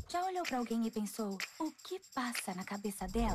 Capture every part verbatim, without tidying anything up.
Já olhou pra alguém e pensou, o que passa na cabeça dela?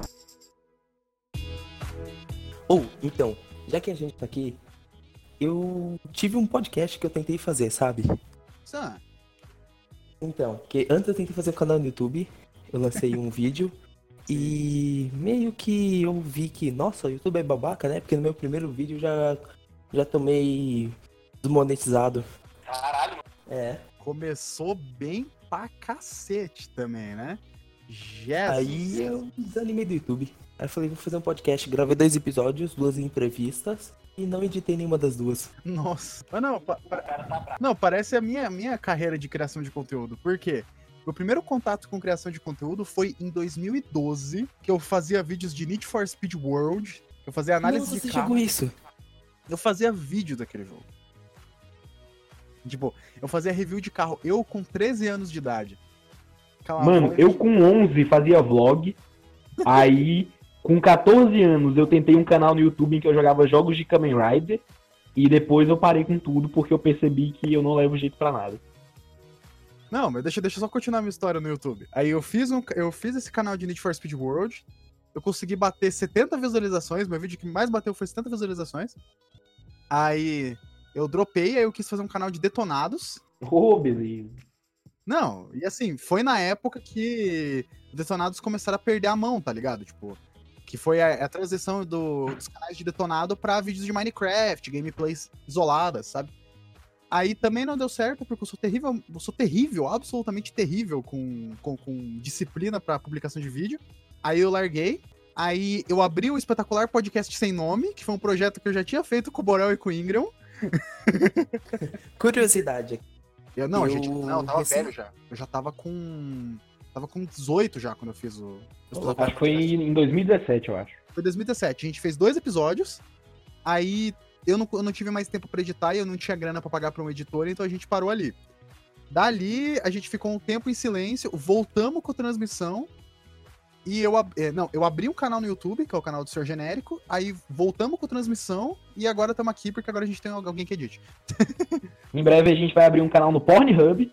Ou, então, já que a gente tá aqui, eu tive um podcast que eu tentei fazer, sabe? Sam, Então, que antes eu tentei fazer um canal no YouTube, eu lancei um vídeo e meio que eu vi que, nossa, o YouTube é babaca, né? Porque no meu primeiro vídeo já, já tomei desmonetizado. Caralho, mano. É. começou bem pra cacete também, né? Jesus. Aí eu desanimei do YouTube. Aí eu falei, vou fazer um podcast, gravei dois episódios, duas entrevistas e não editei nenhuma das duas. Nossa. Ah, não, pa- pa- não, parece a minha, minha carreira de criação de conteúdo. Por quê? Meu primeiro contato com criação de conteúdo foi em dois mil e doze, que eu fazia vídeos de Need for Speed World. Eu fazia análise Nossa, de você carro. chegou isso? Eu fazia vídeo daquele jogo. Tipo, eu fazia review de carro. Eu com treze anos de idade. Aquela Mano, voz eu de- com onze fazia vlog. Aí, com catorze anos, eu tentei um canal no YouTube em que eu jogava jogos de Kamen Rider. E depois eu parei com tudo porque eu percebi que eu não levo jeito pra nada. Não, mas deixa, deixa eu só continuar minha história no YouTube. Aí eu fiz, um, eu fiz esse canal de Need for Speed World. Eu consegui bater setenta visualizações. Meu vídeo que mais bateu foi setenta visualizações. Aí eu dropei, aí eu quis fazer um canal de detonados. Ô, beleza. Não, e assim, foi na época que os detonados começaram a perder a mão, tá ligado? Tipo, que foi a, a transição do- dos canais de detonado pra vídeos de Minecraft, gameplays isoladas, sabe? Aí também não deu certo, porque eu sou terrível, eu sou terrível, absolutamente terrível com, com, com disciplina pra publicação de vídeo. Aí eu larguei. Aí eu abri o Espetacular Podcast Sem Nome, que foi um projeto que eu já tinha feito com o Borel e com o Ingram. Curiosidade. Eu, não, Eu gente, não, eu tava recém- velho já. Eu já tava com. Tava com dezoito já quando eu fiz o. o Acho que foi em dois mil e dezessete, eu acho. Foi dois mil e dezessete. A gente fez dois episódios. Aí eu não, eu não tive mais tempo pra editar e eu não tinha grana pra pagar pra um editor, então a gente parou ali. Dali, a gente ficou um tempo em silêncio, voltamos com a transmissão. E eu, ab- é, não, eu abri um canal no YouTube, que é o canal do Senhor Genérico. Aí voltamos com a transmissão e agora estamos aqui porque agora a gente tem alguém que edite. Em breve a gente vai abrir um canal no Pornhub.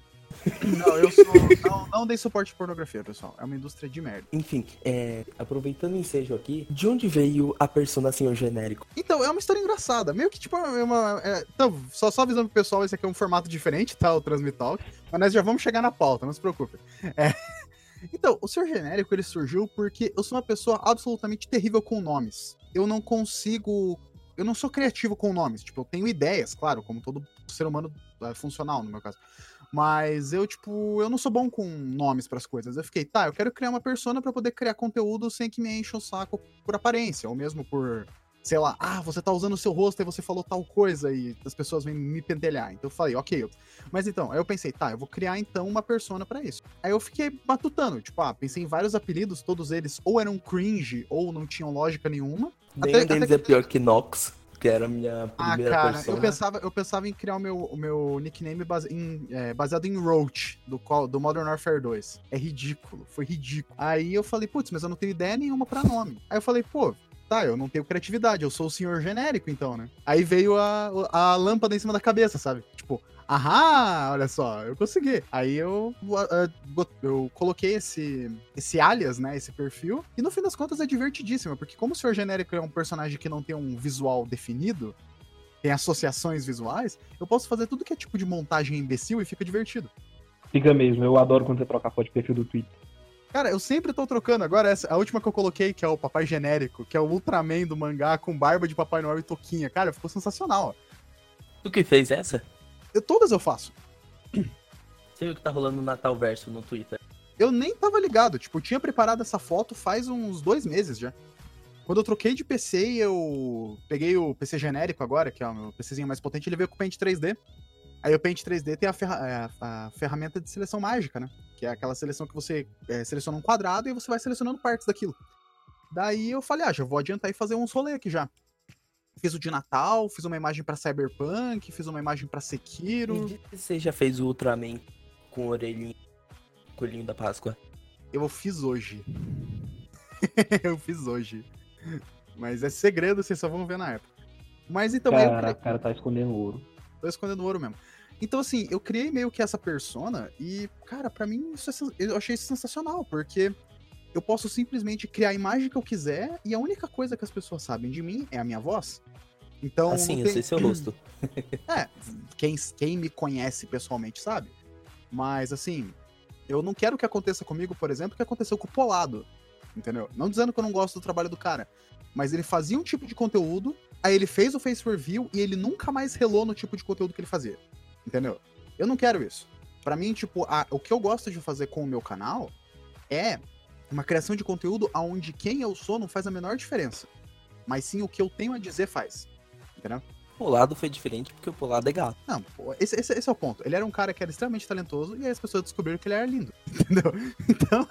Não, eu sou. não, não dei suporte de pornografia, pessoal. É uma indústria de merda. Enfim, é, aproveitando o ensejo aqui, de onde veio a persona senhor genérico? Então, é uma história engraçada. Meio que, tipo, é uma. é- Então, só, só avisando pro pessoal, esse aqui é um formato diferente, tá? O Transmitalk. Mas nós já vamos chegar na pauta, não se preocupe. É. Então, o senhor genérico, ele surgiu porque eu sou uma pessoa absolutamente terrível com nomes. Eu não consigo. Eu não sou criativo com nomes. Tipo, eu tenho ideias, claro, como todo ser humano é, funcional, no meu caso. Mas eu, tipo, eu não sou bom com nomes pras coisas. Eu fiquei, tá, eu quero criar uma persona pra poder criar conteúdo sem que me encha o saco por aparência, ou mesmo por, sei lá, ah, você tá usando o seu rosto e você falou tal coisa e as pessoas vêm me pentelhar. Então eu falei, ok. eu- Mas então, aí eu pensei, tá, eu vou criar então uma persona pra isso. Aí eu fiquei matutando, tipo, ah, pensei em vários apelidos, todos eles ou eram cringe ou não tinham lógica nenhuma. Nenhum Até- deles até é pior que Nox, que era a minha Ah, primeira cara, persona. eu pensava, eu pensava em criar o meu, o meu nickname base- em- é, baseado em Roach, do, Call- do Modern Warfare dois. É ridículo, foi ridículo. Aí eu falei, putz, mas eu não tenho ideia nenhuma pra nome. Aí eu falei, pô, tá, eu não tenho criatividade, eu sou o senhor genérico então, né? Aí veio a, a lâmpada em cima da cabeça, sabe? Tipo, ahá, olha só, eu consegui. Aí eu, ah, bot- eu coloquei esse, esse alias, né, esse perfil, e no fim das contas é divertidíssimo, porque como o senhor genérico é um personagem que não tem um visual definido, tem associações visuais, eu posso fazer tudo que é tipo de montagem imbecil e fica divertido. Fica mesmo, eu adoro quando você troca a foto de perfil do Twitter. Cara, eu sempre tô trocando. Agora, essa, a última que eu coloquei, que é o Papai Genérico, que é o Ultraman do mangá com barba de Papai Noel e toquinha. Cara, ficou sensacional. Tu que fez essa? Eu, todas eu faço. Você viu que tá rolando no Natal Verso no Twitter? Eu nem tava ligado. Tipo, eu tinha preparado essa foto faz uns dois meses já. Quando eu troquei de P C e eu peguei o P C genérico agora, que é o meu PCzinho mais potente, ele veio com o Paint três D. Aí o Paint três D tem a, ferra- é, a ferramenta de seleção mágica, né? Que é aquela seleção que você é, seleciona um quadrado e você vai selecionando partes daquilo. Daí eu falei, ah, já vou adiantar e fazer uns rolê aqui já. Fiz o de Natal, fiz uma imagem pra Cyberpunk, fiz uma imagem pra Sekiro. Me diz se você já fez o Ultraman com orelhinho, coelhinho da Páscoa. Eu fiz hoje. eu fiz hoje. Mas é segredo, vocês só vão ver na época. Mas então, aí eu Cara, criei- o cara tá escondendo ouro. Tô escondendo ouro mesmo. Então, assim, eu criei meio que essa persona e, cara, pra mim, isso é sen- eu achei isso sensacional, porque eu posso simplesmente criar a imagem que eu quiser e a única coisa que as pessoas sabem de mim é a minha voz. Então, Assim, não eu tem... sei seu rosto. É, quem, quem me conhece pessoalmente sabe. Mas, assim, eu não quero que aconteça comigo, por exemplo, o que aconteceu com o Polado, entendeu? Não dizendo que eu não gosto do trabalho do cara, mas ele fazia um tipo de conteúdo, aí ele fez o face review e ele nunca mais relou no tipo de conteúdo que ele fazia, entendeu? Eu não quero isso. Pra mim, tipo, a- o que eu gosto de fazer com o meu canal é uma criação de conteúdo onde quem eu sou não faz a menor diferença, mas sim o que eu tenho a dizer faz, entendeu? O lado foi diferente porque o Polado é gato. Não, pô, esse, esse, esse é o ponto. Ele era um cara que era extremamente talentoso e aí as pessoas descobriram que ele era lindo, entendeu? Então,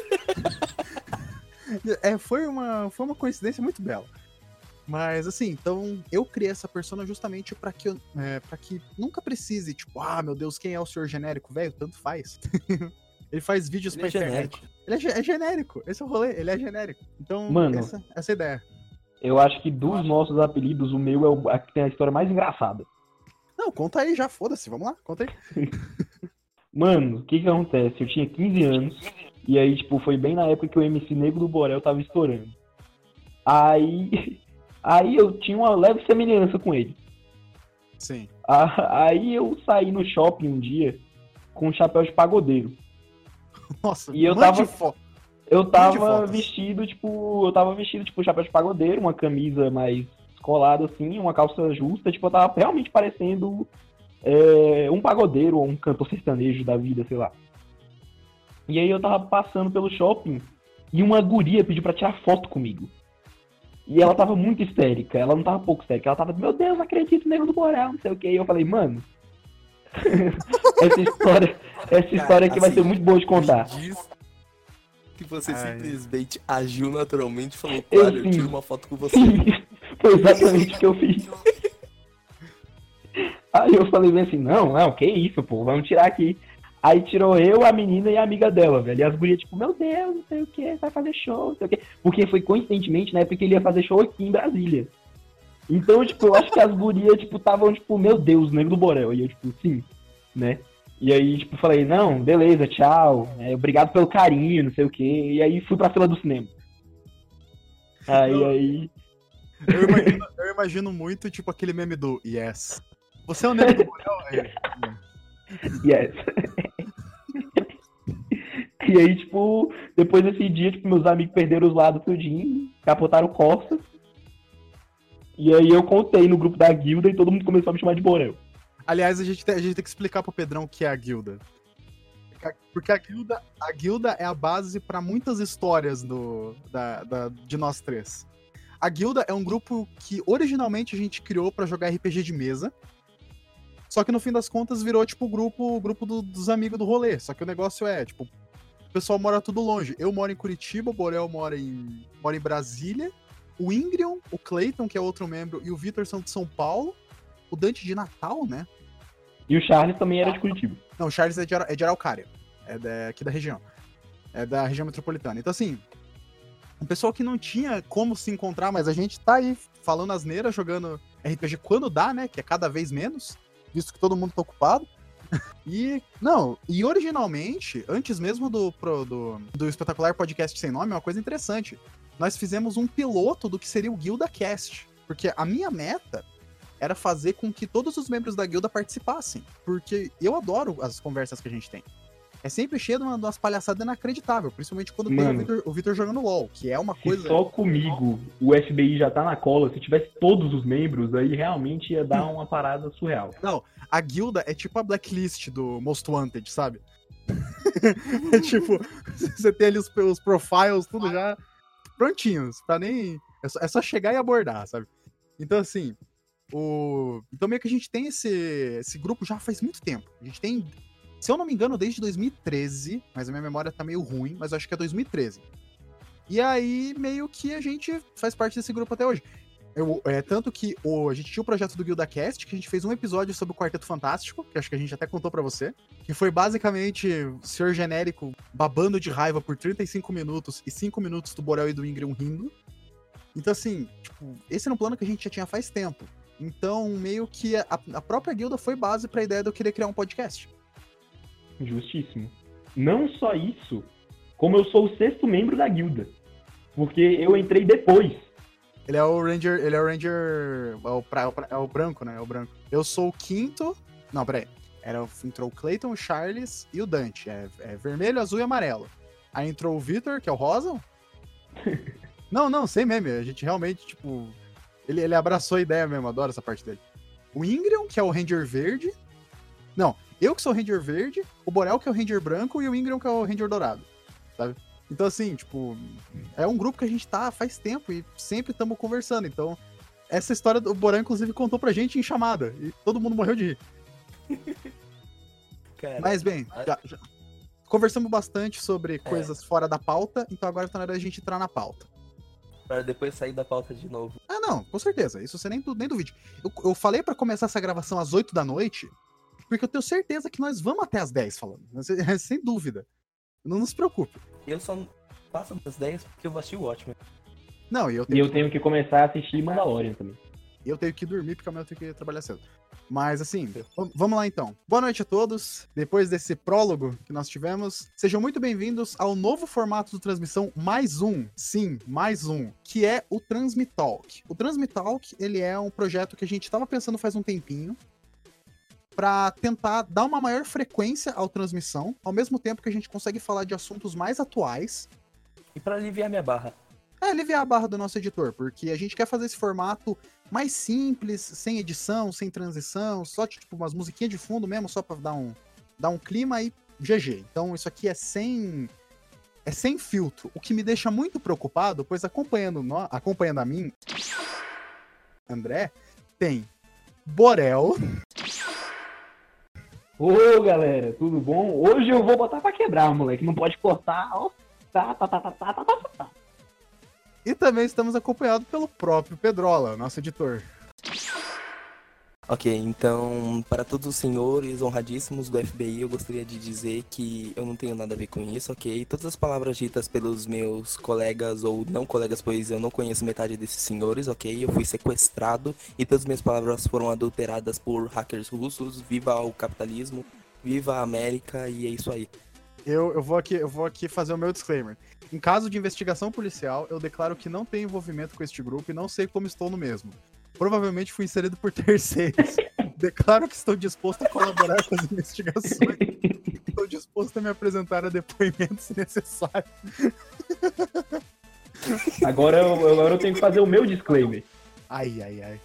é, foi, uma, foi uma coincidência muito bela. Mas, assim, então, eu criei essa persona justamente pra que, eu, é, pra que nunca precise, tipo, ah, meu Deus, quem é o senhor genérico? Velho, tanto faz. Ele faz vídeos Ele pra é internet. genérico. Ele é, ge- é genérico, esse é o rolê, ele é genérico. Então, Mano. essa, essa é a ideia. Eu acho que dos nossos apelidos, o meu é o a que tem a história mais engraçada. Não, conta aí já, foda-se, vamos lá, conta aí. Mano, o que que acontece? Eu tinha quinze anos, e aí, tipo, foi bem na época que o M C Negro do Borel tava estourando. Aí, aí eu tinha uma leve semelhança com ele. Sim. Ah, Aí eu saí no shopping um dia com um chapéu de pagodeiro. Nossa, E eu mande tava- fo- Eu de tava fotos. vestido, tipo, eu tava vestido, tipo, chapéu de pagodeiro, uma camisa mais colada, assim, uma calça justa, tipo, eu tava realmente parecendo é, um pagodeiro ou um cantor sertanejo da vida, sei lá. E aí eu tava passando pelo shopping e uma guria pediu pra tirar foto comigo. E ela tava muito histérica, ela não tava pouco histérica, ela tava, meu Deus, não acredito, Nego do Borel, não sei o que. E eu falei, mano, essa história, essa história aqui vai ser assim, muito boa de contar. Me diz que você Ai. simplesmente agiu naturalmente e falou, Eu claro, eu sim. tiro uma foto com você. Sim, foi exatamente o que eu fiz. Aí eu falei bem assim, não, não, que isso, pô, vamos tirar aqui. Aí tirou eu, a menina e a amiga dela, velho. E as gurias, tipo, meu Deus, não sei o que, vai fazer show, não sei o que. Porque foi coincidentemente na época que ele ia fazer show aqui em Brasília. Então, tipo, eu acho que as gurias, tipo, estavam, tipo, meu Deus, Nego do Borel. E eu, tipo, sim, né? E aí, tipo, falei, não, beleza, tchau, é, obrigado pelo carinho, não sei o que. E aí fui pra fila do cinema. Aí, Eu- aí... Eu imagino, eu imagino muito, tipo, aquele meme do Yes. Você é o Nego do Borel? Aí, Yes. E aí, tipo, depois desse dia, tipo, meus amigos perderam os lados tudinho, capotaram o Corsa. E aí eu contei no grupo da guilda e todo mundo começou a me chamar de Borel. Aliás, a gente, tem, a gente tem que explicar pro Pedrão o que é a guilda. Porque a guilda, a guilda é a base pra muitas histórias do, da, da- de nós três. A guilda é um grupo que originalmente a gente criou pra jogar R P G de mesa. Só que no fim das contas virou tipo o grupo, o grupo do- dos amigos do rolê. Só que o negócio é, tipo, o pessoal mora tudo longe. Eu moro em Curitiba, o Borel mora em, mora em Brasília. O Ingrion, o Clayton, que é outro membro, e o Vitor são de São Paulo. O Dante de Natal, né? E o Charles também era de Curitiba. Não, o Charles é de, Ara- é de Araucária. É da- aqui da região. É da região metropolitana. Então, assim, um pessoal que não tinha como se encontrar, mas a gente tá aí falando asneira, jogando R P G quando dá, né? Que é cada vez menos, visto que todo mundo tá ocupado. E, não, e originalmente, antes mesmo do, pro- do, do espetacular podcast sem nome, é uma coisa interessante. Nós fizemos um piloto do que seria o Guilda Cast. Porque a minha meta era fazer com que todos os membros da guilda participassem. Porque eu adoro as conversas que a gente tem. É sempre cheio de uma- de umas palhaçadas inacreditáveis, principalmente quando tem o Mano. Vitor- o Vitor jogando LOL, que é uma Se coisa. só comigo o F B I já tá na cola, se tivesse todos os membros, aí realmente ia dar uma parada surreal. A guilda é tipo a blacklist do Most Wanted, sabe? É tipo, você tem ali os, os profiles, tudo já prontinhos, pra nem. É só, é só chegar e abordar, sabe? Então, assim, o. Então, meio que a gente tem esse, esse grupo já faz muito tempo. A gente tem, se eu não me engano, desde dois mil e treze, mas a minha memória tá meio ruim, mas eu acho que é dois mil e treze. E aí, meio que a gente faz parte desse grupo até hoje. Eu, é, tanto que o, a gente tinha o projeto do GuildaCast, que a gente fez um episódio sobre o Quarteto Fantástico, que acho que a gente até contou pra você, que foi basicamente o senhor genérico babando de raiva por trinta e cinco minutos e cinco minutos do Borel e do Ingrid rindo. Então, assim, tipo, esse era um plano que a gente já tinha faz tempo. Então, meio que a, a própria guilda foi base pra ideia de eu querer criar um podcast. Justíssimo. Não só isso, como eu sou o sexto membro da guilda. Porque eu entrei depois. Ele é o Ranger. Ele é o Ranger. É o, pra, é o, pra, é o branco, né? É o branco. Eu sou o quinto. Não, peraí. Era, entrou o Clayton, o Charles e o Dante. É, é vermelho, azul e amarelo. Aí entrou o Victor, que é o rosa. Não, não, sem meme. A gente realmente, tipo. Ele, ele abraçou a ideia mesmo, adoro essa parte dele. O Ingram, que é o Ranger verde. Não, eu que sou o Ranger verde, o Borel, que é o Ranger branco, e o Ingram, que é o Ranger dourado. Sabe? Então, assim, tipo, é um grupo que a gente tá faz tempo e sempre estamos conversando. Então, essa história o Borel, inclusive, contou pra gente em chamada. E todo mundo morreu de rir. Cara, Mas, bem, já, já conversamos bastante sobre coisas é. fora da pauta, então agora tá na hora da gente entrar na pauta. Pra depois sair da pauta de novo. Ah, não, com certeza. Isso você nem, nem duvide. Eu, eu falei pra começar essa gravação às oito da noite, porque eu tenho certeza que nós vamos até às dez falando. Sem dúvida. Não nos preocupe. Eu só passo das dez porque eu vou assistir o Watchmen. Não, e eu tenho, e eu que... tenho que começar a assistir Mandalorian também. E eu tenho que dormir porque amanhã eu tenho que trabalhar cedo. Mas assim, vamos lá então. Boa noite a todos. Depois desse prólogo que nós tivemos, sejam muito bem-vindos ao novo formato do Transmissão, mais um, sim, mais um, que é o Transmitalk. O Transmitalk, ele é um projeto que a gente estava pensando faz um tempinho para tentar dar uma maior frequência ao transmissão, ao mesmo tempo que a gente consegue falar de assuntos mais atuais. E para aliviar minha barra. É, aliviar a barra do nosso editor, porque a gente quer fazer esse formato mais simples, sem edição, sem transição, só tipo umas musiquinhas de fundo mesmo, só pra dar um, dar um clima e G G. Então isso aqui é sem é sem filtro, o que me deixa muito preocupado, pois acompanhando, no, acompanhando a mim, André, tem Borel. Ô galera, tudo bom? Hoje eu vou botar pra quebrar, moleque, não pode cortar, ó. Tá, tá, tá, tá, tá, tá, tá, tá. E também estamos acompanhados pelo próprio Pedrola, nosso editor. Ok, então, para todos os senhores honradíssimos do F B I, eu gostaria de dizer que eu não tenho nada a ver com isso, ok? Todas as palavras ditas pelos meus colegas ou não colegas, pois eu não conheço metade desses senhores, ok? Eu fui sequestrado e todas as minhas palavras foram adulteradas por hackers russos. Viva o capitalismo, viva a América e é isso aí. Eu, eu, vou aqui, eu vou aqui fazer o meu disclaimer. Em caso de investigação policial, eu declaro que não tenho envolvimento com este grupo e não sei como estou no mesmo. Provavelmente fui inserido por terceiros. Declaro que estou disposto a colaborar com as investigações. Estou disposto a me apresentar a depoimento se necessário. Agora eu, agora eu tenho que fazer o meu disclaimer. Ai, ai, ai.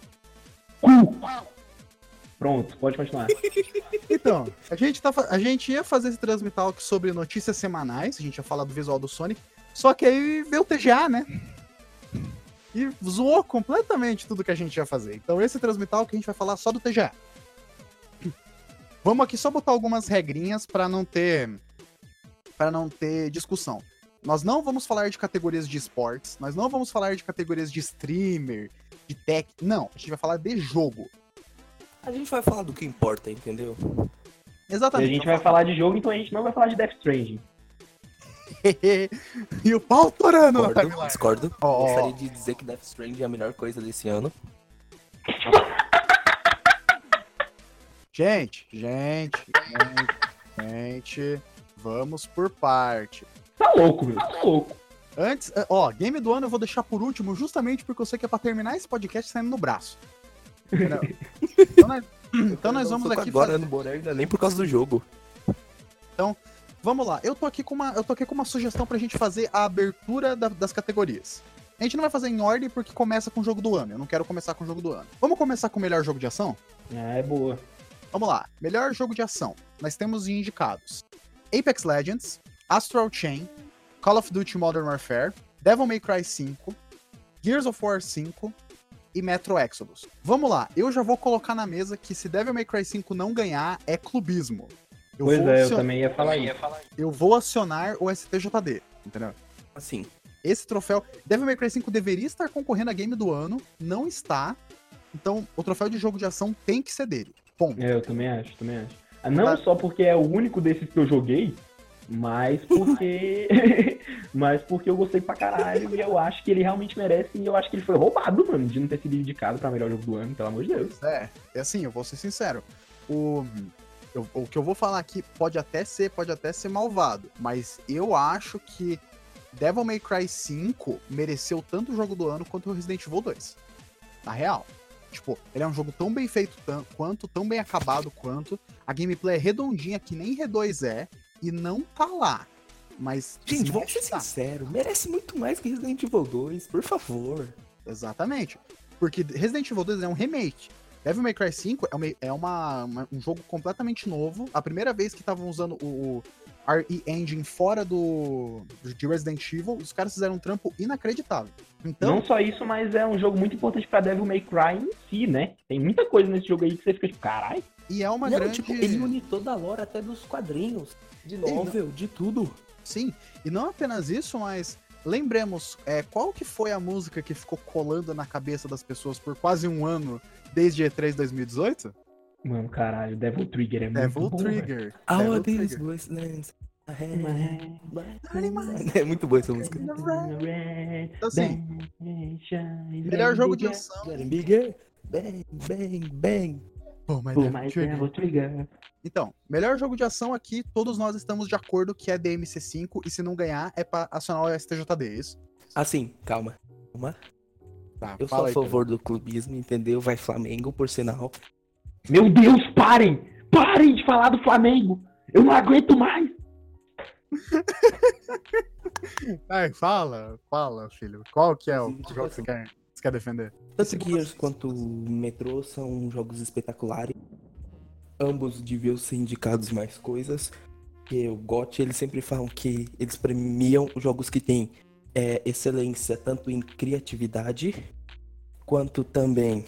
Pronto, pode continuar. Então, a gente, tá, a gente ia fazer esse Transmitalk sobre notícias semanais, a gente ia falar do visual do Sonic, só que aí veio o T G A, né? E zoou completamente tudo que a gente ia fazer. Então esse Transmitalk a gente vai falar só do T G A. Vamos aqui só botar algumas regrinhas para não ter para não ter discussão. Nós não vamos falar de categorias de esportes, nós não vamos falar de categorias de streamer, de tech, não, a gente vai falar de jogo. A gente vai falar do que importa, entendeu? Exatamente. E a gente vai falar de jogo, então a gente não vai falar de Death Stranding. E o pau torando na Discordo, timeline. discordo. Oh. Gostaria de dizer que Death Stranding é a melhor coisa desse ano. Gente, gente, gente, gente, vamos por parte. Tá louco, meu, tá louco. Antes, ó, game do ano eu vou deixar por último, justamente porque eu sei que é pra terminar esse podcast saindo no braço. Entendeu? Então nós, então nós vamos aqui agora fazer... no Borel, ainda nem por causa do jogo. Então, vamos lá. Eu tô aqui com uma, eu tô aqui com uma sugestão pra gente fazer a abertura da, das categorias. A gente não vai fazer em ordem porque começa com o jogo do ano. Eu não quero começar com o jogo do ano. Vamos começar com o melhor jogo de ação? É, boa. Vamos lá. Melhor jogo de ação. Nós temos indicados Apex Legends, Astral Chain, Call of Duty Modern Warfare, Devil May Cry cinco, Gears of War cinco e Metro Exodus. Vamos lá. Eu já vou colocar na mesa que se Devil May Cry cinco não ganhar, é clubismo. Eu pois vou é, acion... eu também ia falar isso. Eu vou acionar o S T J D, entendeu? Assim. Esse troféu... Devil May Cry cinco deveria estar concorrendo a Game do Ano, não está. Então, o troféu de jogo de ação tem que ser dele. Ponto. É, eu também acho, também acho. Não só porque é o único desses que eu joguei, Mas porque. Mas porque eu gostei pra caralho e eu acho que ele realmente merece e eu acho que ele foi roubado, mano, de não ter sido indicado pra melhor jogo do ano, pelo amor de Deus. É, é assim, eu vou ser sincero. O, eu- o que eu vou falar aqui pode até ser, pode até ser malvado, mas eu acho que Devil May Cry cinco mereceu tanto o jogo do ano quanto o Resident Evil dois. Na real. Tipo, ele é um jogo tão bem feito tan- quanto, tão bem acabado quanto. A gameplay é redondinha, que nem R dois é, e não tá lá. Mas. Gente, vamos ser merece tá. sinceros, merece muito mais que Resident Evil dois, por favor. Exatamente. Porque Resident Evil dois é um remake. Devil May Cry cinco é, uma, é uma- uma- um jogo completamente novo. A primeira vez que estavam usando o, o R E Engine fora do de Resident Evil, os caras fizeram um trampo inacreditável. Então, Não só isso, mas é um jogo muito importante pra Devil May Cry em si, né? Tem muita coisa nesse jogo aí que você fica tipo, caralho. e é uma Não, grande... tipo, ele une toda a lore até dos quadrinhos, de novel, de tudo. Sim, e não apenas isso, mas lembremos, é, qual que foi a música que ficou colando na cabeça das pessoas por quase um ano, desde E três dois mil e dezoito? Mano, caralho, Devil Trigger é muito Devil bom, velho. Trigger. All Devil these Trigger. wastelands Mas- ahead. É muito boa essa música. Então, assim, melhor jogo de ação. Getting bigger, bang, bang, bang. Pô, mas Pô, Devil mas Trigger. Devil Trigger. Então, melhor jogo de ação aqui, todos nós estamos de acordo que é D M C cinco, e se não ganhar, é pra acionar o S T J D, é isso? Assim, calma. Calma. Tá, Eu sou a favor do clubismo, entendeu? Vai Flamengo, por sinal. Meu Deus, parem! Parem de falar do Flamengo! Eu não aguento mais! Ai, fala, fala, filho. Qual que é o Tipo jogo que você assim, quer, você quer defender? Tanto Gears quanto Metro são jogos espetaculares. Ambos deviam ser indicados mais coisas. Porque o G O T, eles sempre falam que eles premiam os jogos que têm é, excelência tanto em criatividade, quanto também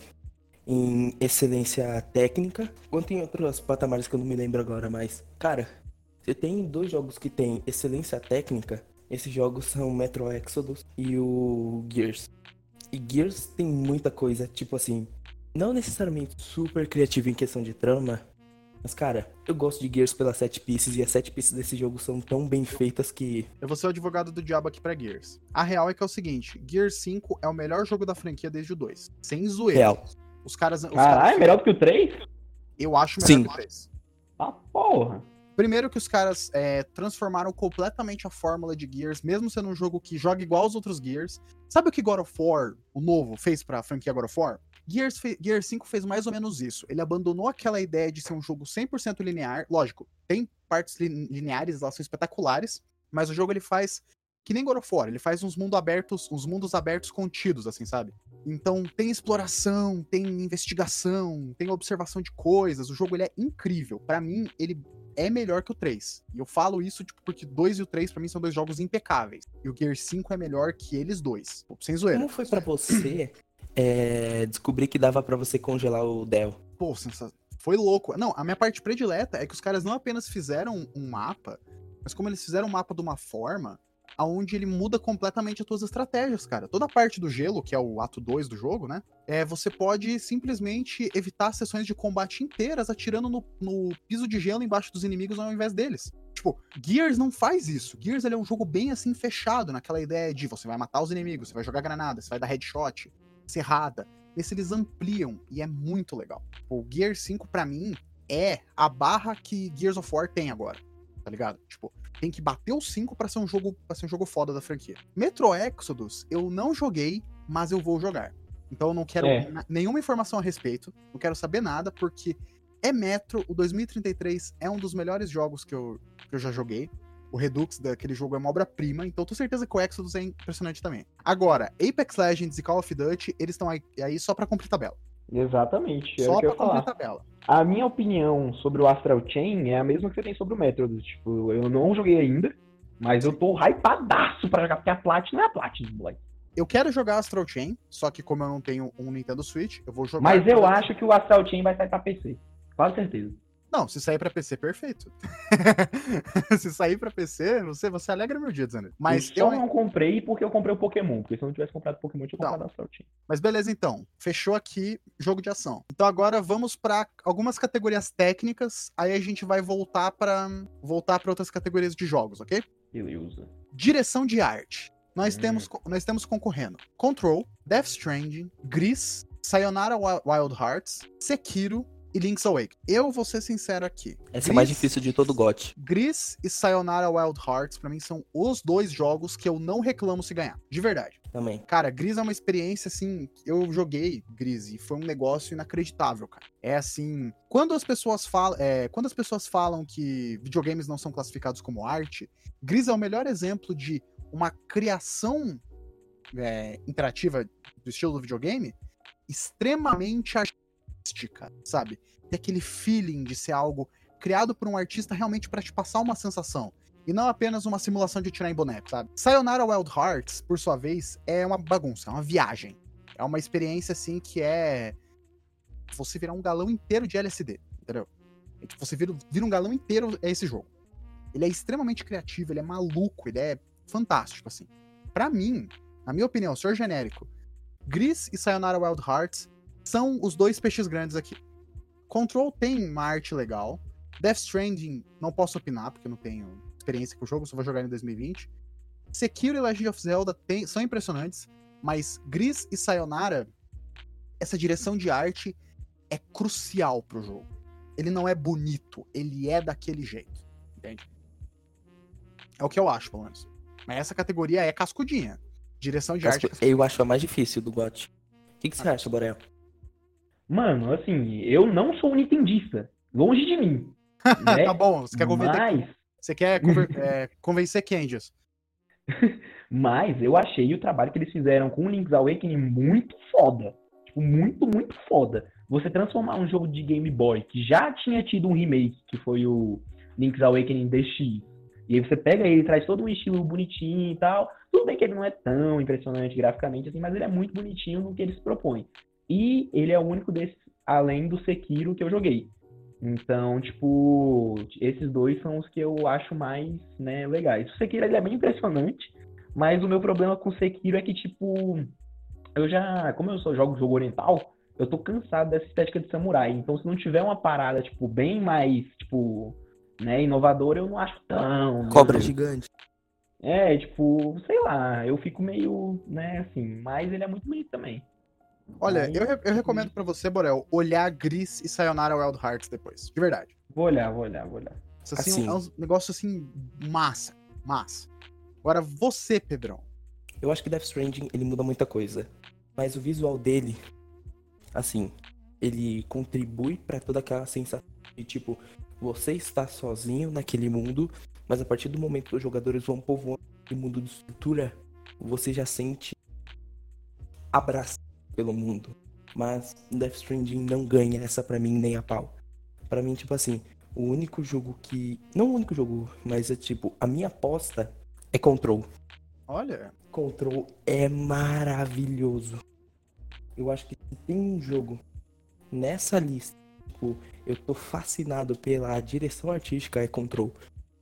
em excelência técnica, quanto em outros patamares que eu não me lembro agora, mas, cara, você tem dois jogos que têm excelência técnica, esses jogos são Metro Exodus e o Gears. E Gears tem muita coisa, tipo assim, não necessariamente super criativo em questão de trama, mas, cara, eu gosto de Gears pelas set pieces, e as set pieces desse jogo são tão bem feitas que... Eu vou ser o advogado do diabo aqui pra Gears. A real é que é o seguinte, Gears cinco é o melhor jogo da franquia desde o dois. Sem zoeira. Real. Os caras... Os Caralho, caras- melhor do que o três? Eu acho melhor Sim. que o três. Ah, porra. Primeiro que os caras é, transformaram completamente a fórmula de Gears, mesmo sendo um jogo que joga igual aos outros Gears. Sabe o que God of War, o novo, fez pra franquia God of War? Gears, fe- Gears cinco fez mais ou menos isso. Ele abandonou aquela ideia de ser um jogo cem por cento linear. Lógico, tem partes lin- lineares lá, são espetaculares, mas o jogo ele faz que nem God of War, ele faz uns mundos abertos, uns mundos abertos contidos, assim, sabe? Então tem exploração, tem investigação, tem observação de coisas. O jogo ele é incrível. Pra mim, ele é melhor que o três. E eu falo isso tipo, porque dois e o três pra mim são dois jogos impecáveis. E o Gears cinco é melhor que eles dois. Sem zoeira. Como foi pra você é, descobrir que dava pra você congelar o Dell? Pô, sensa- foi louco. Não, a minha parte predileta é que os caras não apenas fizeram um mapa, mas como eles fizeram um mapa de uma forma aonde ele muda completamente as tuas estratégias, cara. Toda a parte do gelo, que é o ato dois do jogo, né? É, você pode simplesmente evitar sessões de combate inteiras atirando no, no piso de gelo embaixo dos inimigos ao invés deles. Tipo, Gears não faz isso. Gears ele é um jogo bem assim fechado, naquela ideia de você vai matar os inimigos, você vai jogar granada, você vai dar headshot, serrada. Nesse eles ampliam e é muito legal. O Gears cinco pra mim é a barra que Gears of War tem agora, tá ligado? Tipo, tem que bater o cinco pra ser um jogo, para ser um jogo foda da franquia. Metro Exodus eu não joguei, mas eu vou jogar. Então eu não quero É. na- nenhuma informação a respeito, não quero saber nada, porque é Metro, o dois mil e trinta e três é um dos melhores jogos que eu, que eu já joguei. O Redux daquele jogo é uma obra-prima, então eu tenho certeza que o Exodus é impressionante também. Agora, Apex Legends e Call of Duty, eles estão aí, aí só pra cumprir tabela. Exatamente, é Só o que eu pra ia cumprir falar. tabela. A minha opinião sobre o Astral Chain é a mesma que você tem sobre o Metro. Tipo, eu não joguei ainda, mas eu tô hypadaço pra jogar, porque a Platinum é a Platinum, moleque. Eu quero jogar Astral Chain, só que como eu não tenho um Nintendo Switch, eu vou jogar... Mas eu acho que o Astral Chain vai sair pra P C. Quase certeza. Não, se sair pra P C, perfeito. Se sair pra P C, você, você alegra meu dia, Zanetti. Mas eu só eu... não comprei porque eu comprei o Pokémon. Porque se eu não tivesse comprado o Pokémon, eu tinha Não. comprado a Assault. Mas beleza, então. Fechou aqui jogo de ação. Então agora vamos pra algumas categorias técnicas. Aí a gente vai voltar pra voltar para outras categorias de jogos, ok? Beleza. Direção de arte. Nós, Hum. temos, nós temos concorrendo Control, Death Stranding, Gris, Sayonara Wild Hearts, Sekiro e Link's Awakening. Eu vou ser sincero aqui. Essa é a mais difícil de todo o G O T. Gris e Sayonara Wild Hearts, pra mim, são os dois jogos que eu não reclamo se ganhar. De verdade. Também. Cara, Gris é uma experiência, assim... Eu joguei Gris e foi um negócio inacreditável, cara. É assim... Quando as pessoas falam, é, quando as pessoas falam que videogames não são classificados como arte, Gris é o melhor exemplo de uma criação é, interativa do estilo do videogame extremamente artística, sabe? Ter aquele feeling de ser algo criado por um artista realmente pra te passar uma sensação. E não apenas uma simulação de atirar em boneco, sabe? Sayonara Wild Hearts, por sua vez, é uma bagunça, é uma viagem. É uma experiência, assim, que é... Você virar um galão inteiro de L S D, entendeu? É que você vira, vira um galão inteiro, é esse jogo. Ele é extremamente criativo, ele é maluco, ele é fantástico, assim. Pra mim, na minha opinião, senhor genérico, Gris e Sayonara Wild Hearts são os dois peixes grandes aqui. Control tem uma arte legal. Death Stranding, não posso opinar, porque eu não tenho experiência com o jogo, só vou jogar em dois mil e vinte. Sekiro e Legend of Zelda tem, são impressionantes, mas Gris e Sayonara, essa direção de arte é crucial pro jogo. Ele não é bonito, ele é daquele jeito, entende? É o que eu acho, pelo menos. Mas essa categoria é cascudinha. Direção de Casco- arte. Eu acho a mais difícil do G O T. O que, que você acha, Borel? Mano, assim, eu não sou um nintendista. Longe de mim. Né? Tá bom, você quer convencer, Mas, você quer conver- é, convencer quem, Dias? mas eu achei o trabalho que eles fizeram com o Link's Awakening muito foda. Tipo, muito, muito foda. Você transformar um jogo de Game Boy que já tinha tido um remake, que foi o Link's Awakening D X, e aí você pega ele e traz todo um estilo bonitinho e tal. Tudo bem que ele não é tão impressionante graficamente assim, mas ele é muito bonitinho no que ele se propõe. E ele é o único desses, além do Sekiro, que eu joguei. Então, tipo, esses dois são os que eu acho mais, né, legais. O Sekiro, ele é bem impressionante, mas o meu problema com o Sekiro é que, tipo, eu já, como eu só jogo jogo oriental, eu tô cansado dessa estética de samurai. Então, se não tiver uma parada, tipo, bem mais, tipo, né, inovadora, eu não acho tão... Cobra meu, gigante. É, tipo, sei lá, eu fico meio, né, assim, mas ele é muito bonito também. Olha, Aí, eu, re- eu recomendo pra você, Borel, olhar Gris e Sayonara Wild Hearts depois. De verdade. Vou olhar, vou olhar, vou olhar. Isso, assim, Assim. é um negócio assim, massa. Massa. Agora, você, Pedrão. Eu acho que Death Stranding, ele muda muita coisa. Mas o visual dele, assim, ele contribui pra toda aquela sensação de, tipo, você está sozinho naquele mundo, mas a partir do momento que os jogadores vão povoando aquele mundo de estrutura, você já sente abraçado pelo mundo. Mas Death Stranding não ganha essa pra mim nem a pau. Pra mim, tipo assim, o único jogo que... Não o único jogo, mas é tipo, a minha aposta é Control. Olha, Control é maravilhoso. Eu acho que se tem um jogo nessa lista, tipo, eu tô fascinado pela direção artística, é Control.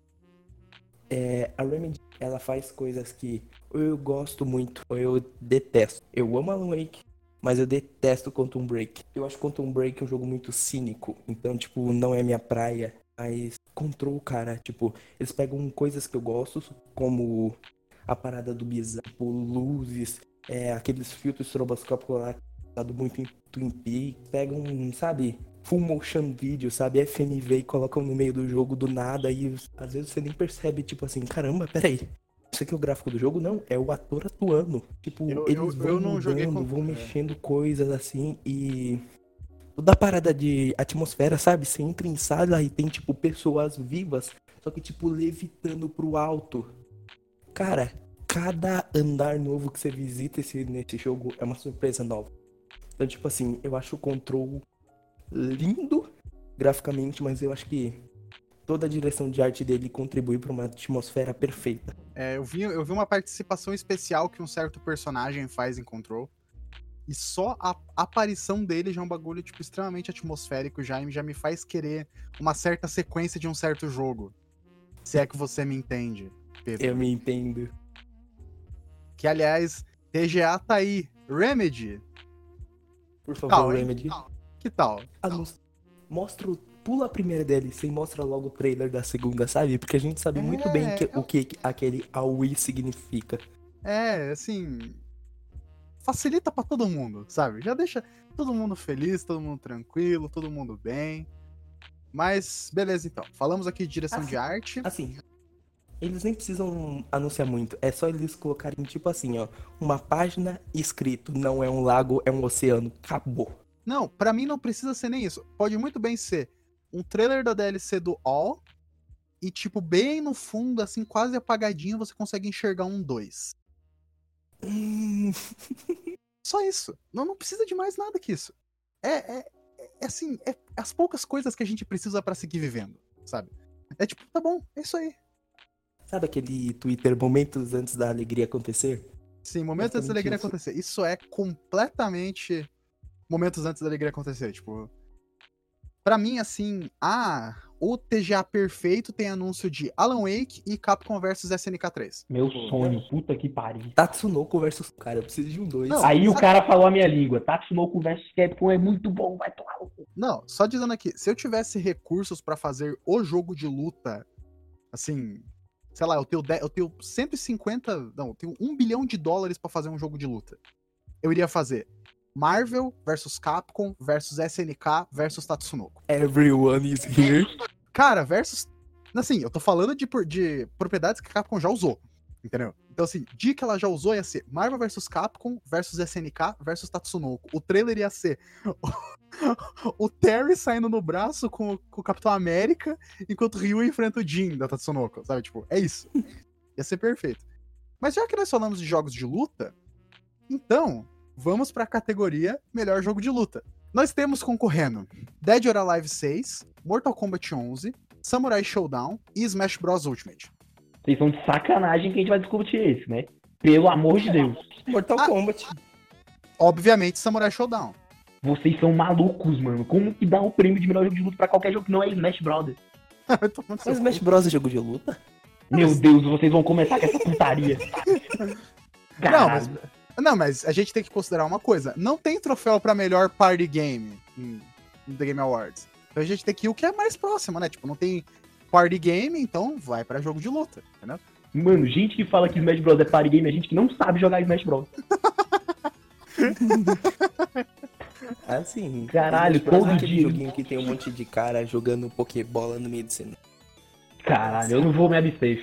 É, a Remedy, ela faz coisas que ou eu gosto muito ou eu detesto. Eu amo Alan Wake, mas eu detesto Quantum Break. Eu acho Quantum Break um jogo muito cínico, então, tipo, não é minha praia. Mas Control, cara, tipo, eles pegam coisas que eu gosto, como a parada do bizarro, tipo, luzes, é, aqueles filtros estroboscópicos lá, dado muito em Twin Peaks, pegam, sabe, full motion video, sabe, F M V e colocam no meio do jogo do nada e às vezes você nem percebe, tipo assim, caramba, peraí, isso aqui é o gráfico do jogo? Não, é o ator atuando. Tipo, Eu- eles eu- vão eu não joguei mudando, com- vão é. mexendo coisas assim e... Toda a parada de atmosfera, sabe? Você entra em sala e tem, tipo, pessoas vivas, só que, tipo, levitando pro alto. Cara, cada andar novo que você visita esse, nesse jogo é uma surpresa nova. Então, tipo assim, eu acho o Control lindo graficamente, mas eu acho que toda a direção de arte dele contribui para uma atmosfera perfeita. é, eu, vi, eu vi uma participação especial que um certo personagem faz em Control. E só a aparição dele já é um bagulho, tipo, extremamente atmosférico já, e já me faz querer uma certa sequência de um certo jogo. Se é que você me entende, Pedro. Eu me entendo. Que, aliás, T G A tá aí. Remedy, Por favor, Tal, hein? Remedy. que tal? Anúncio. Mostra o... Pula a primeira D L C e mostra logo o trailer da segunda, sabe? Porque a gente sabe muito É, bem que- é- o que aquele A U I significa. É, assim... Facilita pra todo mundo, sabe? Já deixa todo mundo feliz, todo mundo tranquilo, todo mundo bem. Mas, beleza então. Falamos aqui de direção Assim, de arte. Assim, eles nem precisam anunciar muito. É só eles colocarem, tipo assim, ó. Uma página escrito, não é um lago, é um oceano. Acabou. Não, pra mim não precisa ser nem isso. Pode muito bem ser um trailer da D L C do All e, tipo, bem no fundo, assim, quase apagadinho, você consegue enxergar um dois. Hum, Só isso. Não, não precisa de mais nada que isso. É, é, é assim, é as poucas coisas que a gente precisa pra seguir vivendo, sabe? É tipo, tá bom, é isso aí. sabe aquele Twitter momentos antes da alegria acontecer? Sim, momentos antes da Basicamente alegria isso. acontecer. Isso é completamente momentos antes da alegria acontecer. Tipo, pra mim, assim, ah, o T G A perfeito tem anúncio de Alan Wake e Capcom versus S N K três. Meu sonho, puta que pariu. Tatsunoko versus... Cara, eu preciso de um dois. Não. Aí o sabe- cara falou a minha língua. Tatsunoko versus Capcom é muito bom, vai tomar no cu. Não, só dizendo aqui, se eu tivesse recursos pra fazer o jogo de luta, assim, sei lá, eu tenho, dez, eu tenho cento e cinquenta, não, eu tenho um bilhão de dólares pra fazer um jogo de luta. Eu iria fazer Marvel versus Capcom versus S N K versus Tatsunoko. Everyone is here. Cara, versus, assim, eu tô falando de, por- de propriedades que a Capcom já usou, entendeu? Então, assim, de que ela já usou ia ser Marvel versus Capcom versus S N K versus Tatsunoko. O trailer ia ser o Terry saindo no braço com, com o Capitão América, enquanto o Ryu enfrenta o Jin da Tatsunoko, sabe? Tipo, é isso. Ia ser perfeito. Mas já que nós falamos de jogos de luta, então, vamos pra categoria Melhor Jogo de Luta. Nós temos concorrendo Dead or Alive seis, Mortal Kombat onze, Samurai Showdown e Smash Bros. Ultimate. Vocês são de sacanagem que a gente vai discutir esse, né? Pelo amor de Deus. Mortal Ah. Kombat. Obviamente, Samurai Showdown. Vocês são malucos, mano. Como que dá o prêmio de melhor jogo de luta pra qualquer jogo que não é Smash Brothers? Vai tomar no seu Mas cu. Smash Bros é jogo de luta? Meu Deus, vocês vão começar com essa putaria. Não, mas, não, mas a gente tem que considerar uma coisa. Não tem troféu pra melhor party game em, em The Game Awards. Então a gente tem que ir o que é mais próximo, né? Tipo, não tem party game, então vai pra jogo de luta, entendeu? Mano, gente que fala que Smash Bros é party game é gente que não sabe jogar Smash Bros. Assim. Caralho, Smash Bros é todo aquele dia. joguinho que tem um monte de cara jogando Pokébola no meio de cena. Caralho, eu não vou me abster.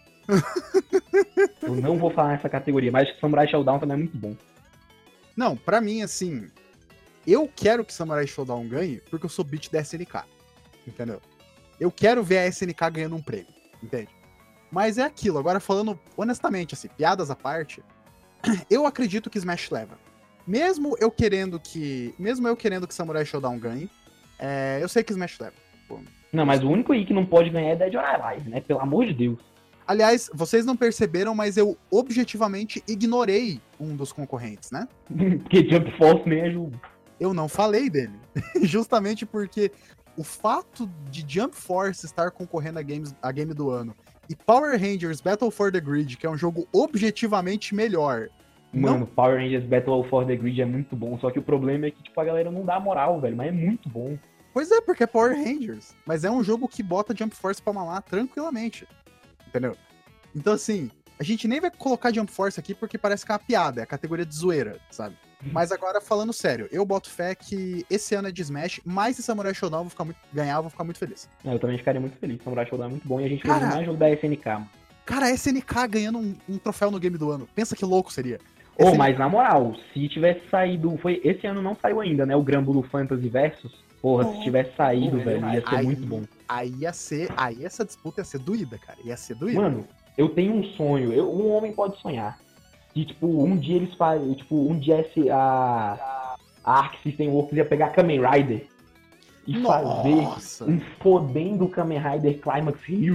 Eu não vou falar nessa categoria, mas Samurai Showdown também é muito bom. Não, pra mim, assim, eu quero que Samurai Showdown ganhe porque eu sou beat da S N K, entendeu? Eu quero ver a S N K ganhando um prêmio, entende? Mas é aquilo, agora falando honestamente, assim, piadas à parte, eu acredito que Smash leva. Mesmo eu querendo que, mesmo eu querendo que Samurai Showdown ganhe, é, eu sei que Smash leva. Pô. Não, mas o único aí que não pode ganhar é Dead or Alive, né? Pelo amor de Deus. Aliás, vocês não perceberam, mas eu objetivamente ignorei um dos concorrentes, né? Porque Jump Force nem é jogo. Eu não falei dele. Justamente porque o fato de Jump Force estar concorrendo a, games, a game do ano e Power Rangers Battle for the Grid, que é um jogo objetivamente melhor. Mano, Não, Power Rangers Battle for the Grid é muito bom, só que o problema é que, tipo, a galera não dá moral, velho, mas é muito bom. pois é, porque é Power Rangers. Mas é um jogo que bota Jump Force pra mamar tranquilamente. Entendeu? Então, assim, a gente nem vai colocar Jump Force aqui porque parece que é uma piada, é a categoria de zoeira, sabe? Mas agora, falando sério, eu boto fé que esse ano é de Smash, mas se Samurai Showdown eu vou ficar muito, ganhar, eu vou ficar muito feliz. É, eu também ficaria muito feliz, Samurai Showdown é muito bom e a gente Cara- fez mais jogo da S N K, mano. Cara, a S N K ganhando um, um troféu no game do ano. Pensa que louco seria. Ô, S N K mas na moral, se tivesse saído. Foi, esse ano não saiu ainda, né? O Granbulo Fantasy Versus. Porra, se tivesse saído, Pô, velho, ia ser aí- muito bom. Aí ia ser. Aí essa disputa ia ser doída, cara. Ia ser doída. Mano, eu tenho um sonho. Eu, um homem pode sonhar. Que, tipo, um dia eles fazem. Tipo, um dia esse, a. A Arc System Works ia pegar Kamen Rider e fazer Nossa! um fodendo Kamen Rider Climax Heroes.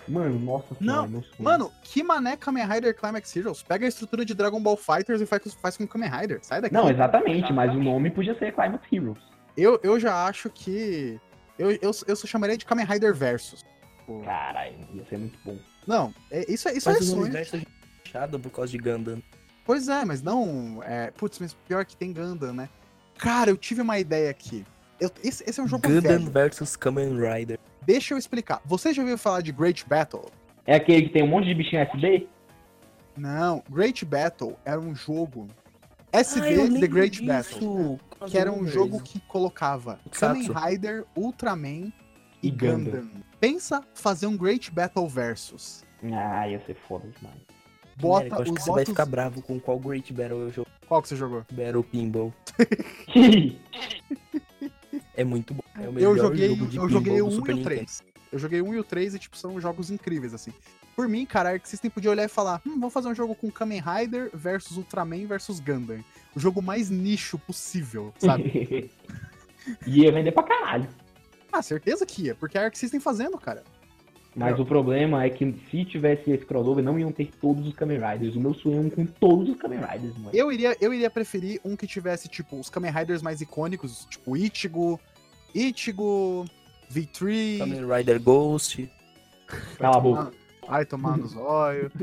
Mano, nossa senhora, Não, meu sonho. Mano, que mané Kamen Rider Climax Heroes? Pega a estrutura de Dragon Ball Fighters e faz, com- faz com Kamen Rider. Sai daqui. Não, exatamente, mas o nome podia ser Climax Heroes. Eu, eu já acho que. Eu, eu, eu só chamaria de Kamen Rider Versus. Tipo, Caralho, ia ser muito bom. não, é- isso, é- isso é Mas o sonho. universo é fechado por causa de Gundam. Pois é, mas não. É, putz, mas pior que tem Gundam, né? Cara, eu tive uma ideia aqui. Eu- esse, esse é um jogo Gundam velho. versus Kamen Rider. Deixa eu explicar. Você já ouviu falar de Great Battle? É aquele que tem um monte de bichinho S D? Não, Great Battle era um jogo S Ah, eu D The lembro Great Battle. disso. Que era um Nossa, jogo mesmo. que colocava Kamen Satsu. Rider, Ultraman e, E Gundam. Gundam. Pensa fazer um Great Battle Versus. Ah, ia ser foda demais. Bota Genérico, acho os que você vai votos... ficar bravo com qual Great Battle eu jogo. Qual que você jogou? Battle Pinball. É muito bom. É o melhor Eu joguei, jogo de eu pinball joguei do o um Super e o Nintendo. três. Eu joguei o um e o três e, tipo, são jogos incríveis, assim. Por mim, cara, a Arc System podia olhar e falar, hum, vamos fazer um jogo com Kamen Rider versus Ultraman versus Gundam. O jogo mais nicho possível, sabe? Ia vender pra caralho. Ah, certeza que ia, porque a Arc System fazendo, cara. Mas Não. o problema é que se tivesse esse crossover, não iam ter todos os Kamen Riders. O meu sonho é um com todos os Kamen Riders, mano. Eu iria, eu iria preferir um que tivesse, tipo, os Kamen Riders mais icônicos, tipo Ichigo, Ichigo, V três... Kamen Rider Ghost. Cala a boca. Ai, tomar nos olhos.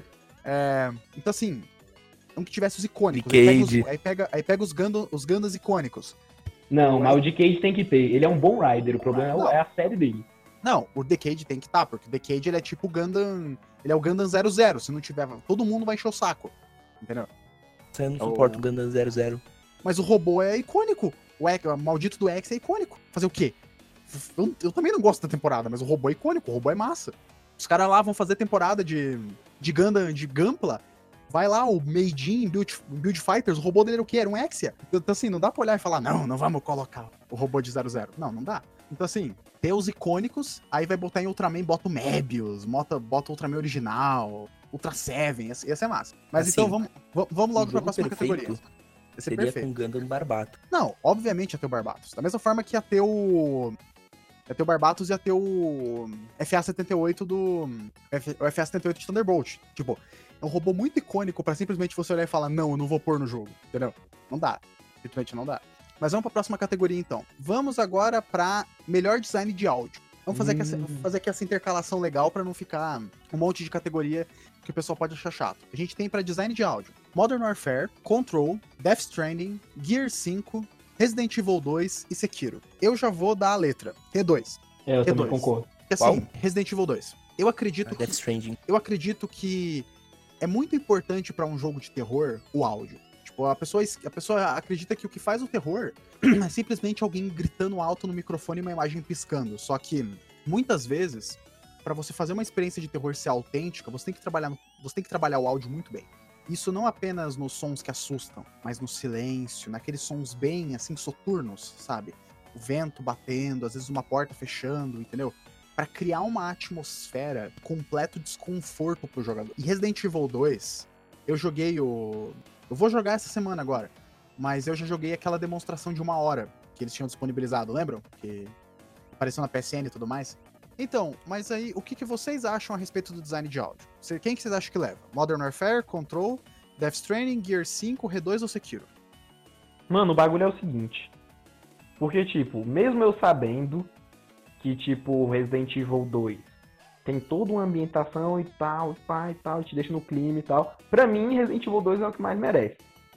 É, então, assim, um que tivesse os icônicos. Aí pega os, Decade. aí pega, aí pega os, Gundam, os Gundams icônicos. Não, mas o Decade tem que ter. Ele é um bom Rider, o problema é o- Não. é a série dele. Não, o Decade tem que estar, porque o Decade ele é tipo o Gundam. Ele é o Gundam zero zero. Se não tiver, todo mundo vai encher o saco. Entendeu? Você não Oh. suporta o Gundam zero zero. Mas o robô é icônico. O, X, o maldito do X é icônico. Fazer o quê? Eu, eu também não gosto da temporada, mas o robô é icônico, o robô é massa. Os caras lá vão fazer temporada de, de Gundam, de Gunpla. Vai lá, o Meijin, Build, Build Fighters, o robô dele era o quê? Era um Exia. Então, assim, não dá pra olhar e falar, não, não vamos colocar o robô de zero zero. Não, não dá. Então, assim, ter os icônicos, aí vai botar em Ultraman, bota o Mebius, bota, bota o Ultraman original, Ultra Seven, ia ser massa. Mas Assim, então, vamos, v- vamos logo o pra jogo próxima perfeito categoria. Ia ser Seria perfeito. com Gundam Barbato. Não, obviamente ia ter o Barbatos. Da mesma forma que ia ter o. Ia ter o Barbatos e ia ter o F A setenta e oito do. F- O F A setenta e oito de Thunderbolt. Tipo, é um robô muito icônico pra simplesmente você olhar e falar, não, eu não vou pôr no jogo. Entendeu? Não dá. Simplesmente não dá. Mas vamos pra próxima categoria então. Vamos agora pra melhor design de áudio. Vamos fazer, aqui, essa, Hum. fazer aqui essa intercalação legal pra não ficar um monte de categoria que o pessoal pode achar chato. A gente tem pra design de áudio Modern Warfare, Control, Death Stranding, Gear cinco, Resident Evil dois e Sekiro. Eu já vou dar a letra. T dois. É, eu T também dois. concordo. Porque, assim, Resident Evil dois. Eu acredito A que Death Stranding. eu acredito que é muito importante pra um jogo de terror o áudio. Tipo, a pessoa, es- a pessoa acredita que o que faz o terror é simplesmente alguém gritando alto no microfone e uma imagem piscando. Só que, muitas vezes, pra você fazer uma experiência de terror ser autêntica, você tem que trabalhar, no- você tem que trabalhar o áudio muito bem. Isso não apenas nos sons que assustam, mas no silêncio, naqueles sons bem, assim, soturnos, sabe? O vento batendo, às vezes uma porta fechando, entendeu? Pra criar uma atmosfera, completo desconforto pro jogador. E Resident Evil dois, eu joguei o... Eu vou jogar essa semana agora, mas eu já joguei aquela demonstração de uma hora que eles tinham disponibilizado, lembram? Que apareceu na P S N e tudo mais. Então, mas aí, o que, que vocês acham a respeito do design de áudio? Cê- Quem que vocês acham que leva? Modern Warfare, Control, Death Stranding, Gear cinco, R dois ou Sekiro? Mano, o bagulho é o seguinte. Porque, tipo, mesmo eu sabendo que, tipo, Resident Evil dois tem toda uma ambientação e tal, e pá, e tal, te deixa no clima e tal. Pra mim, Resident Evil dois é o que mais merece.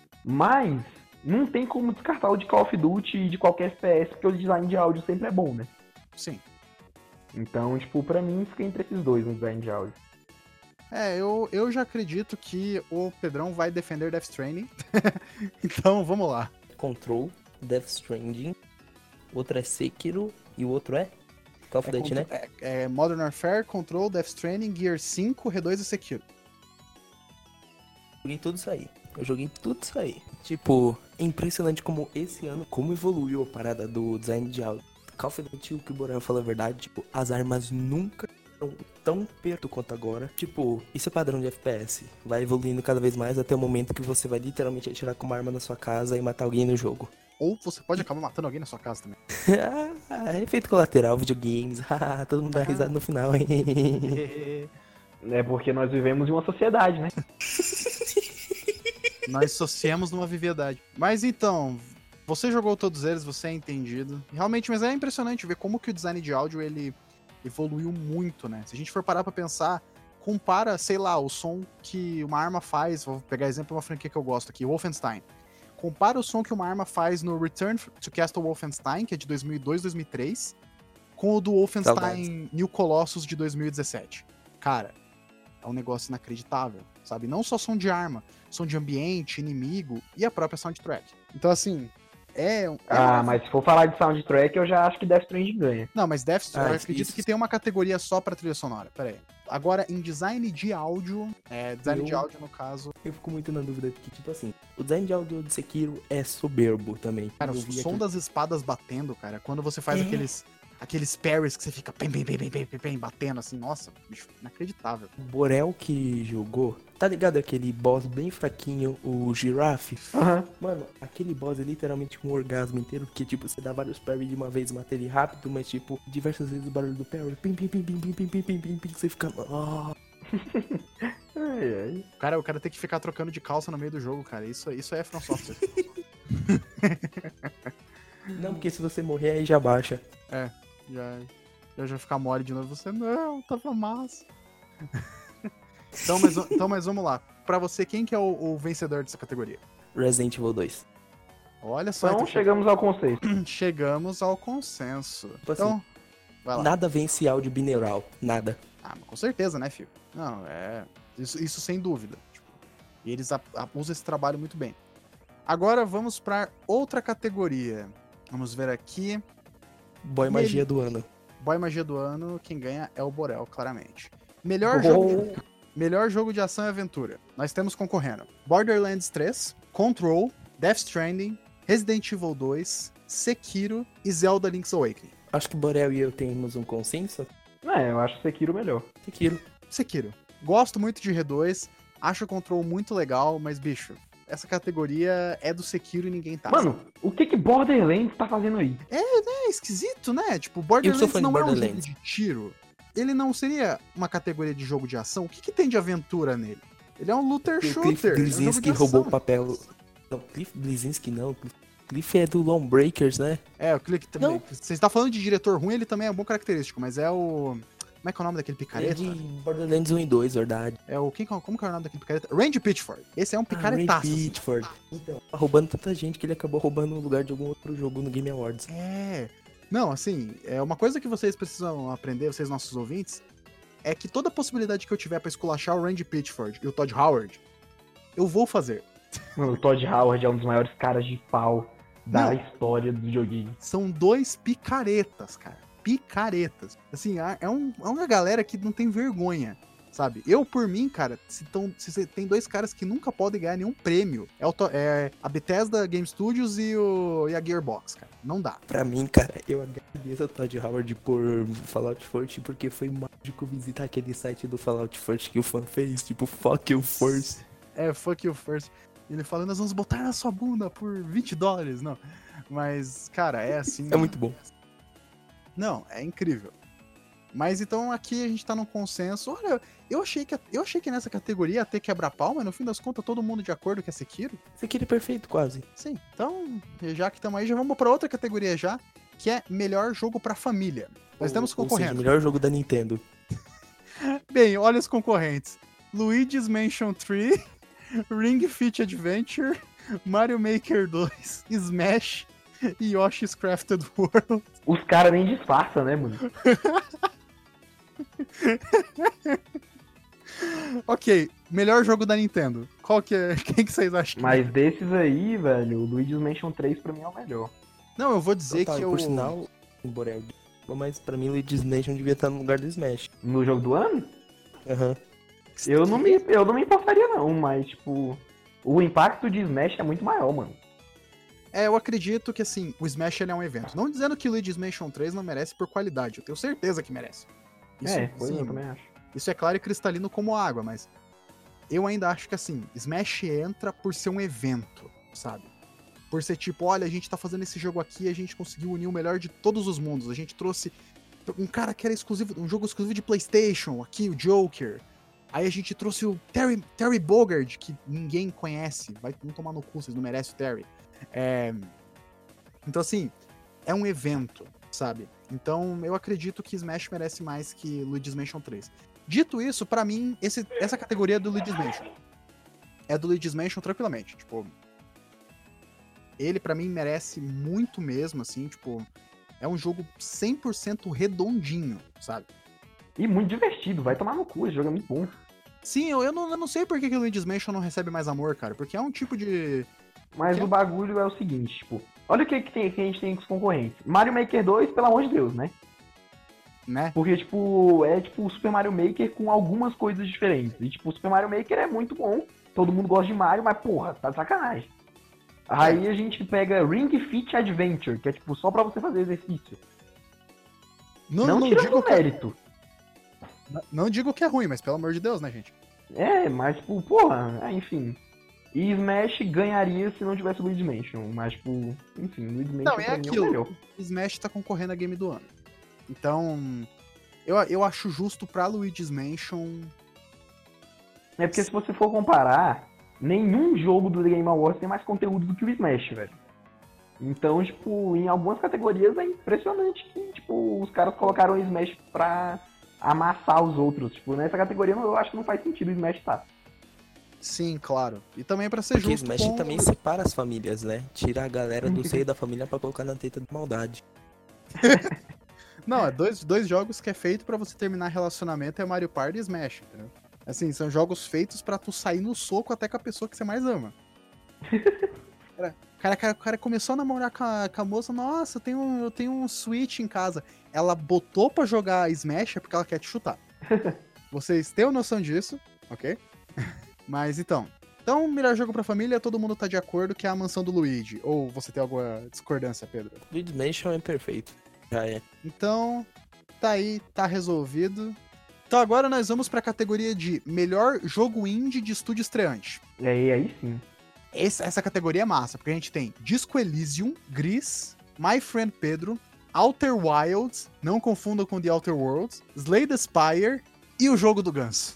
Mas, não tem como descartar o de Call of Duty e de qualquer F P S, porque o design de áudio sempre é bom, né? Sim. Então, tipo, pra mim, fica entre esses dois no design de áudio. É, eu, eu já acredito que o Pedrão vai defender Death Stranding. Então, vamos lá. Control, Death Stranding. Outro é Sekiro e o outro é Call of É, Duty, né? é, é Modern Warfare, Control, Death Stranding, Gear cinco, R dois e Sekiro. Joguei tudo isso aí. Eu joguei tudo isso aí. Tipo, é impressionante como esse ano, como evoluiu a parada do design de áudio. Call of Duty, o que o Borel falou a verdade, tipo, as armas nunca estão tão perto quanto agora. Tipo, isso é padrão de F P S. Vai evoluindo cada vez mais até o momento que você vai literalmente atirar com uma arma na sua casa e matar alguém no jogo. ou você pode acabar matando alguém na sua casa também. Ah, efeito colateral, videogames. haha, Todo mundo dá risada no final. É porque nós vivemos em uma sociedade, né? Nós sociamos numa viviedade. Mas então, você jogou todos eles, você é entendido. Realmente, mas é impressionante ver como que o design de áudio, ele evoluiu muito, né? Se a gente for parar pra pensar, compara, sei lá, o som que uma arma faz, vou pegar exemplo de uma franquia que eu gosto aqui, Wolfenstein. Compara o som que uma arma faz no Return to Castle Wolfenstein, que é de dois mil e dois, dois mil e três, com o do Wolfenstein Saudades. New Colossus de dois mil e dezessete. Cara, é um negócio inacreditável, sabe? Não só som de arma, som de ambiente, inimigo e a própria soundtrack. Então, assim, é... é Ah, mas se for falar de soundtrack, eu já acho que Death Stranding ganha. Não, mas Death Stranding, Ah, eu acredito isso. que tem uma categoria só pra trilha sonora. Pera aí. Agora, em design de áudio, é, design Eu- de áudio, no caso, Eu fico muito na dúvida, porque, tipo assim, o design de áudio de Sekiro é soberbo também. cara, o Eu vi som aquele- das espadas batendo, cara, quando você faz É. aqueles aqueles parries que você fica pem, pem, pem, pem, pem, pem, pem, batendo assim, nossa, bicho, inacreditável. O Borel que jogou, tá ligado aquele boss bem fraquinho, o Giraffe? Aham. Mano, aquele boss é literalmente um orgasmo inteiro, porque, tipo, você dá vários parry de uma vez e mata ele rápido, mas, tipo, diversas vezes o barulho do parry, pim, pim, pim, pim, pim, pim, pim, pim, pim, pim, você fica... Ah. Ai, ai. O cara, o cara tem que ficar trocando de calça no meio do jogo, cara, isso, isso é From Software. Não, porque se você morrer, aí já baixa. já, já já ficar mole de novo, você, não, tava massa. então, mas, então, mas vamos lá. Pra você, quem que é o, o vencedor dessa categoria? Resident Evil dois. Olha só, Então então chegamos ao conceito. chegamos ao consenso. Tipo assim, Então, vai lá. Nada vence áudio binaural, nada. Ah, mas com certeza, né, filho? Não, é. Isso, isso sem dúvida. Tipo, e eles a- a- usam esse trabalho muito bem. Agora vamos pra outra categoria. Vamos ver aqui. Boy Ele- magia do ano. Boy Magia do Ano, quem ganha é o Borel, claramente. Melhor jogo. Oh, Melhor jogo de ação e aventura. Nós temos concorrendo Borderlands três, Control, Death Stranding, Resident Evil dois, Sekiro e Zelda Link's Awakening. Acho que Borel e eu temos um consenso. é, eu acho Sekiro melhor. Sekiro. Sekiro. Gosto muito de R dois, acho o Control muito legal, mas, bicho, essa categoria é do Sekiro e ninguém tá. Mano, o que que Borderlands tá fazendo aí? É esquisito, né? Tipo, Eu sou Borderlands fã de não é um jogo Borderlands. de tiro. Ele não seria uma categoria de jogo de ação? O que, que tem de aventura nele? Ele é um looter O Cliff shooter. é um jogo Bleszinski de roubou o ação. papel. Não, Cliff Bleszinski não. Cliff- Cliff é do Lawbreakers, né? É, o Click também. Não. Você está falando de diretor ruim, ele também é um bom característico, mas é o. Como é que é o nome daquele Ele é picareta? de Borderlands um e dois, verdade. É o. Quem, como que é o nome daquele picareta? Randy Pitchford. Esse é um Ah, Ray picaretaço. assim. Pitchford. Então, tá roubando tanta gente que ele acabou roubando o lugar de algum outro jogo no Game Awards. É. Não, assim, é uma coisa que vocês precisam aprender, vocês nossos ouvintes, é que toda possibilidade que eu tiver pra esculachar o Randy Pitchford e o Todd Howard, eu vou fazer. Mano, o Todd Howard é um dos maiores caras de pau da Não. história do joguinho. São dois picaretas, cara. Picaretas. Assim, é, é um- é uma galera que não tem vergonha, sabe? Eu, por mim, cara, se, tão, se você tem dois caras que nunca podem ganhar nenhum prêmio, é, o, To- é a Bethesda Game Studios e, o, e a Gearbox, cara. Não dá. Pra mim, cara, eu agradeço ao Todd Howard por Fallout First, porque foi mágico visitar aquele site do Fallout First que o fã fez, tipo, fuck you first. É, fuck you first. Ele falando, nós vamos botar na sua bunda por vinte dólares, não. Mas, cara, é assim. É muito bom. Não, é incrível. Mas então aqui a gente tá num consenso. Olha, eu achei que, eu achei que nessa categoria ia ter quebra-pau, mas no fim das contas todo mundo de acordo que é Sekiro. Esse aqui é perfeito, quase. Sim, então, já que estamos aí, já vamos pra outra categoria já, que é melhor jogo pra família. Nós Ou- temos ou seja, concorrendo. o melhor jogo da Nintendo. Bem, olha os concorrentes. Luigi's Mansion três, Ring Fit Adventure, Mario Maker dois, Smash e Yoshi's Crafted World. Os caras nem disfarçam, né, mano? Ok, melhor jogo da Nintendo. Qual que é? Quem que vocês acham que Mas desses aí, velho, o Luigi's Mansion três pra mim é o melhor. Não, eu vou dizer Total, que eu... por sinal, embora eu... Mas pra mim, Luigi's Mansion devia estar no lugar do Smash. No jogo do ano? Aham. Eu não me, eu não me importaria não, mas, tipo, o impacto de Smash é muito maior, mano. É, eu acredito que, assim, o Smash ele é um evento. Não dizendo que o Luigi's Mansion três não merece por qualidade. Eu tenho certeza que merece. Isso, é, pois sim, eu também acho. isso é claro e cristalino como água, mas eu ainda acho que, assim, Smash entra por ser um evento, sabe? Por ser tipo, olha, a gente tá fazendo esse jogo aqui, a gente conseguiu unir o melhor de todos os mundos. A gente trouxe um cara que era exclusivo, um jogo exclusivo de PlayStation, aqui, o Joker. Aí a gente trouxe o Terry, Terry Bogard, que ninguém conhece. Vai não tomar no cu, vocês não merecem o Terry. É... Então, assim, é um evento, sabe? Então, eu acredito que Smash merece mais que Luigi's Mansion três. Dito isso, pra mim, esse, essa categoria é do Luigi's Mansion. É do Luigi's Mansion tranquilamente. Tipo, ele pra mim merece muito mesmo, assim, tipo, é um jogo cem por cento redondinho, sabe? E muito divertido, vai tomar no cu, esse jogo é muito bom. Sim, eu, eu, não, eu não sei por que, que o Luigi's Mansion não recebe mais amor, cara, porque é um tipo de... Mas que o é... bagulho é o seguinte, tipo, olha o que, que, tem, que a gente tem com os concorrentes. Mario Maker dois, pelo amor de Deus, né? Né? Porque, tipo, é tipo o Super Mario Maker com algumas coisas diferentes. E, tipo, o Super Mario Maker é muito bom, todo mundo gosta de Mario, mas, porra, tá de sacanagem. Aí a gente pega Ring Fit Adventure, que é, tipo, só pra você fazer exercício. Não, Não, não tira digo o que... mérito. Não digo que é ruim, mas pelo amor de Deus, né, gente? É, mas, tipo, porra, é, enfim. E Smash ganharia se não tivesse o Luigi Mansion. Mas, tipo, enfim, o Luigi Mansion Não, é pra mim é o aquilo. melhor. Smash tá concorrendo a Game do Ano. Então, eu, eu acho justo pra Luigi's Mansion... É porque se você for comparar, nenhum jogo do The Game Awards tem mais conteúdo do que o Smash, velho. Então, tipo, em algumas categorias é impressionante que, tipo, os caras colocaram o Smash pra amassar os outros. Tipo, nessa categoria eu acho que não faz sentido o Smash estar. Sim, claro. E também pra ser Porque justo Smash com... também separa as famílias, né? Tira a galera do seio da família pra colocar na teta de maldade. Não, é dois, dois jogos que é feito pra você terminar relacionamento, é Mario Party e Smash, entendeu? Assim, são jogos feitos pra tu sair no soco até com a pessoa que você mais ama. Cara, cara, cara, cara começou a namorar com a, com a moça, nossa, eu tenho, um, eu tenho um Switch em casa. Ela botou pra jogar Smash é porque ela quer te chutar. Vocês têm noção disso, ok? Mas então, então, melhor jogo pra família, todo mundo tá de acordo que é a Mansão do Luigi. Ou você tem alguma discordância, Pedro? Luigi's Mansion é perfeito. Já é. Então, tá aí, tá resolvido. Então agora nós vamos pra categoria de melhor jogo indie de estúdio estreante. E aí, aí sim. Essa, essa categoria é massa, porque a gente tem Disco Elysium, Gris, My Friend Pedro, Outer Wilds, não confundam com The Outer Worlds, Slay the Spire e o Jogo do Ganso.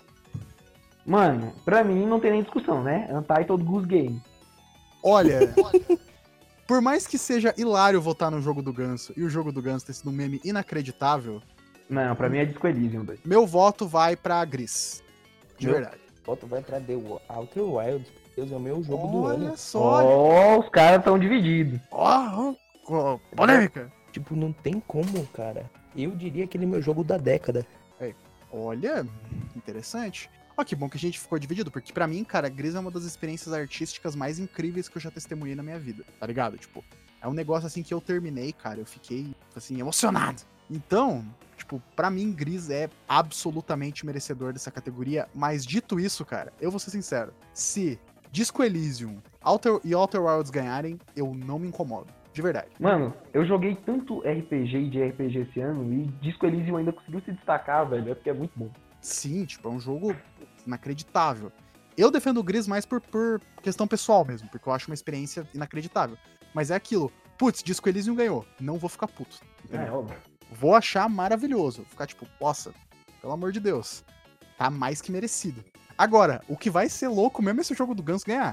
Mano, pra mim não tem nem discussão, né? Untitled Goose Game. Olha, por mais que seja hilário votar no Jogo do Ganso e o Jogo do Ganso ter sido um meme inacreditável, Não, pra mim é Disco Elysium, doido. meu voto vai pra Gris. De Meu- verdade. Voto vai pra The Outer Wilds. Deus, é o meu jogo do ano. Olha só, Ó, os caras tão divididos. ó, ó, polêmica. Tipo, não tem como, cara. Eu diria que ele é meu jogo da década. Olha, interessante. Ó, que bom que a gente ficou dividido, porque pra mim, cara, Gris é uma das experiências artísticas mais incríveis que eu já testemunhei na minha vida, tá ligado? Tipo, é um negócio assim que eu terminei, cara, eu fiquei, assim, emocionado. Então, tipo, pra mim, Gris é absolutamente merecedor dessa categoria, mas dito isso, cara, eu vou ser sincero, se Disco Elysium Outer, e Outer Wilds ganharem, eu não me incomodo, de verdade. Mano, eu joguei tanto R P G e de R P G esse ano e Disco Elysium ainda conseguiu se destacar, velho. É porque é muito bom. Sim, tipo, é um jogo inacreditável. Eu defendo o Gris mais por, por questão pessoal mesmo, porque eu acho uma experiência inacreditável. Mas é aquilo, putz, Disco Elysium ganhou, não vou ficar puto, entendeu? É, óbvio. Vou achar maravilhoso, vou ficar tipo, nossa, pelo amor de Deus, tá mais que merecido. Agora, o que vai ser louco mesmo é esse jogo do Ganso ganhar.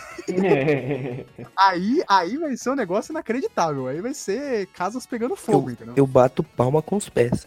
Aí, aí vai ser um negócio inacreditável, aí vai ser casas pegando fogo, entendeu? Eu bato palma com os pés.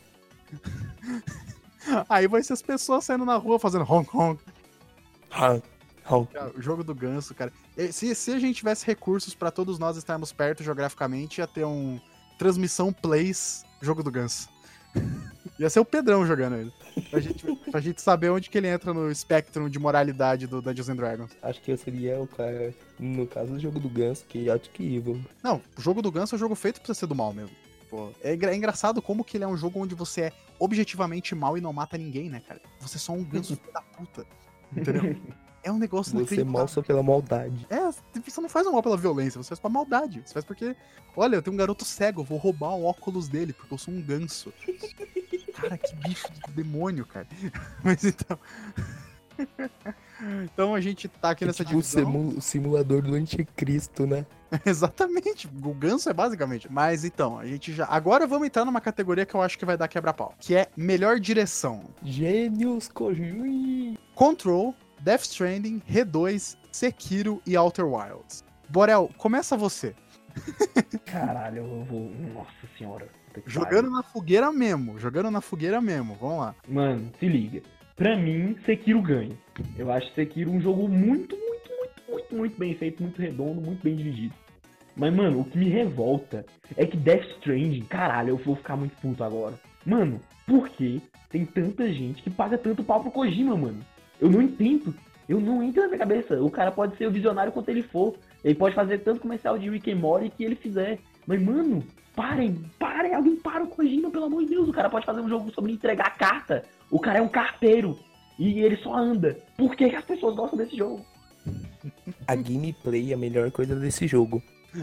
Aí vai ser as pessoas saindo na rua fazendo honk honk. Ah, ah, Cara, o jogo do Ganso, cara. E Se, se a gente tivesse recursos pra todos nós estarmos perto geograficamente, ia ter um transmissão plays jogo do Ganso. Ia ser o Pedrão jogando ele. Pra gente, pra gente saber onde que ele entra no espectro de moralidade do Dungeons and Dragons. Acho que eu seria o cara, no caso do jogo do Ganso, que é que evil. Não, o jogo do Ganso é um jogo feito pra você ser do mal mesmo. Pô, é, engra- é engraçado como que ele é um jogo onde você é objetivamente mal e não mata ninguém, né, cara? Você é só um ganso filho da puta. Entendeu? É um negócio Você inacreditável. mal só pela maldade. É, você não faz o mal pela violência, você faz pra maldade. Você faz porque, olha, eu tenho um garoto cego, eu vou roubar o óculos dele, porque eu sou um ganso. Cara, que bicho de demônio, cara. Mas então. Então a gente tá aqui É nessa tipo o divisão. simu- o simulador do anticristo, né? Exatamente, o ganso é basicamente. Mas então, a gente já. Agora vamos entrar numa categoria que eu acho que vai dar quebra-pau, que é melhor direção. Gênios, Kojima. Control, Death Stranding, R dois, Sekiro e Outer Wilds. Borel, começa você. Caralho, eu vou. Nossa senhora. puta que Jogando pariu. na fogueira mesmo. Jogando na fogueira mesmo. Vamos lá. Mano, se liga. Pra mim, Sekiro ganha. Eu acho Sekiro um jogo muito, muito, muito, muito, muito bem feito, muito redondo, muito bem dirigido. Mas, mano, o que me revolta é que Death Stranding, caralho, eu vou ficar muito puto agora. Mano, por que tem tanta gente que paga tanto pau pro Kojima, mano? Eu não entendo. Eu não entro na minha cabeça. O cara pode ser o visionário quanto ele for. Ele pode fazer tanto comercial de Rick and Morty que ele fizer. Mas, mano, parem, parem. Alguém para o Kojima, pelo amor de Deus. O cara pode fazer um jogo sobre entregar carta. O cara é um carteiro. E ele só anda. Por que, que as pessoas gostam desse jogo? A gameplay é a melhor coisa desse jogo.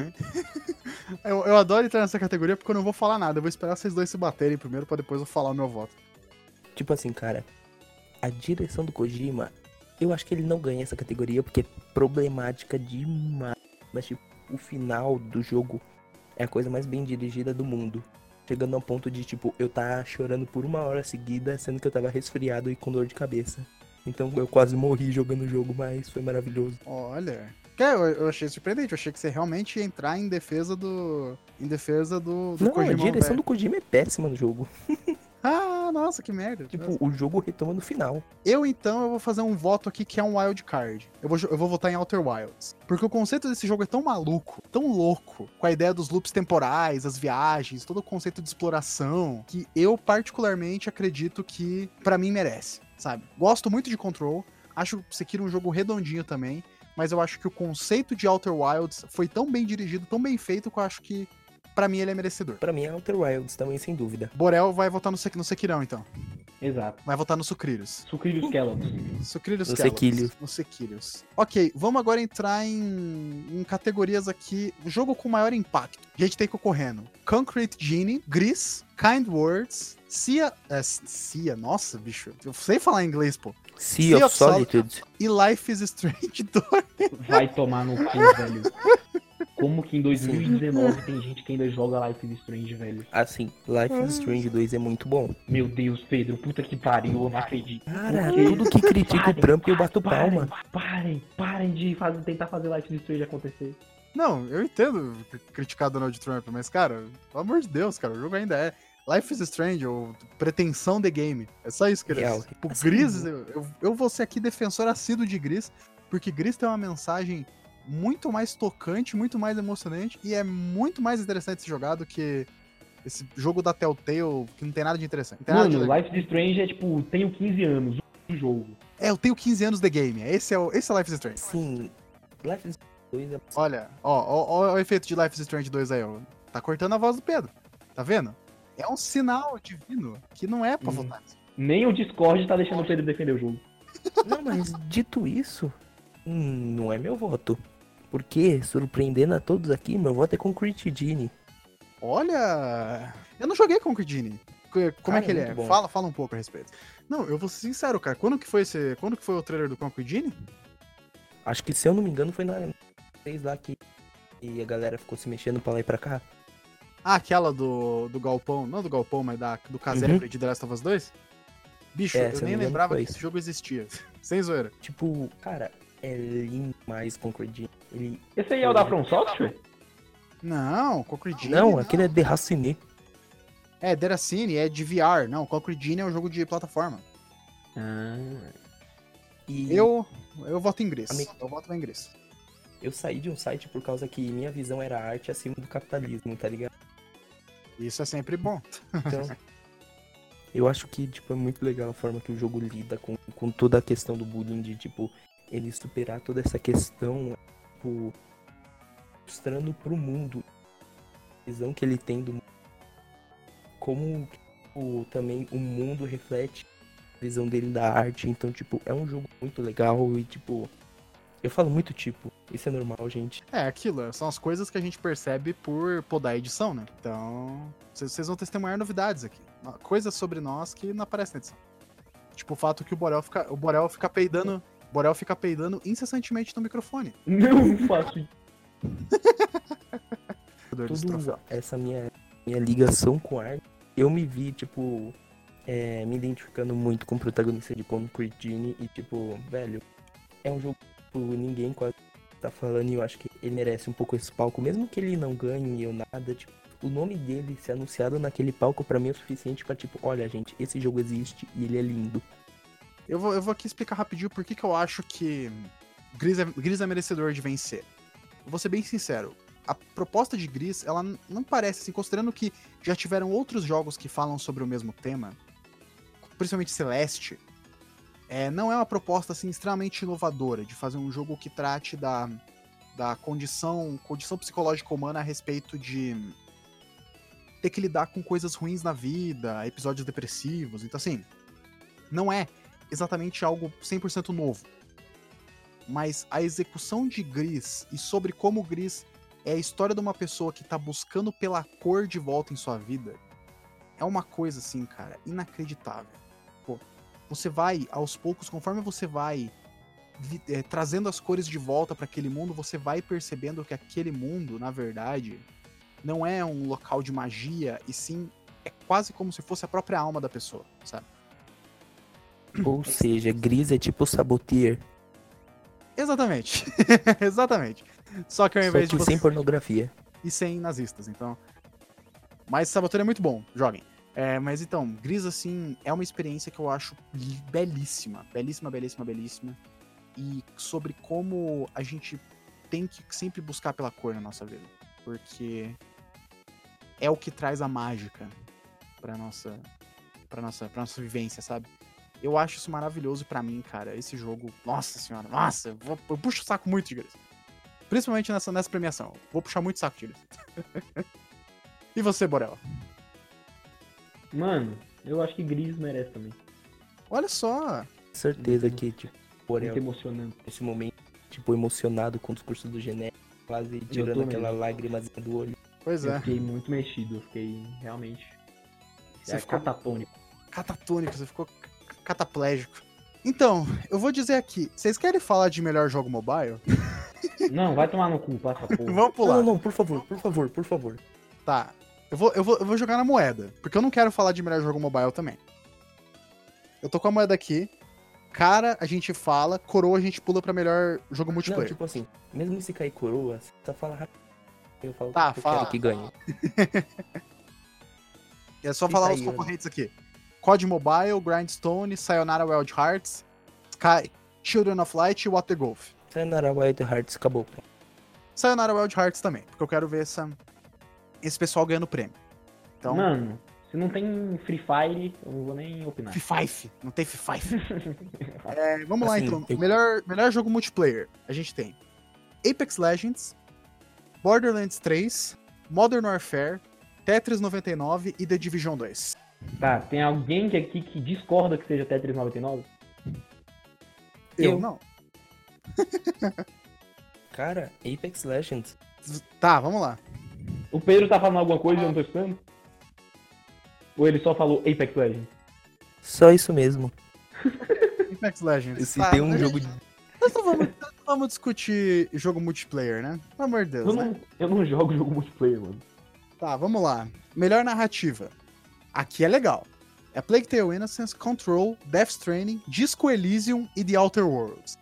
Eu, eu adoro entrar nessa categoria porque eu não vou falar nada. Eu vou esperar vocês dois se baterem primeiro pra depois eu falar o meu voto. Tipo assim, cara, a direção do Kojima, eu acho que ele não ganha essa categoria porque é problemática demais. Mas, tipo, o final do jogo é a coisa mais bem dirigida do mundo. Chegando ao ponto de, tipo, eu tá chorando por uma hora seguida, sendo que eu tava resfriado e com dor de cabeça. Então eu quase morri jogando o jogo, mas foi maravilhoso. Olha. É, eu, eu achei surpreendente. Eu achei que você realmente ia entrar em defesa do. Em defesa do, do Não, Kojima. a direção velho. do Kojima é péssima no jogo. Ah, nossa, que merda. Tipo, o jogo retoma no final. Eu, então, eu vou fazer um voto aqui que é um wild card. Eu vou, jo- eu vou votar em Outer Wilds. Porque o conceito desse jogo é tão maluco, tão louco, com a ideia dos loops temporais, as viagens, todo o conceito de exploração, que eu particularmente acredito que, pra mim, merece, sabe? Gosto muito de Control, acho o Sekiro um jogo redondinho também, mas eu acho que o conceito de Outer Wilds foi tão bem dirigido, tão bem feito, que eu acho que, pra mim, ele é merecedor. Pra mim é Outer Wilds também, sem dúvida. Borel vai votar no, Sek no Sekirão, então. Exato. Vai votar no Sucrilhos. Sucrilhos Skeletons. Sucrilhos No Skeletons. Sequilhos. No Sequilhos. Ok, vamos agora entrar em, em categorias aqui. Jogo com maior impacto. A gente tem concorrendo Concrete Genie, Gris, Kind Words, Sia... É, Sia, nossa, bicho. Eu sei falar inglês, pô. Sea, Sea of of Solitude. Solitude. E Life is Strange dois. Vai tomar no cu, velho. Como que em dois mil e dezenove tem gente que ainda joga Life is Strange, velho? Assim, Life is Strange dois é muito bom. Meu Deus, Pedro, puta que pariu, eu não acredito. Cara, Por quê? tudo que critica o Parem, Trump eu bato parem, palma. Parem, parem de fazer, tentar fazer Life is Strange acontecer. Não, eu entendo criticar Donald Trump, mas, cara, pelo amor de Deus, cara, o jogo ainda é Life is Strange, ou pretensão de game. É só isso que ele é. Real. Tipo, Assim, Gris, eu, eu, eu vou ser aqui defensor assíduo de Gris, porque Gris tem uma mensagem muito mais tocante, muito mais emocionante, e é muito mais interessante esse jogar do que esse jogo da Telltale, que não tem nada de interessante. Não tem nada de Mano, legal. Life is Strange é tipo, tenho quinze anos, o jogo. É, eu tenho quinze anos de game, esse é, o, esse é Life is Strange. Sim, Life is Strange dois é... Olha, ó, ó, ó o efeito de Life is Strange dois aí, ó. Tá cortando a voz do Pedro, tá vendo? É um sinal divino que não é pra Hum. votar nisso. Nem o Discord tá deixando o Pedro defender o jogo. Não, mas dito isso, hum, não é meu voto. Porque, surpreendendo a todos aqui, meu voto é Concrete Genie. Olha, eu não joguei Concrete Genie. Co- Como Cara, é que ele muito é? bom. Fala, fala um pouco a respeito. Não, eu vou ser sincero, cara. Quando que foi esse, quando que foi o trailer do Concrete Genie? Acho que, se eu não me engano, foi na vez lá que e a galera ficou se mexendo pra lá e pra cá. Ah, aquela do, do galpão, não do galpão, mas da, do casebre de The Last of Us dois? Bicho, É, eu se eu nem não me engano, lembrava foi que isso. esse jogo existia. Sem zoeira. Tipo, cara, é lindo mais Concrete Genie. Ele... Esse aí é o da From Software? Não, Concrete Genie. Não, aquele é The Racine. É, Deracine, é de V R. Não, Concrete Genie é um jogo de plataforma. Ah. E Eu, eu voto em Gris. Amigo. Eu voto em Gris. eu saí de um site por causa que minha visão era arte acima do capitalismo, tá ligado? Isso é sempre bom. Então, eu acho que, tipo, é muito legal a forma que o jogo lida com, com toda a questão do bullying, de, tipo, ele superar toda essa questão, tipo, mostrando pro mundo a visão que ele tem do mundo. Como, tipo, também o mundo reflete a visão dele da arte. Então, tipo, é um jogo muito legal e, tipo, eu falo muito tipo, isso é normal, gente. É, aquilo, são as coisas que a gente percebe por podar a edição, né? Então, vocês vocês vão testemunhar novidades aqui. Coisas sobre nós que não aparecem na edição. Tipo o fato que o Borel fica, o Borel fica peidando, o Borel fica peidando incessantemente no microfone. Não faço isso. Tudo essa minha, minha ligação com a arte, eu me vi, tipo, é, me identificando muito com o protagonista de Concrete Genie e, tipo, velho, é um jogo que tipo, ninguém quase tá falando e eu acho que ele merece um pouco esse palco, mesmo que ele não ganhe ou nada, tipo, o nome dele ser anunciado naquele palco pra mim é o suficiente pra, tipo, olha, gente, esse jogo existe e ele é lindo. Eu vou, eu vou aqui explicar rapidinho por que que eu acho que Gris é, Gris é merecedor de vencer. Eu vou ser bem sincero. A proposta de Gris, ela não parece, assim, considerando que já tiveram outros jogos que falam sobre o mesmo tema, principalmente Celeste, é, não é uma proposta, assim, extremamente inovadora de fazer um jogo que trate da, da condição, condição psicológica humana a respeito de ter que lidar com coisas ruins na vida, episódios depressivos, então, assim, não é exatamente algo cem por cento novo. Mas a execução de Gris e sobre como Gris é a história de uma pessoa que tá buscando pela cor de volta em sua vida, é uma coisa assim, cara, inacreditável. Pô, você vai, aos poucos, conforme você vai é, trazendo as cores de volta para aquele mundo, você vai percebendo que aquele mundo, na verdade, não é um local de magia, e sim, é quase como se fosse a própria alma da pessoa, sabe? Ou seja, Gris é tipo Saboteur. Exatamente. Exatamente. Só que ao Só invés que de sem você... pornografia. E sem nazistas, então... Mas Saboteur é muito bom, joguem. É, mas então, Gris, assim, é uma experiência que eu acho belíssima. Belíssima, belíssima, belíssima. E sobre como a gente tem que sempre buscar pela cor na nossa vida. Porque é o que traz a mágica pra nossa, pra nossa, pra nossa vivência, sabe? Eu acho isso maravilhoso pra mim, cara. Esse jogo, nossa senhora, nossa, eu, vou, eu puxo o saco muito de Gris. Principalmente nessa, nessa premiação. Vou puxar muito o saco de Gris. E você, Borel? Mano, eu acho que Gris merece também. Olha só. Certeza que, tipo, Borel, Muito emocionante. nesse momento, tipo, emocionado com o discurso do genérico, quase tirando tô aquela mesmo. lágrima do olho. Pois Eu é. fiquei muito mexido, eu fiquei realmente Você é ficou catatônico. catatônico, você ficou c- cataplégico. Então, eu vou dizer aqui, vocês querem falar de melhor jogo mobile? Não, vai tomar no cu, passa porra. Vamos pular. Não, não, por favor, por favor, por favor. Tá. Eu vou, eu, vou, eu vou jogar na moeda, porque eu não quero falar de melhor jogo mobile também. Eu tô com a moeda aqui. Cara, a gente fala. Coroa, a gente pula pra melhor jogo Não, multiplayer. tipo assim, mesmo se cair coroa, você só fala rápido. Eu falo Tá, que eu fala. quero que ganhe. É só E falar tá os aí, concorrentes aqui. C O D Mobile, Grindstone, Sayonara Wild Hearts, Sky, Children of Light e Water Golf. Sayonara Wild Hearts, acabou. Sayonara Wild Hearts também, porque eu quero ver essa, esse pessoal ganhando prêmio. Então, Mano, se não tem Free Fire, eu não vou nem opinar. Fifife, não tem Fifife. É, vamos lá Assim, então. eu- Melhor, melhor jogo multiplayer. A gente tem Apex Legends, Borderlands três, Modern Warfare, Tetris noventa e nove e The Division dois. Tá, tem alguém que aqui que discorda que seja Tetris noventa e nove? Eu, Eu. não. Cara, Apex Legends. Tá, vamos lá. O Pedro tá falando alguma coisa e eu não tô escutando? Ou ele só falou Apex Legends? Só isso mesmo. Apex Legends. Se Tá, tem um mas jogo de... Nós não vamos, nós não vamos discutir jogo multiplayer, né? Pelo amor de Deus, Eu né? não, eu não jogo jogo multiplayer, mano. Tá, vamos lá. Melhor narrativa. Aqui é legal. É Plague Tale Innocence, Control, Death Stranding, Disco Elysium e The Outer Worlds.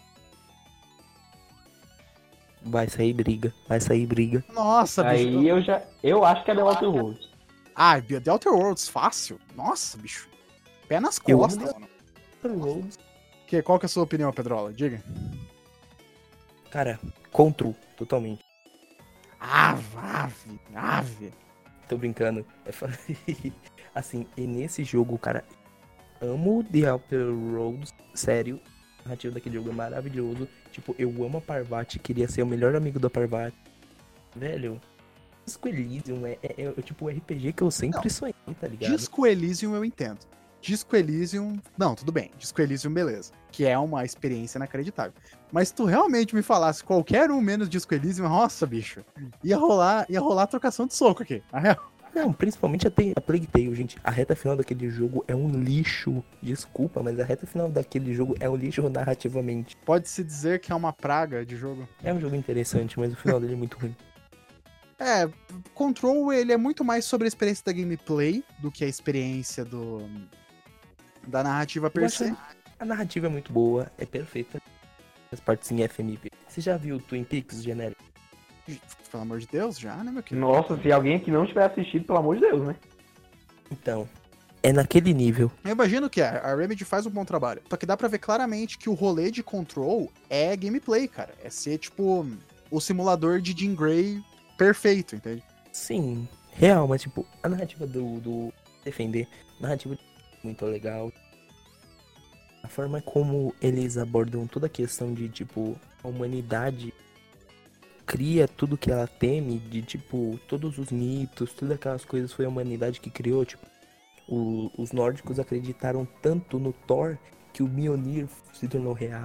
Vai sair briga, vai sair briga. Nossa, Aí bicho. eu já. Eu acho que é The Outer Worlds. Ah, The Outer Worlds, fácil. Nossa, bicho. Pé nas Eu costas, amo mano. Que, qual que é a sua opinião, Pedrola? Diga. Cara, Control, totalmente. Ave, ave, ave. Tô brincando. É fa- assim, e nesse jogo, cara, amo The Outer Worlds, sério. O narrativo daquele jogo é maravilhoso. Tipo, eu amo a Parvati, queria ser o melhor amigo da Parvati. Velho, Disco Elysium é, é, é, tipo o R P G que eu sempre Não. sonhei, tá ligado? Disco Elysium eu entendo. Disco Elysium... Não, tudo bem. Disco Elysium, beleza. Que é uma experiência inacreditável. Mas se tu realmente me falasse qualquer um menos Disco Elysium, nossa, bicho. Ia rolar, ia rolar trocação de soco aqui. Na real. Não, principalmente a, Te- a Plague Tale, gente. A reta final daquele jogo é um lixo. Desculpa, mas a reta final daquele jogo é um lixo narrativamente. Pode-se dizer que é uma praga de jogo. É um jogo interessante, mas o final dele é muito ruim. É, Control, ele é muito mais sobre a experiência da gameplay do que a experiência do da narrativa Eu per acho se. A narrativa é muito boa, é perfeita. As partes em F M V. Você já viu Twin Peaks genérico? Pelo amor de Deus, já, né, meu querido? Nossa, se alguém aqui não tiver assistido, pelo amor de Deus, né? Então, é naquele nível. Eu imagino que a a Remedy faz um bom trabalho. Só que dá pra ver claramente que o rolê de Control é gameplay, cara. É ser, tipo, o simulador de Jean Grey perfeito, entende? Sim, real, mas tipo, a narrativa do, do defender, a narrativa é muito legal. A forma como eles abordam toda a questão de, tipo, a humanidade cria tudo que ela teme, de, tipo, todos os mitos, todas aquelas coisas foi a humanidade que criou, tipo, o- os nórdicos acreditaram tanto no Thor que o Mjolnir se tornou real.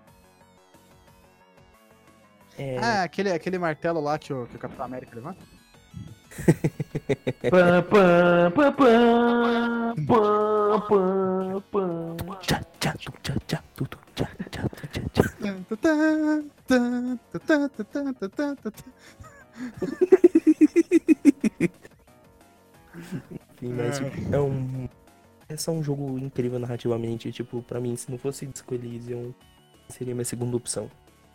É, Ah, aquele, aquele martelo lá que o, que o Capitão América levanta? Pam, pam, pam, pam, pam, pam, pam. tchá, tchá, tu, tchá, tchá, tu, tu, tchá, tchá, tu, tchá, tchá. Enfim, mas tipo, é um. É só um jogo incrível narrativamente. Tipo, pra mim, se não fosse Disco Elysium, seria minha segunda opção.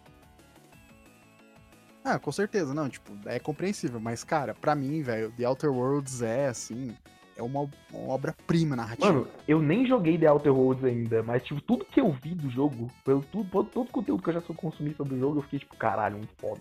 Ah, com certeza, não, tipo, é compreensível, mas, cara, pra mim, velho, The Outer Worlds é, assim, é uma, uma obra-prima narrativa. Mano, eu nem joguei The Outer Worlds ainda, mas tipo, tudo que eu vi do jogo, pelo tudo, todo, todo o conteúdo que eu já sou consumir sobre o jogo, eu fiquei tipo, caralho, muito foda.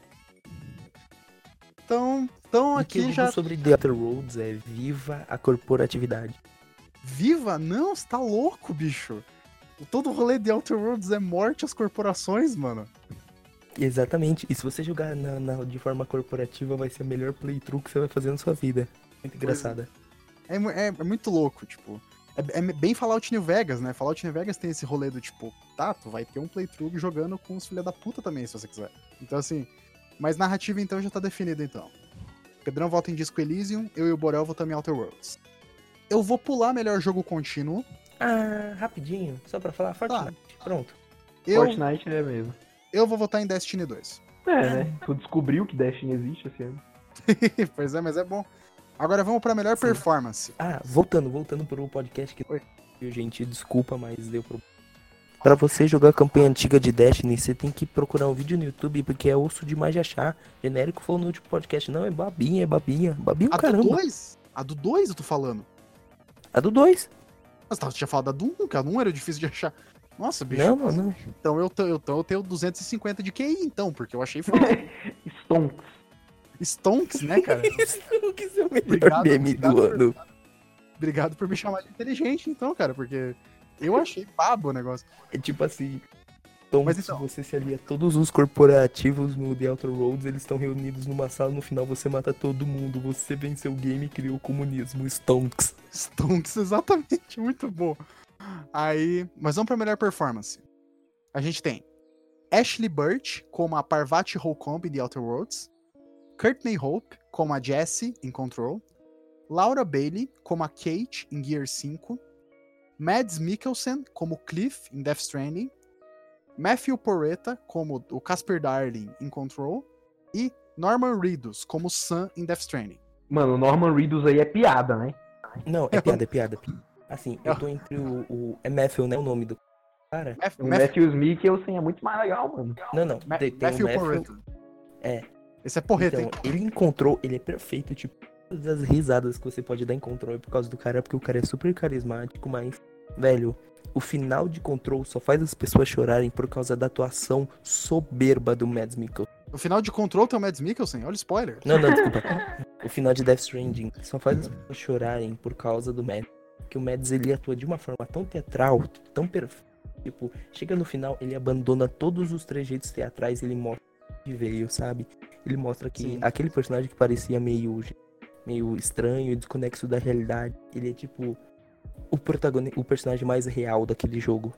Então, então O que eu aqui digo já... sobre The Outer Worlds é viva a corporatividade. Viva? Não, você tá louco, bicho. Todo o rolê de Outer Worlds é morte às corporações, mano. Exatamente. E se você jogar na, na- de forma corporativa, vai ser a melhor playthrough que você vai fazer na sua vida. Muito engraçada. É, mu- é, é muito louco, tipo. É, é bem Fallout New Vegas, né? Fallout New Vegas tem esse rolê do tipo, tá, tu vai ter um playthrough jogando com os filha da puta também, se você quiser. Então, assim. Mas narrativa, então, já tá definida, então. Pedrão volta em Disco Elysium, eu e o Borel voltamos em Outer Worlds. Eu vou pular melhor jogo contínuo. Ah, rapidinho. Só pra falar, Fortnite. Pronto. Eu, Fortnite é mesmo. eu vou votar em Destiny dois. É, né? Tu descobriu que Destiny existe esse ano. Pois é, mas é bom. Agora vamos pra melhor Sim. performance. Ah, voltando, voltando pro podcast que... Oi. Gente, desculpa, mas deu problema. Pra você jogar a campanha antiga de Destiny, você tem que procurar um vídeo no YouTube, porque é osso demais de achar. Genérico falou no último podcast, não, é babinha, é babinha. Babinha o A do caramba. dois? A do dois eu tô falando. A do dois. Mas tá, você tinha falado da do um, que a do um era difícil de achar. Nossa, bicho. Não, não, não. Então eu, tô- eu, tô- eu tenho duzentos e cinquenta de Q I, então, porque eu achei foda. Stonks. Stonks, né, cara? Isso que é o melhor Obrigado, meme do obrigado. ano. Obrigado por me chamar de inteligente, então, cara, porque eu achei babo o negócio. É tipo assim. Então, Mas se então- você se alia a todos os corporativos no The Outer Worlds, eles estão reunidos numa sala, no final você mata todo mundo. Você venceu o game e criou o comunismo. Stonks. Stonks, exatamente, muito bom. Aí, mas vamos pra melhor performance. A gente tem Ashley Burch como a Parvati Holcomb em The Outer Worlds, Courtney Hope como a Jessie em Control, Laura Bailey como a Kate em Gear cinco, Mads Mikkelsen como Cliff em Death Stranding, Matthew Porretta como o Casper Darling em Control e Norman Reedus como Sam em Death Stranding. Mano, o Norman Reedus aí é piada, né? Não, é piada, é piada. Assim, eu tô entre o. o é Matthew, né? O nome do cara. Math- O Math- Matthew Mikkelsen é muito mais legal, mano. Não, não. Ma- Tem, tem o Matthew Matthew. Porretta. É. Esse é porreta, Então, hein? ele encontrou, ele é perfeito, tipo, todas as risadas que você pode dar em Control é por causa do cara, porque o cara é super carismático, mas, velho, o final de Control só faz as pessoas chorarem por causa da atuação soberba do Mads Mikkelsen. No final de Control tem o Mads Mikkelsen? Olha o spoiler. Não, não, desculpa. O final de Death Stranding só faz as pessoas chorarem por causa do Mads. Porque o Mads, ele atua de uma forma tão teatral, tão perfeita. Tipo, chega no final, ele abandona todos os trejeitos teatrais, ele mostra que veio, sabe? Ele mostra que Sim. aquele personagem que parecia meio, meio estranho e desconexo da realidade, ele é tipo o, protagoni- o personagem mais real daquele jogo.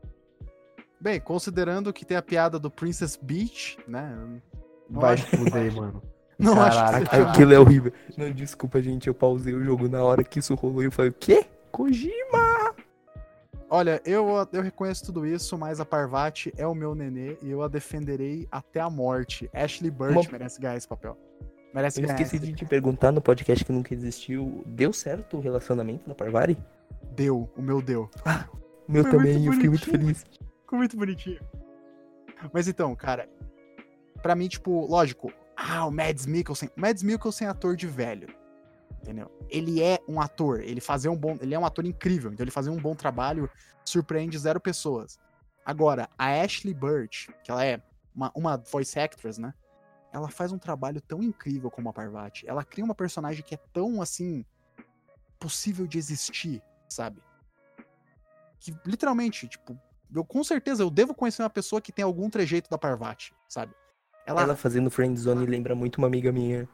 Bem, considerando que tem a piada do Princess Beach, né? Não Vai acho- se fuder, mano. Não acho que Caralho. seja. Aquilo é horrível. Não, desculpa, gente, eu pausei o jogo na hora que isso rolou e eu falei, o quê? Kojima! Olha, eu, eu reconheço tudo isso, mas a Parvati é o meu nenê e eu a defenderei até a morte. Ashley Burch Uma- merece ganhar esse papel. Merece Eu ganhar. esqueci esse. de te perguntar no podcast que nunca existiu. Deu certo o relacionamento da Parvari? Deu, o meu deu. O meu Foi também, muito eu fiquei muito bonitinho. feliz. Ficou muito bonitinho. Mas então, cara, pra mim, tipo, lógico, ah, o Mads Mikkelsen. O Mads Mikkelsen é ator de velho. Entendeu? Ele é um ator, ele fazer um bom, ele é um ator incrível, então ele fazer um bom trabalho surpreende zero pessoas. Agora, a Ashley Burch, que ela é uma, uma voice actress, né? Ela faz um trabalho tão incrível como a Parvati. Ela cria uma personagem que é tão, assim, possível de existir, sabe? Que, literalmente, tipo, eu com certeza, eu devo conhecer uma pessoa que tem algum trejeito da Parvati, sabe? Ela... Ela fazendo friendzone lembra muito uma amiga minha.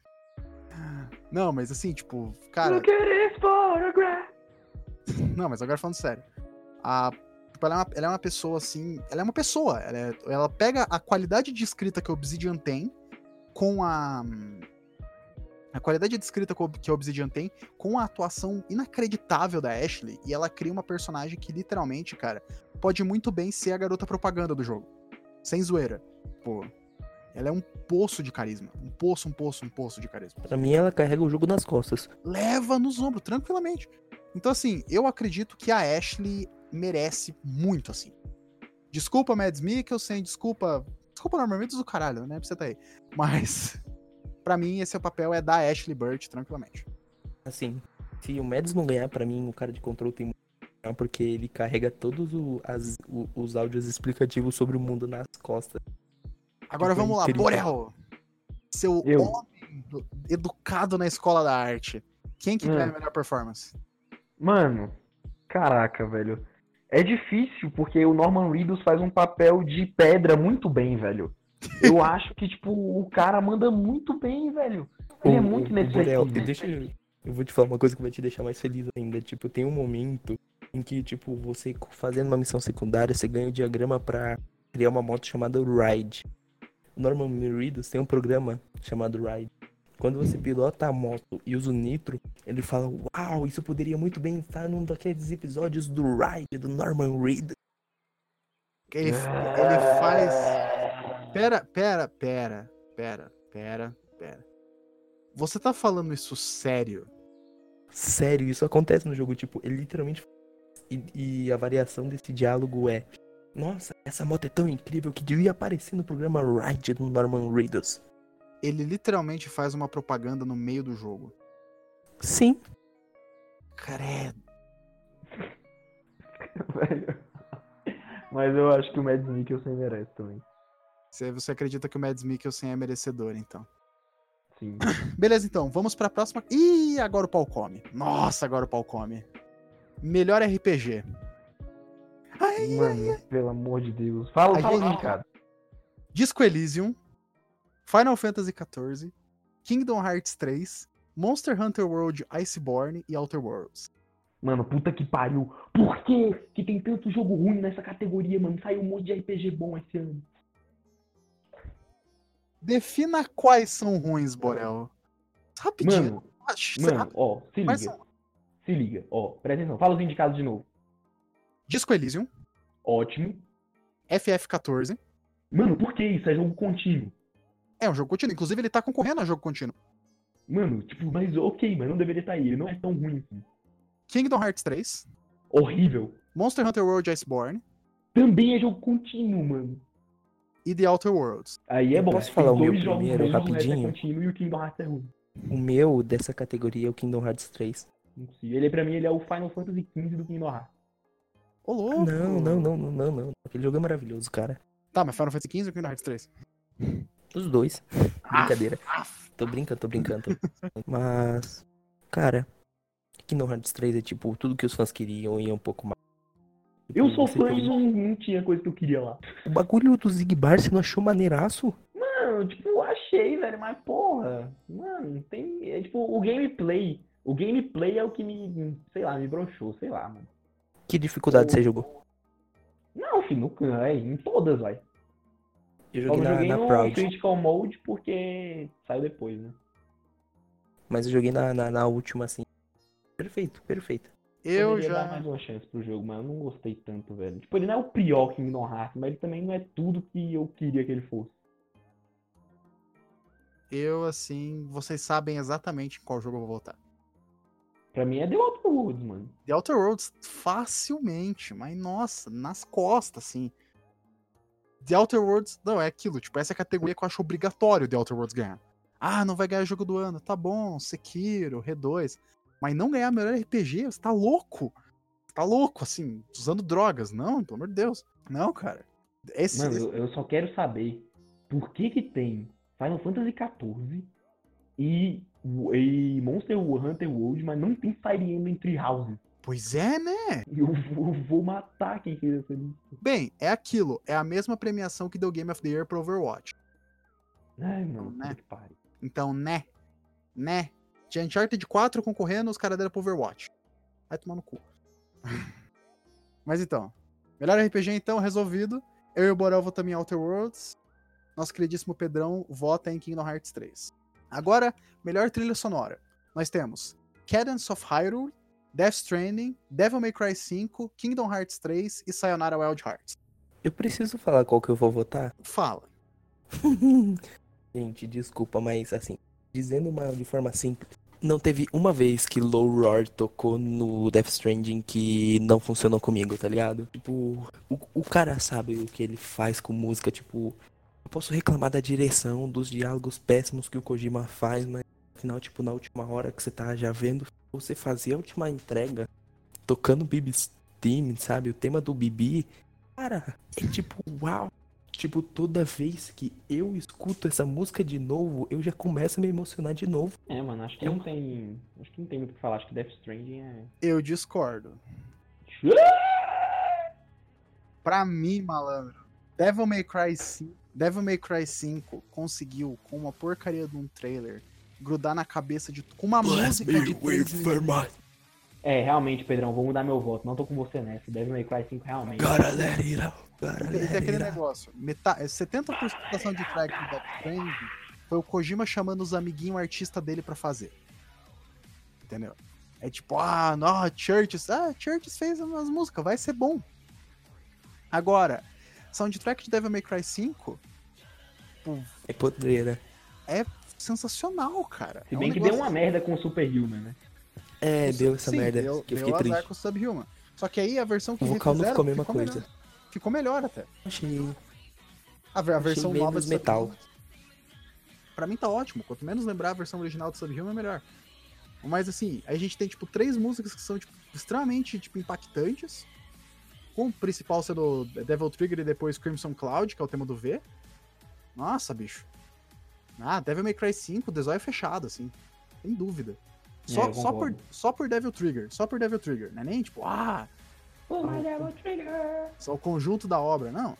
Não, mas assim, tipo, cara... Look at this photograph. Não, mas agora falando sério. A, tipo, ela, é uma, ela é uma pessoa assim. Ela é uma pessoa. Ela, é- ela pega a qualidade de escrita que a Obsidian tem com a. A qualidade de escrita que o- que a Obsidian tem com a atuação inacreditável da Ashley. E ela cria uma personagem que literalmente, cara, pode muito bem ser a garota propaganda do jogo. Sem zoeira. Pô. Ela é um poço de carisma. Um poço, um poço, um poço de carisma. Pra mim, ela carrega o jogo nas costas. Leva nos ombros, tranquilamente. Então, assim, eu acredito que a Ashley merece muito, assim. Desculpa, Mads Mikkelsen, desculpa... Desculpa, normalmente do caralho, né? Pra você tá aí. Mas, pra mim, esse papel é da Ashley Burch, tranquilamente. Assim, se o Mads não ganhar, pra mim, o cara de controle tem muito que ganhar, porque ele carrega todos o- as- o- os áudios explicativos sobre o mundo nas costas. Agora Tipo, vamos lá, incrível. Borel. Seu Eu. homem do- educado na escola da arte. Quem que Hum. ganha a melhor performance? Mano, caraca, velho. É difícil, porque o Norman Reedus faz um papel de pedra muito bem, velho. Eu acho que, tipo, o cara manda muito bem, velho. Ele é O- muito o- o Borel, inexpressivo. deixa eu, eu vou te falar uma coisa que vai te deixar mais feliz ainda. Tipo, tem um momento em que, tipo, você fazendo uma missão secundária, você ganha o diagrama pra criar uma moto chamada Ride. O Norman Reedus tem um programa chamado Ride. Quando você pilota a moto e usa o nitro, ele fala, uau, isso poderia muito bem estar num daqueles episódios do Ride, do Norman Reedus. Ele, ele faz... Pera, pera, pera, pera, pera, pera. Você tá falando isso sério? Sério, isso acontece no jogo, tipo, ele literalmente... E, e a variação desse diálogo é, nossa, essa moto é tão incrível que devia aparecer no programa Ride do Norman Reedus. Ele literalmente faz uma propaganda no meio do jogo. Sim. Credo. Velho. Mas eu acho que o Mads Mikkelsen merece também. Você, você acredita que o Mads Mikkelsen é merecedor, então. Sim. Beleza, então, vamos pra próxima. Ih, agora o pau come. Nossa, agora o pau come. Melhor R P G. Ai, Mano, pelo amor de Deus. Fala, A fala gente- aí, cara. Disco Elysium, Final Fantasy quatorze, Kingdom Hearts três, Monster Hunter World Iceborne e Outer Worlds. Mano, puta que pariu. Por que que tem tanto jogo ruim nessa categoria, mano? Saiu um monte de R P G bom esse ano. Defina quais são ruins, Borel. Rapidinho. Mano, Acho- mano, ó, se Quais liga. são? Se liga, ó, presta atenção. Fala os indicados de novo. Disco Elysium, Ótimo. F F quatorze. Mano, por que isso? É jogo contínuo. É um jogo contínuo. Inclusive, ele tá concorrendo a jogo contínuo. Mano, tipo, mas ok, mas não deveria estar aí. Ele não é tão ruim assim. Kingdom Hearts três, Horrível. Monster Hunter World Iceborne Também é jogo contínuo, mano. e The Outer Worlds. Aí é Eu bom. posso Tem falar o dois meu jogos primeiro, bons, o resto é rapidinho? contínuo e o Kingdom Hearts é ruim. O meu dessa categoria é o Kingdom Hearts três. Não sei. Ele, pra mim, ele é o Final Fantasy quinze do Kingdom Hearts. Ô, louco! Não, não, não, não, não, não. Aquele jogo é maravilhoso, cara. Tá, mas Final Fantasy quinze ou Kingdom Hearts três? Os dois. Brincadeira. Ah, Tô brincando, tô brincando. tô brincando. Mas, cara, Kingdom Hearts três é tipo tudo que os fãs queriam e é um pouco mais. Tipo, Eu sou você fã tem- e não, não tinha coisa que eu queria lá. O bagulho do Zigbar, você não achou maneiraço? Mano, tipo, achei, velho, mas porra. Mano, tem. É, tipo, o gameplay. O gameplay é o que me. Sei lá, me broxou, sei lá, mano. Que dificuldade você jogou? Não, filho, no, é, em todas, vai. Eu Só joguei não na, joguei na no Proud, Critical Mode porque saiu depois, né? mas eu joguei na, na, na última, assim. Perfeito, perfeito. Eu Poderia dar já. mais uma chance pro jogo, mas eu não gostei tanto, velho. Tipo, ele não é o pior Kingdom Hearts, mas ele também não é tudo que eu queria que ele fosse. Eu, assim, vocês sabem exatamente em qual jogo eu vou votar. Pra mim é The Outer Worlds, mano. The Outer Worlds facilmente, mas nossa, nas costas, assim. The Outer Worlds, não, é aquilo, tipo, essa é a categoria que eu acho obrigatório The Outer Worlds ganhar. Ah, não vai ganhar jogo do ano, tá bom, Sekiro, R dois, mas não ganhar melhor R P G, você tá louco. Você tá louco, assim, usando drogas. Não, pelo amor de Deus. Não, cara. Esse, Mano, esse- eu, eu só quero saber por que que tem Final Fantasy quatorze e, e Monster Hunter World, mas não tem Fire Emblem Three Houses. Pois é, né? E eu vou, vou matar quem fez essa lista. Bem, é aquilo, é a mesma premiação que deu Game of the Year pro Overwatch. Ai, mano, Né? puta que pariu. Então, né? Né? Tinha Uncharted quatro concorrendo, os caras deram pro Overwatch. Vai tomar no cu. Mas então, melhor R P G então, resolvido. Eu e o Borel votamos em Outer Worlds. Nosso queridíssimo Pedrão vota em Kingdom Hearts três. Agora, melhor trilha sonora. Nós temos Cadence of Hyrule, Death Stranding, Devil May Cry cinco, Kingdom Hearts três e Sayonara Wild Hearts. Eu preciso falar qual que eu vou votar? Fala. Gente, desculpa, mas assim, dizendo uma, de forma simples, não teve uma vez que Low Roar tocou no Death Stranding que não funcionou comigo, tá ligado? Tipo, o, o cara sabe o que ele faz com música, tipo, eu posso reclamar da direção, dos diálogos péssimos que o Kojima faz, mas afinal, tipo, na última hora que você tá já vendo, você fazer a última entrega, tocando Bibi's Theme, sabe? O tema do Bibi, cara, é tipo, uau! Tipo, toda vez que eu escuto essa música de novo, eu já começo a me emocionar de novo. É, mano, acho que É não uma- tem. Acho que não tem muito o que falar. Acho que Death Stranding é. Eu discordo. Pra mim, malandro, Devil May Cry cinco, Devil May Cry cinco conseguiu, com uma porcaria de um trailer, grudar na cabeça de... Com uma música de três minutos. É, realmente, Pedrão, vou mudar meu voto. Não tô com você nessa. Devil May Cry cinco realmente. Gotta let it out, gotta E tem let aquele it out. negócio, meta... setenta por cento da soundtrack do Death Stranding foi o Kojima chamando os amiguinhos artistas dele pra fazer. Entendeu? É tipo, ah, não, Churches, ah, Churches fez umas músicas, vai ser bom. Agora, soundtrack de Devil May Cry cinco, pô, É podreira. é sensacional, cara. Se É um bem que deu negócio- uma merda com o Superhuman, né? É, deu essa Sim, merda deu, que eu deu fiquei azar triste. com o Subhuman. Só que aí a versão que O vocal não refizeram ficou a mesma ficou coisa. melhor. Ficou melhor até. Achei, A, ver- a versão achei nova menos de metal. Subhuman, pra mim tá ótimo. Quanto menos lembrar a versão original do Subhuman, melhor. Mas assim, a gente tem tipo três músicas que são tipo, extremamente tipo, impactantes. Com o principal sendo Devil Trigger e depois Crimson Cloud, que é o tema do V. Nossa, bicho. Ah, Devil May Cry cinco, o é fechado, assim. Sem dúvida. Só, É, eu só, por, concordo. só por Devil Trigger. Só por Devil Trigger. Não é nem tipo, ah, Oh, my Devil Trigger! só o conjunto da obra. Não.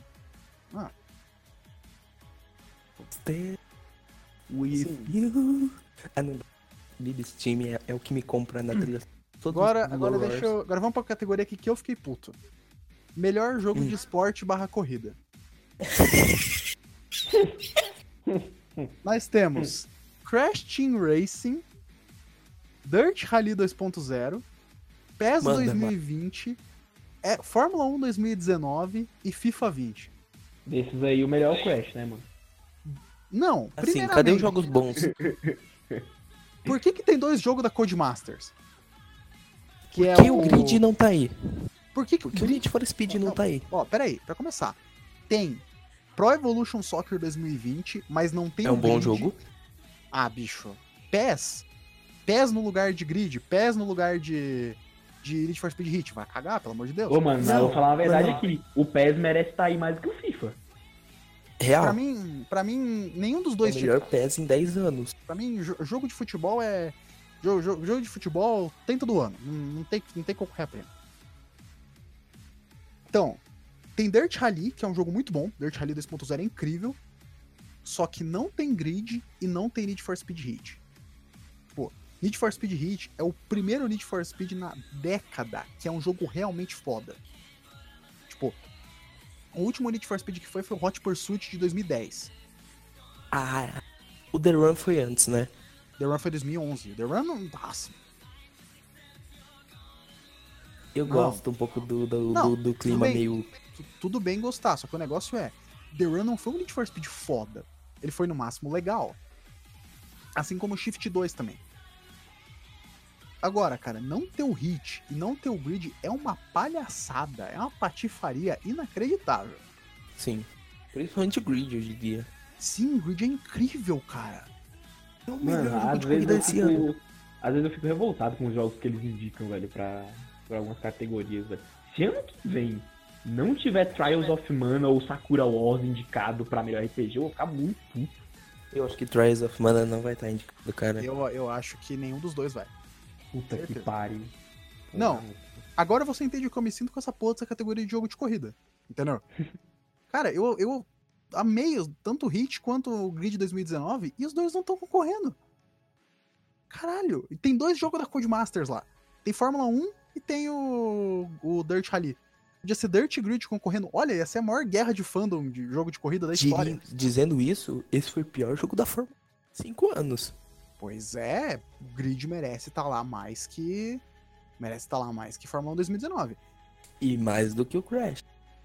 Stay with Sim. you. Ah, não. Bibis Team é, é o que me compra na trilha. Todos Agora, os agora, Low deixa Roars. eu, agora vamos pra categoria aqui que eu fiquei puto. Melhor jogo Hum. de esporte barra corrida. Nós temos Crash Team Racing, Dirt Rally dois ponto zero, P E S Manda, dois mil e vinte, é, Fórmula um dois mil e dezenove e FIFA vinte. Desses aí, o melhor é o Crash, né, mano? Não, Assim, cadê primeiramente, os jogos bons? por que que tem dois jogos da Codemasters? Que é Que o Grid não tá aí? Por que que Por que o Need for Speed não tá aí? Ó, peraí, pra começar. Tem Pro Evolution Soccer dois mil e vinte, mas não tem É o um bom grid. jogo. Ah, bicho. P E S. P E S no lugar de grid. P E S no lugar de. De Need for Speed Hit. Vai cagar, pelo amor de Deus. Ô, mano, mas eu Não, vou falar uma verdade não. aqui. O P E S merece estar aí mais do que o FIFA. Real. Pra mim, pra mim, nenhum dos É o dois. melhor P E S em dez anos. Pra mim, jo- jogo de futebol é. Jogo, jogo, jogo de futebol tem todo ano. Não, não tem, não tem como correr a pena. Então, tem Dirt Rally, que é um jogo muito bom. Dirt Rally dois ponto zero é incrível. Só que não tem grid e não tem Need for Speed Heat. Pô, Need for Speed Heat é o primeiro Need for Speed na década, que é um jogo realmente foda. Tipo, O último Need for Speed que foi foi o Hot Pursuit de dois mil e dez. Ah, o The Run foi antes, né? The Run foi dois mil e onze. The Run não... Nossa. Eu Não. gosto um pouco do, do, Não, do, do tudo clima bem. meio... Tu- Tudo bem gostar, só que o negócio é... The Run não foi um Need for Speed foda. Ele foi no máximo legal. Assim como o Shift dois também. Agora, cara, não ter o hit e não ter o grid é uma palhaçada. É uma patifaria inacreditável. Sim. Principalmente o grid hoje em dia. Sim, o grid é incrível, cara. É o melhor Mano, jogo às de vezes, corrida eu desse ano. fico, às vezes eu fico revoltado com os jogos que eles indicam, velho, pra, pra algumas categorias, velho. Se ano que vem não tiver Trials of Mana ou Sakura Wars indicado pra melhor R P G, eu vou ficar muito puto. Eu acho que Trials of Mana não vai estar indicado, cara. Eu, eu acho que nenhum dos dois vai. Puta que Certeza. pariu. Não. Agora você entende como eu me sinto com essa porra dessa categoria de jogo de corrida. Entendeu? Cara, eu, eu amei tanto o Hit quanto o Grid dois mil e dezenove e os dois não estão concorrendo. Caralho. E tem dois jogos da Codemasters lá. Tem Fórmula um e tem o, o Dirt Rally. Podia ser Dirt e Grid concorrendo. Olha, ia ser a maior guerra de fandom de jogo de corrida da história. Diri- Dizendo isso, esse foi o pior jogo da Fórmula. Cinco anos. Pois é, o Grid merece estar lá mais que... Merece estar lá mais que Fórmula um dois mil e dezenove. E mais do que o Crash.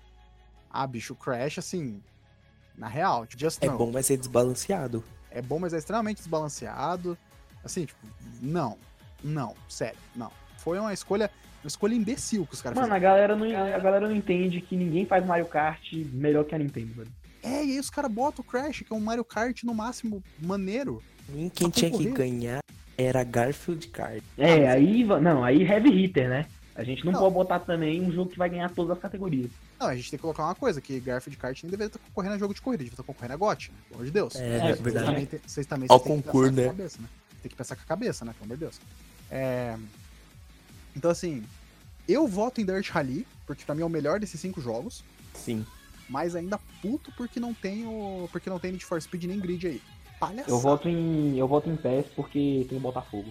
Ah, bicho, o Crash, assim... Na real, just É não. bom, mas é desbalanceado. É bom, mas é extremamente desbalanceado. Assim, tipo, não. Não, sério, não. Foi uma escolha, uma escolha imbecil que os caras Mano, a fizeram. galera, não, a galera não entende que ninguém faz Mario Kart melhor que a Nintendo, velho. É, e aí os caras botam o Crash, que é um Mario Kart no máximo maneiro. E quem Pra tinha que concorrer. ganhar era Garfield Kart. É, mas- aí, va- não, aí heavy hitter, né? A gente não, Não. pode botar também um jogo que vai ganhar todas as categorias. Não, a gente tem que colocar uma coisa, que Garfield Kart nem deveria estar concorrendo a jogo de corrida, devia estar concorrendo a G O T, né? Pelo amor de Deus. É, É, é Vocês verdade. também, tem- vocês também Ao vocês têm que concurso, pensar com a né? cabeça, né? Tem que pensar com a cabeça, né? Pelo amor de Deus. É... Então, assim, eu voto em Dirt Rally, porque pra mim é o melhor desses cinco jogos, Sim. mas ainda puto porque não tem o... porque não tem Need for Speed nem Grid aí. Palhaçada. Eu voto em. Eu voto em P E S porque tem Botafogo.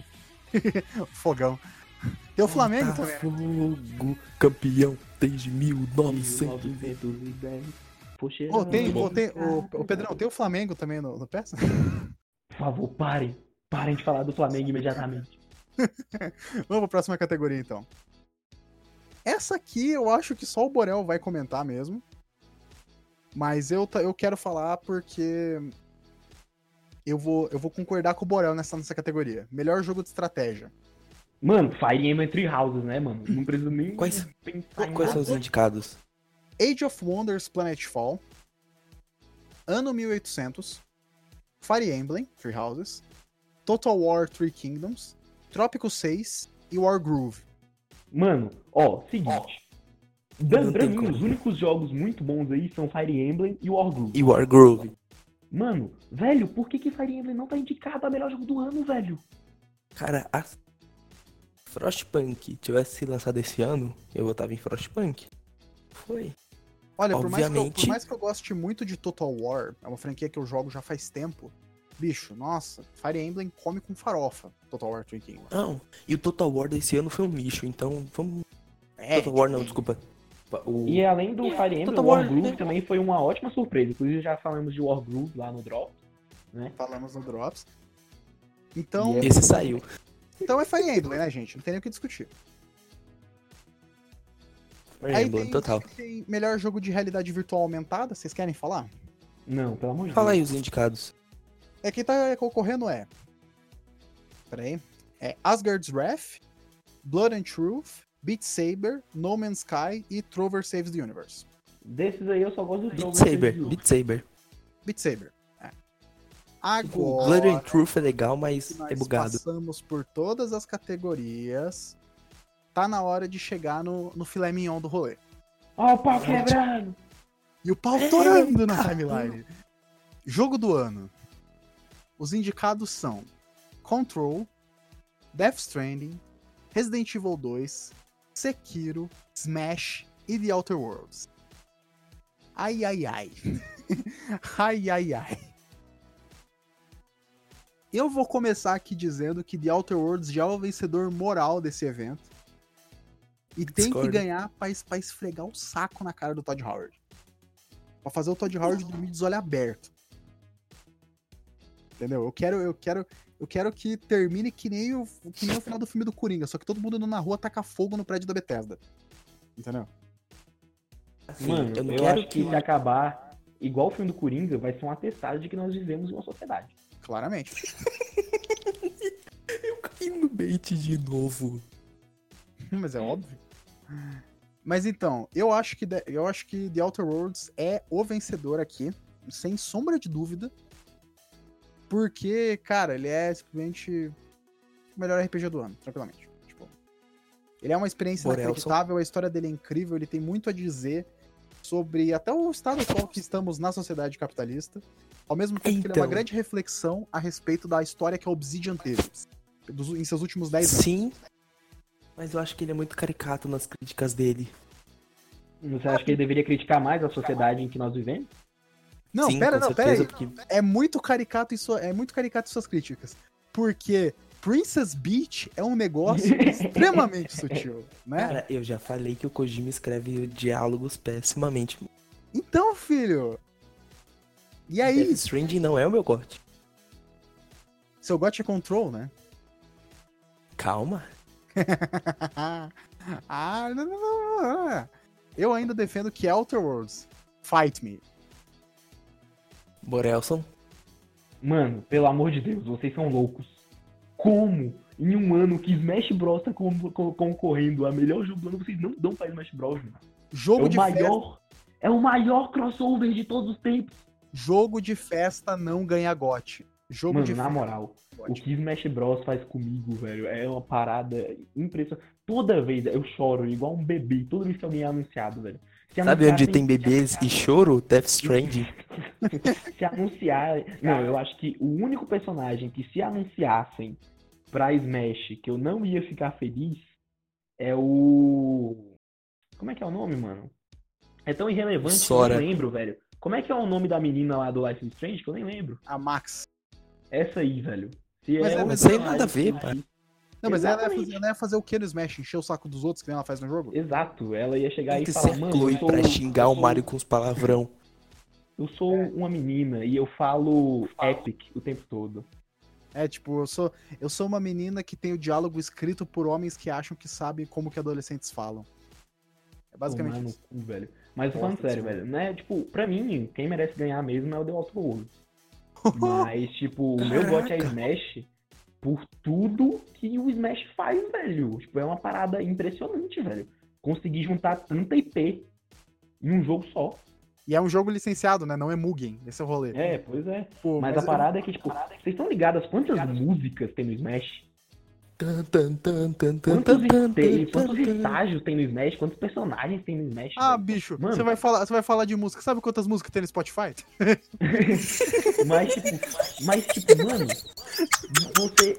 Fogão. Tem o Flamengo também. Botafogo, campeão desde mil e novecentos. novecentos e dez. Poxa, Ô, tem, bom. ô, tem, o, o Pedrão, tem o Flamengo também no, no P E S? Por favor, parem. Parem de falar do Flamengo imediatamente. Vamos pra próxima categoria, então. Essa aqui eu acho que só o Borel vai comentar mesmo. Mas eu, ta- eu quero falar porque eu vou, eu vou concordar com o Borel nessa, nessa categoria. Melhor jogo de estratégia. Mano, Fire Emblem Three Houses, né, mano? Não preciso nem Quais- pensar em Quais são os nada. indicados? Age of Wonders Planetfall, Ano mil e oitocentos, Fire Emblem Three Houses, Total War Three Kingdoms, Trópico seis e Wargroove. Mano, ó, seguinte. Não Dan, pra tem mim, como. os únicos jogos muito bons aí são Fire Emblem e Wargroove. E Wargroove. Mano, velho, por que que Fire Emblem não tá indicado a melhor jogo do ano, velho? Cara, a Frostpunk tivesse lançado esse ano, eu votava em Frostpunk. Foi. Olha, por mais, que eu, Obviamente. por mais que eu goste muito de Total War, é uma franquia que eu jogo já faz tempo, bicho, nossa, Fire Emblem come com farofa, Total War Three Kingdoms. Não, e o Total War desse ano foi um lixo, então vamos... É, Total War não, desculpa. O... E além do Fire Emblem, Total o War, Wargroove né? também foi uma ótima surpresa. Inclusive já falamos de Wargroove lá no Drop. falamos no Drops. Então, E é- Esse saiu. então é Fire Emblem, né, gente? Não tem nem o que discutir. Fire Aí Emblem, tem, total. tem melhor jogo de realidade virtual aumentada, vocês querem falar? Não, pelo amor de Fala aí Deus. os indicados. É quem tá concorrendo é. Peraí. É Asgard's Wrath, Blood and Truth, Beat Saber, No Man's Sky e Trover Saves the Universe. Desses aí eu só gosto do Beat jogo. Saber, Beat Saber. Beat Saber. É. O Blood and Agora Truth é legal, que mas nós é bugado. passamos por todas as categorias, tá na hora de chegar no, no filé mignon do rolê. Ó, o pau quebrando! E o pau É, torando na cara. timeline. Jogo do ano. Os indicados são Control, Death Stranding, Resident Evil dois, Sekiro, Smash e The Outer Worlds. Ai, ai, ai. ai, ai, ai. Eu vou começar aqui dizendo que The Outer Worlds já é o vencedor moral desse evento. E tem Discordo. que ganhar pra, es- pra esfregar o saco na cara do Todd Howard. pra fazer o Todd Howard dormir de olho aberto. Entendeu? Eu quero, eu quero, eu quero que termine que nem, o, que nem o final do filme do Coringa, só que todo mundo indo na rua taca fogo no prédio da Bethesda. Entendeu? Assim, Mano, eu eu, não quero acho que se acabar igual o filme do Coringa, vai ser um atestado de que nós vivemos em uma sociedade. Claramente. Eu caí no bait de novo. Mas é óbvio. Mas então, eu acho que The- eu acho que The Outer Worlds é o vencedor aqui, sem sombra de dúvida. Porque, cara, ele é simplesmente o melhor R P G do ano, tranquilamente. Tipo, ele é uma experiência Borelson. inacreditável, a história dele é incrível, ele tem muito a dizer sobre até o estado atual que estamos na sociedade capitalista. Ao mesmo tempo que ele é uma Então. grande reflexão a respeito da história que a Obsidian teve dos- em seus últimos dez anos. Sim, mas eu acho que ele é muito caricato nas críticas dele. Você acha que ele deveria criticar mais a sociedade em que nós vivemos? Não, Sim, pera, com não, pera aí. certeza, porque É muito caricato isso, é muito caricato suas críticas. Porque Princess Beach é um negócio extremamente sutil, né? Cara, eu já falei que o Kojima escreve diálogos pessimamente. Então, filho. E aí, Death Stranding não é o meu corte. seu Gotcha Control, né? Calma. ah, não, não, não, não. Eu ainda defendo que Outer Worlds, Fight Me. Borelson. Mano, pelo amor de Deus, vocês são loucos. Como em um ano que Smash Bros tá con- con- concorrendo a melhor jogo do ano, vocês não dão pra Smash Bros, mano? É Jogo o de festa, maior, é o maior crossover de todos os tempos. jogo de festa não ganha gote. Jogo Mano, de na festa. moral, o que Smash Bros faz comigo, velho, é uma parada impressionante. Toda vez eu choro igual um bebê, toda vez que alguém é anunciado, velho. Se Sabe onde anunciassem- tem bebês e choro? Death Stranding. Se anunciar. Não, eu acho que o único personagem que se anunciassem pra Smash que eu não ia ficar feliz é o. Como é que é o nome, mano? É tão irrelevante que eu Sora. nem lembro, velho. Como é que é o nome da menina lá do Life is Strange que eu nem lembro? A Max. Essa aí, velho. Se Mas é- um mas aí personagem nada a ver, que- cara. Não, mas ela ia, Exatamente. fazer, ela ia fazer o que no Smash? Encher o saco dos outros que nem ela faz no jogo? Exato, ela ia chegar Tem e que falar, ser mano, Chloe eu sou, pra xingar eu o sou- Mario com os palavrão. eu sou uma menina e eu falo epic o tempo todo. É, tipo, eu sou, eu sou uma menina que tem o diálogo escrito por homens que acham que sabem como que adolescentes falam. É basicamente Tomar no isso. cu, velho. Mas tô falando Nossa sério, senhora. velho. Né? Tipo, pra mim, quem merece ganhar mesmo é o The Outer Worlds. Mas, tipo, o meu voto é Caraca. Smash por tudo que o Smash faz, velho. Tipo, é uma parada impressionante, velho. Conseguir juntar tanta I P em um jogo só. E é um jogo licenciado, né? Não é Mugen. Esse é o rolê. É, pois é. Pô, Mas, a parada é que, tipo, vocês estão ligados quantas músicas tem no Smash? Tan, tan, tan, tan, tan, Quantos, tan, tan, este- tan, quantos tan. estágios tem no Smash? Quantos personagens tem no Smash? Ah, velho? bicho, Mano. você vai, falar, você vai falar de música. Sabe quantas músicas tem no Spotify? Mas, tipo, mas, tipo, mano, você.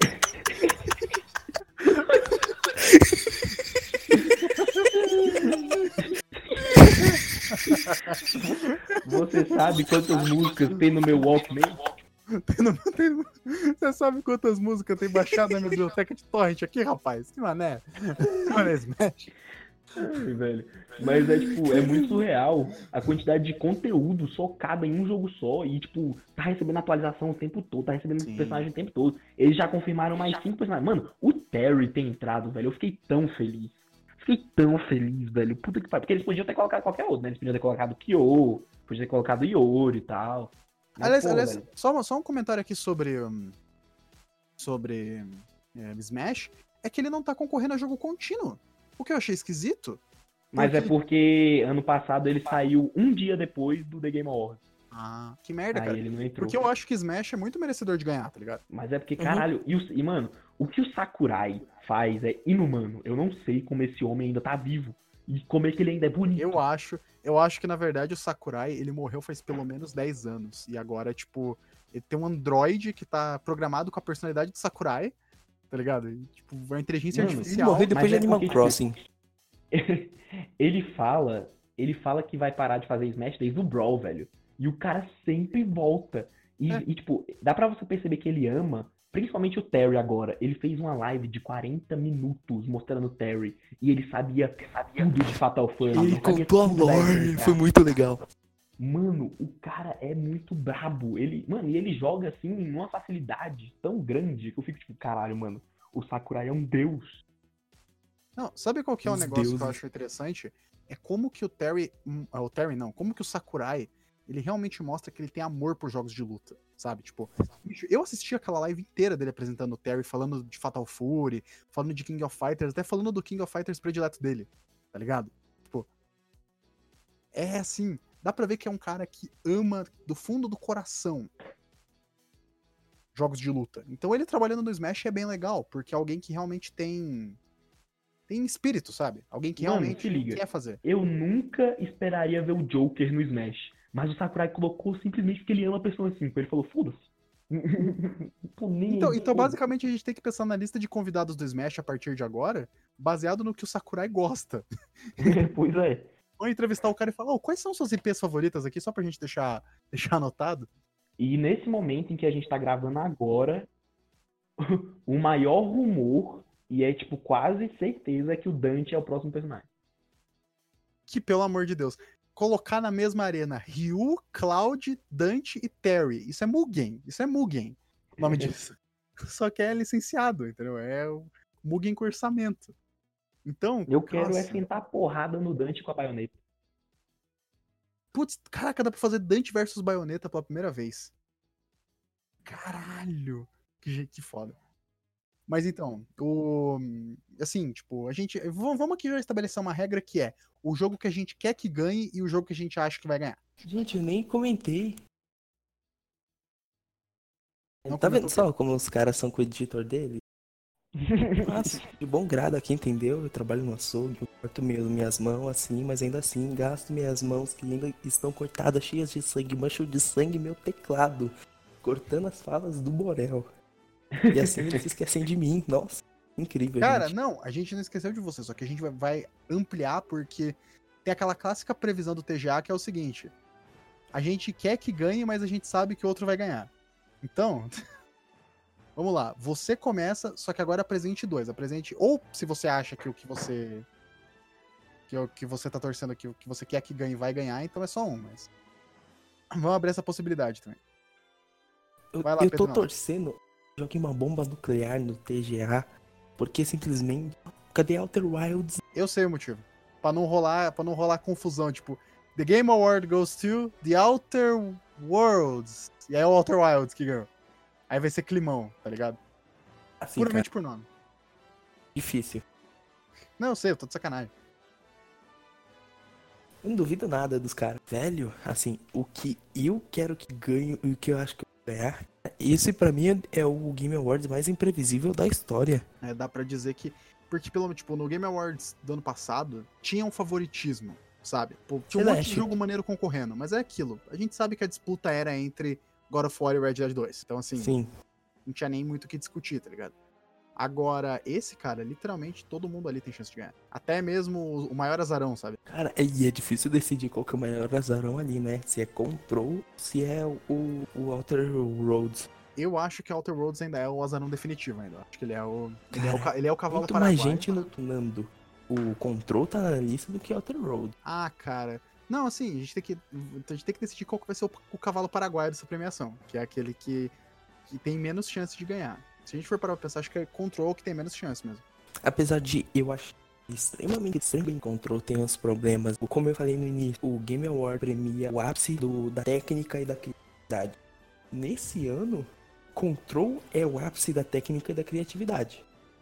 Você sabe quantas músicas tem no meu Walkman? Tem no- tem no- Você sabe quantas músicas tem baixado na minha biblioteca de torrent aqui, rapaz? Que mané. Mané Smash. Ai, velho. Mas é, tipo, é muito surreal a quantidade de conteúdo socado em um jogo só e, tipo, tá recebendo atualização o tempo todo, tá recebendo Sim. personagem o tempo todo. Eles já confirmaram mais cinco personagens. Mano, o Terry tem entrado, velho. Eu fiquei tão feliz. Fiquei tão feliz, velho. Puta que pariu. Porque eles podiam ter colocado qualquer outro, né? Eles podiam ter colocado Kyo, podiam ter colocado Iori e tal. Mas, Aliás, pô, aliás velho, só, uma- só um comentário aqui sobre. hum, sobre. é, Smash. É que ele não tá concorrendo a jogo contínuo. O que eu achei esquisito. Mas é porque ano passado ele saiu um dia depois do The Game Awards. Ah, que merda, Aí cara. ele não entrou. Porque eu acho que Smash é muito merecedor de ganhar, tá ligado? Mas é porque, Uhum. caralho, e, o- e, mano, o que o Sakurai faz é inumano. Eu não sei como esse homem ainda tá vivo. E como é que ele ainda é bonito. Eu acho, eu acho que na verdade o Sakurai, ele morreu faz pelo menos dez anos. E agora, tipo, ele tem um androide que tá programado com a personalidade do Sakurai, tá ligado? E, tipo, uma inteligência Mano, Ele artificial. morreu depois mas de é Animal porque, tipo, Crossing. Ele fala, ele fala que vai parar de fazer Smash desde o Brawl, velho. E o cara sempre volta. E, É. e, tipo, dá pra você perceber que ele ama, principalmente o Terry agora. Ele fez uma live de quarenta minutos mostrando o Terry. E ele sabia, sabia tudo de Fatal Fury. Ele sabia contou a tudo da lore, Evelyn, foi muito legal. Mano, o cara é muito brabo. Ele, mano, e ele joga assim numa facilidade tão grande que eu fico tipo, caralho, mano, o Sakurai é um deus. Não, sabe qual que é o Os negócio que eu deuses. acho interessante? É como que o Terry. hum, ah, O Terry não, como que o Sakurai ele realmente mostra que ele tem amor por jogos de luta, sabe? Tipo, bicho, eu assisti aquela live inteira dele apresentando o Terry, falando de Fatal Fury, falando de King of Fighters, até falando do King of Fighters predileto dele, tá ligado? Tipo, é assim, dá pra ver que é um cara que ama do fundo do coração jogos de luta. Então ele trabalhando no Smash é bem legal, porque é alguém que realmente tem tem espírito, sabe? Alguém que Mano, realmente se liga. quer fazer. Eu nunca esperaria ver o Joker no Smash. Mas o Sakurai colocou simplesmente porque ele ama a Persona cinco. Ele falou, foda-se. Tô nem Então, aí, então, foda-se. basicamente, a gente tem que pensar na lista de convidados do Smash a partir de agora, baseado no que o Sakurai gosta. Pois é. Vamos entrevistar o cara e falar, oh, quais são suas I Ps favoritas aqui, só pra gente deixar, deixar anotado. E nesse momento em que a gente tá gravando agora, o maior rumor, e é tipo quase certeza, é que o Dante é o próximo personagem. Que, pelo amor de Deus, colocar na mesma arena Ryu, Cloud, Dante e Terry. Isso é Mugen. Isso é Mugen. O nome disso. Só que é licenciado, entendeu? É o Mugen com orçamento. Então, Eu quero é nossa. sentar porrada no Dante com a baioneta. Putz, caraca, dá pra fazer Dante versus Bayonetta pela primeira vez. Caralho! Que, je- que foda. Mas então, o. Assim, tipo, a gente. v- Vamos aqui já estabelecer uma regra que é o jogo que a gente quer que ganhe e o jogo que a gente acha que vai ganhar. Gente, eu nem comentei. Não Tá vendo comentou o quê? só como os caras são com o editor dele? Nossa, de bom grado aqui, entendeu? Eu trabalho no açougue, eu corto meu, minhas mãos assim, mas ainda assim gasto minhas mãos que ainda estão cortadas, cheias de sangue, mancho de sangue meu teclado, cortando as falas do Borel. E assim eles se esquecem de mim, nossa, incrível, Cara, gente. não, a gente não esqueceu de você, só que a gente vai, vai ampliar porque tem aquela clássica previsão do T G A que é o seguinte: a gente quer que ganhe, mas a gente sabe que o outro vai ganhar. Então, vamos lá, você começa, só que agora apresente dois. Apresente, ou se você acha que o que você. Que o que você tá torcendo aqui, o que você quer que ganhe vai ganhar, então é só um, mas. Vamos abrir essa possibilidade também. Eu, Vai lá, eu tô Pedro. torcendo, joguei uma bomba nuclear no T G A, porque simplesmente, cadê Outer Wilds? Eu sei o motivo. Pra não rolar, para não rolar confusão, tipo, The Game Award goes to The Outer Worlds. E aí é o Outer Wilds que ganhou. Aí vai ser climão, tá ligado? Assim, cara, Puramente por nome. difícil. Não, eu sei, eu tô de sacanagem. Eu não duvido nada dos caras. Velho, assim, o que eu quero que ganhe e o que eu acho que eu vou ganhar, esse pra mim é o Game Awards mais imprevisível da história. É, dá pra dizer que. Porque, pelo tipo, no Game Awards do ano passado, tinha um favoritismo, sabe? Pô, tinha um monte de Celeste. jogo maneiro concorrendo, mas é aquilo. A gente sabe que a disputa era entre God of War e Red Dead dois. Então, assim, Sim. não tinha nem muito o que discutir, tá ligado? Agora, esse cara, literalmente, todo mundo ali tem chance de ganhar. Até mesmo o- o maior azarão, sabe? Cara, e é difícil decidir qual que é o maior azarão ali, né? Se é Control, se é o, o Outer Roads. Eu acho que Outer Worlds ainda é o azarão definitivo ainda. Acho que ele é o. Ele é o, Cara, ca- ele é o cavalo Muito paraguai. mais gente no Nando. O Control tá na lista do que Outer Road. Ah, cara. Não, assim, a gente tem que. A gente tem que decidir qual que vai ser o, o cavalo paraguaio dessa premiação. Que é aquele que, que tem menos chance de ganhar. Se a gente for parar pra pensar, acho que é Control que tem menos chance mesmo. Apesar de eu acho extremamente extremamente Control tem uns problemas. Como eu falei no início, o Game Award premia o ápice do, da técnica e da criatividade. Nesse ano, Control é o ápice da técnica e da criatividade.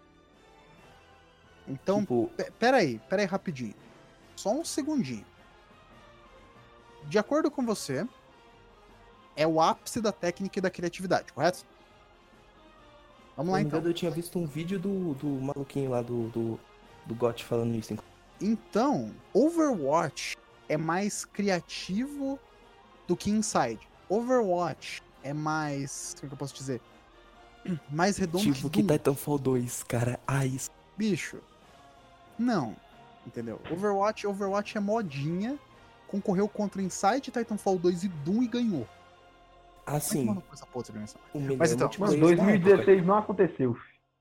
Então, Tipo, pe- peraí, peraí rapidinho. Só um segundinho. De acordo com você, é o ápice da técnica e da criatividade, correto? Vamos se lá não me então. engano, eu tinha visto um vídeo do, do maluquinho lá do, do, do Got falando isso. Então, Overwatch é mais criativo do que Inside. Overwatch é mais. Como é que eu posso dizer? Mais redondo Tipo que Doom. Titanfall dois, cara. Ah, isso. Bicho. Não. Entendeu? Overwatch, Overwatch é modinha. Concorreu contra Inside, Titanfall dois e Doom e ganhou. Vai Assim, tomar no cu essa porra dessa dimensão. o melhor Mas então, Mano, multiplayer dois da mil e época. dezesseis não aconteceu.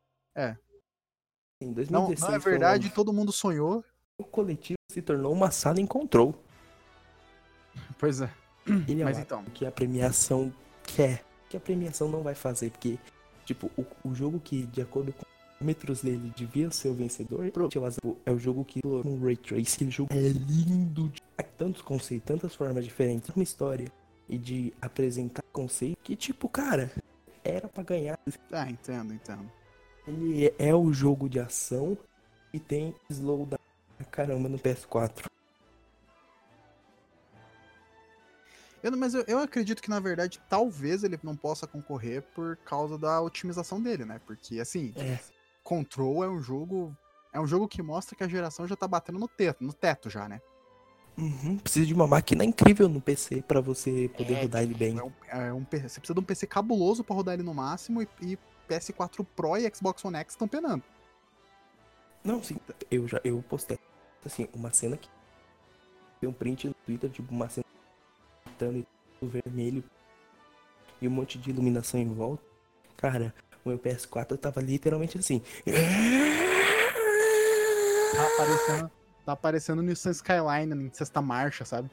Em Não, dois mil e não dezesseis é foi verdade, um- todo mundo sonhou. o coletivo se tornou uma sala em Control. Pois é. Ele é Mas o então. que a premiação quer, que a premiação não vai fazer, porque, tipo, o, o jogo que, de acordo com os parâmetros dele, devia ser o vencedor, é o jogo que um Ray Tracing, aquele jogo é lindo, de tantos conceitos, tantas formas diferentes, uma história, e de apresentar conceito que, tipo, cara, era pra ganhar. Ah, entendo, entendo. Ele é o jogo de ação e tem slowdown pra caramba no P S quatro. Eu, não- mas eu, eu acredito que, na verdade, talvez ele não possa concorrer por causa da otimização dele, né? Porque, assim, É. Control é um jogo. É um jogo que mostra que a geração já tá batendo no teto, no teto já, né? Uhum, precisa de uma máquina incrível no P C pra você poder É, rodar ele bem. É um, é um P C, você precisa de um P C cabuloso pra rodar ele no máximo e, e P S quatro Pro e Xbox One X estão penando. Não, sim, eu já eu postei assim, uma cena que tem um print no Twitter, tipo, uma cena gritando e tudo vermelho e um monte de iluminação em volta. Cara, o meu P S quatro tava literalmente assim. Tá aparecendo, tá aparecendo no Nissan Skyline em sexta marcha, sabe?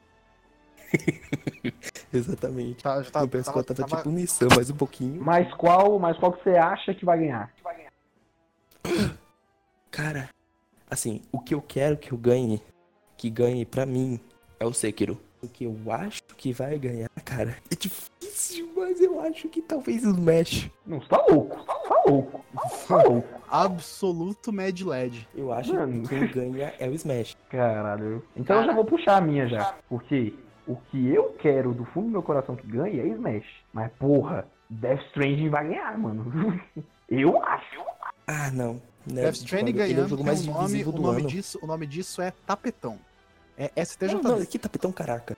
Exatamente. Tá, já tá, O P S quatro tava, tava- tipo um Nissan, mais um pouquinho. Mas qual, mas qual que você acha que vai ganhar? Cara, assim, o que eu quero que eu ganhe, que ganhe pra mim, é o Sekiro. O que eu acho que vai ganhar, cara, é difícil, mas eu acho que talvez o Smash. Não, você tá louco, você tá louco, você tá louco. Absoluto Mad Led. Eu acho Mano. que quem ganha é o Smash. Caralho. Então eu já vou puxar a minha já. Porque o que eu quero do fundo do meu coração que ganhe é Smash. Mas porra, Death Stranding vai ganhar, mano. Eu acho. Ah, não. Né, Death Stranding ele é o ganhando jogo tem mais um nome, divisivo o do nome ano. disso, o nome disso é Tapetão. É Não, S T J D. não, que tapetão, caraca.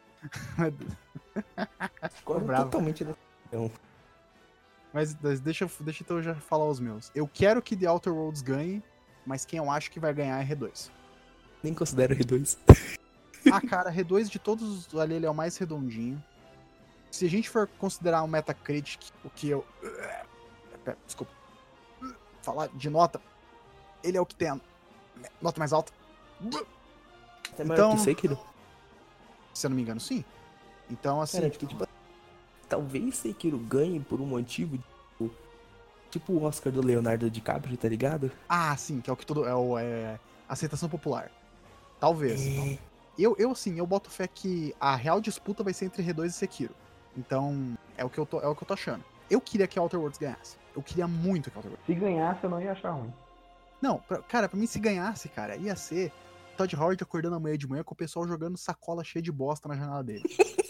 Discordo bravo. totalmente dessa questão. Mas mas deixa, eu- deixa então eu já falar os meus. Eu quero que The Outer Worlds ganhe, mas quem eu acho que vai ganhar é R dois. Nem considero R dois. Ah, cara, R dois de todos os ali, ele é o mais redondinho. Se a gente for considerar o Metacritic, o que eu... Pera, desculpa. Falar de nota, ele é o que tem a nota mais alta. É maior Então- que Sekiro? Se eu não me engano, sim. Então, assim... Cara, porque, tipo, talvez Sekiro ganhe por um motivo, tipo, tipo o Oscar do Leonardo DiCaprio, tá ligado? Ah, sim, que é o que todo... É, o, é aceitação popular. Talvez. É. Eu, eu, assim, eu boto fé que a real disputa vai ser entre R dois e Sekiro. Então, é o que eu tô, é o que eu tô achando. Eu queria que Outer Worlds ganhasse. Eu queria muito que Outer Worlds... Se ganhasse, eu não ia achar ruim. Não, pra- cara, pra mim se ganhasse, cara, ia ser Todd Howard acordando amanhã de manhã com o pessoal jogando sacola cheia de bosta na janela dele.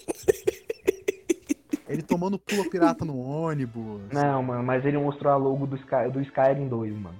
Ele tomando pula pirata no ônibus. Não, mano, mas ele mostrou a logo do, Sky, do Skyrim dois, mano.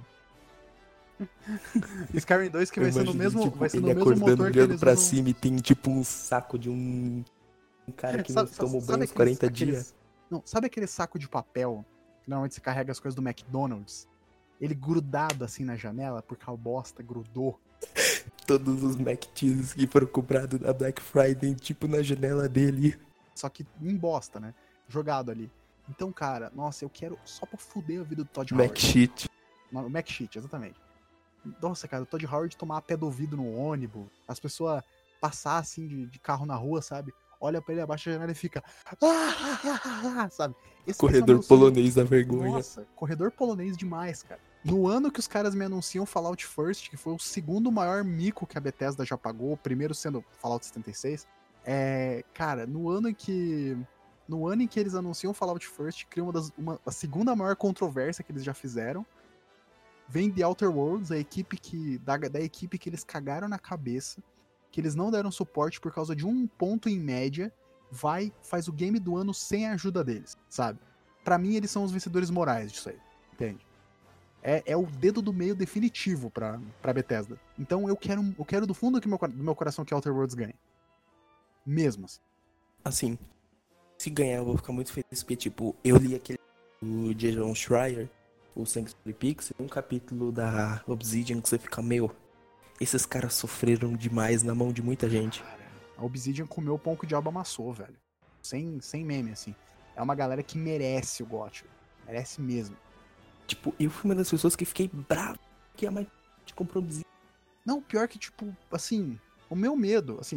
Skyrim dois que vai Eu ser no imagino, mesmo, tipo, vai ser ele no mesmo acordando, motor que olhando eles pra usam... cima e tem tipo um saco de um, um cara que Sabe- não tomou sabe banho uns aqueles- quarenta aqueles- dias. Não, sabe aquele saco de papel que normalmente você carrega as coisas do McDonald's? Ele grudado assim na janela, porque a bosta grudou. Todos os Mac Cheeses que foram comprados na Black Friday, tipo na janela dele. Só que em bosta, né? Jogado ali. Então, cara, nossa, eu quero só pra fuder a vida do Todd Mac Howard. Sheet. O Mac Sheet, exatamente. Nossa, cara, o Todd Howard tomar a pé do ouvido no ônibus, as pessoas passar assim de, de carro na rua, sabe? Olha pra ele abaixo da janela e fica. "Ah", sabe? Esse vai ser o Corredor meu sonho. polonês da vergonha. Nossa, corredor polonês demais, cara. No ano que os caras me anunciam Fallout First, que foi o segundo maior mico que a Bethesda já pagou, o primeiro sendo Fallout setenta e seis, é, cara, no ano em que no ano em que eles anunciam Fallout First, cria uma das uma, a segunda maior controvérsia que eles já fizeram. Vem The Outer Worlds, a equipe que da, da equipe que eles cagaram na cabeça, que eles não deram suporte por causa de um ponto em média, vai, faz o game do ano sem a ajuda deles, sabe? Pra mim, eles são os vencedores morais disso aí, entende? É, é o dedo do meio definitivo pra, pra Bethesda. Então eu quero, eu quero do fundo do meu, do meu coração que Outer Worlds ganhe. Mesmo assim. Assim, se ganhar eu vou ficar muito feliz, porque tipo, eu li aquele do Jason Schreier, o Sanctuary Pixel, um capítulo da Obsidian que você fica, meu, esses caras sofreram demais na mão de muita gente. Cara, a Obsidian comeu o pão que o diabo amassou, velho. Sem, sem meme, assim. É uma galera que merece o G O T. Merece mesmo. Tipo, eu fui uma das pessoas que fiquei bravo que a Microsoft comprou Obsidian. Não, pior que, tipo, assim, o meu medo, assim,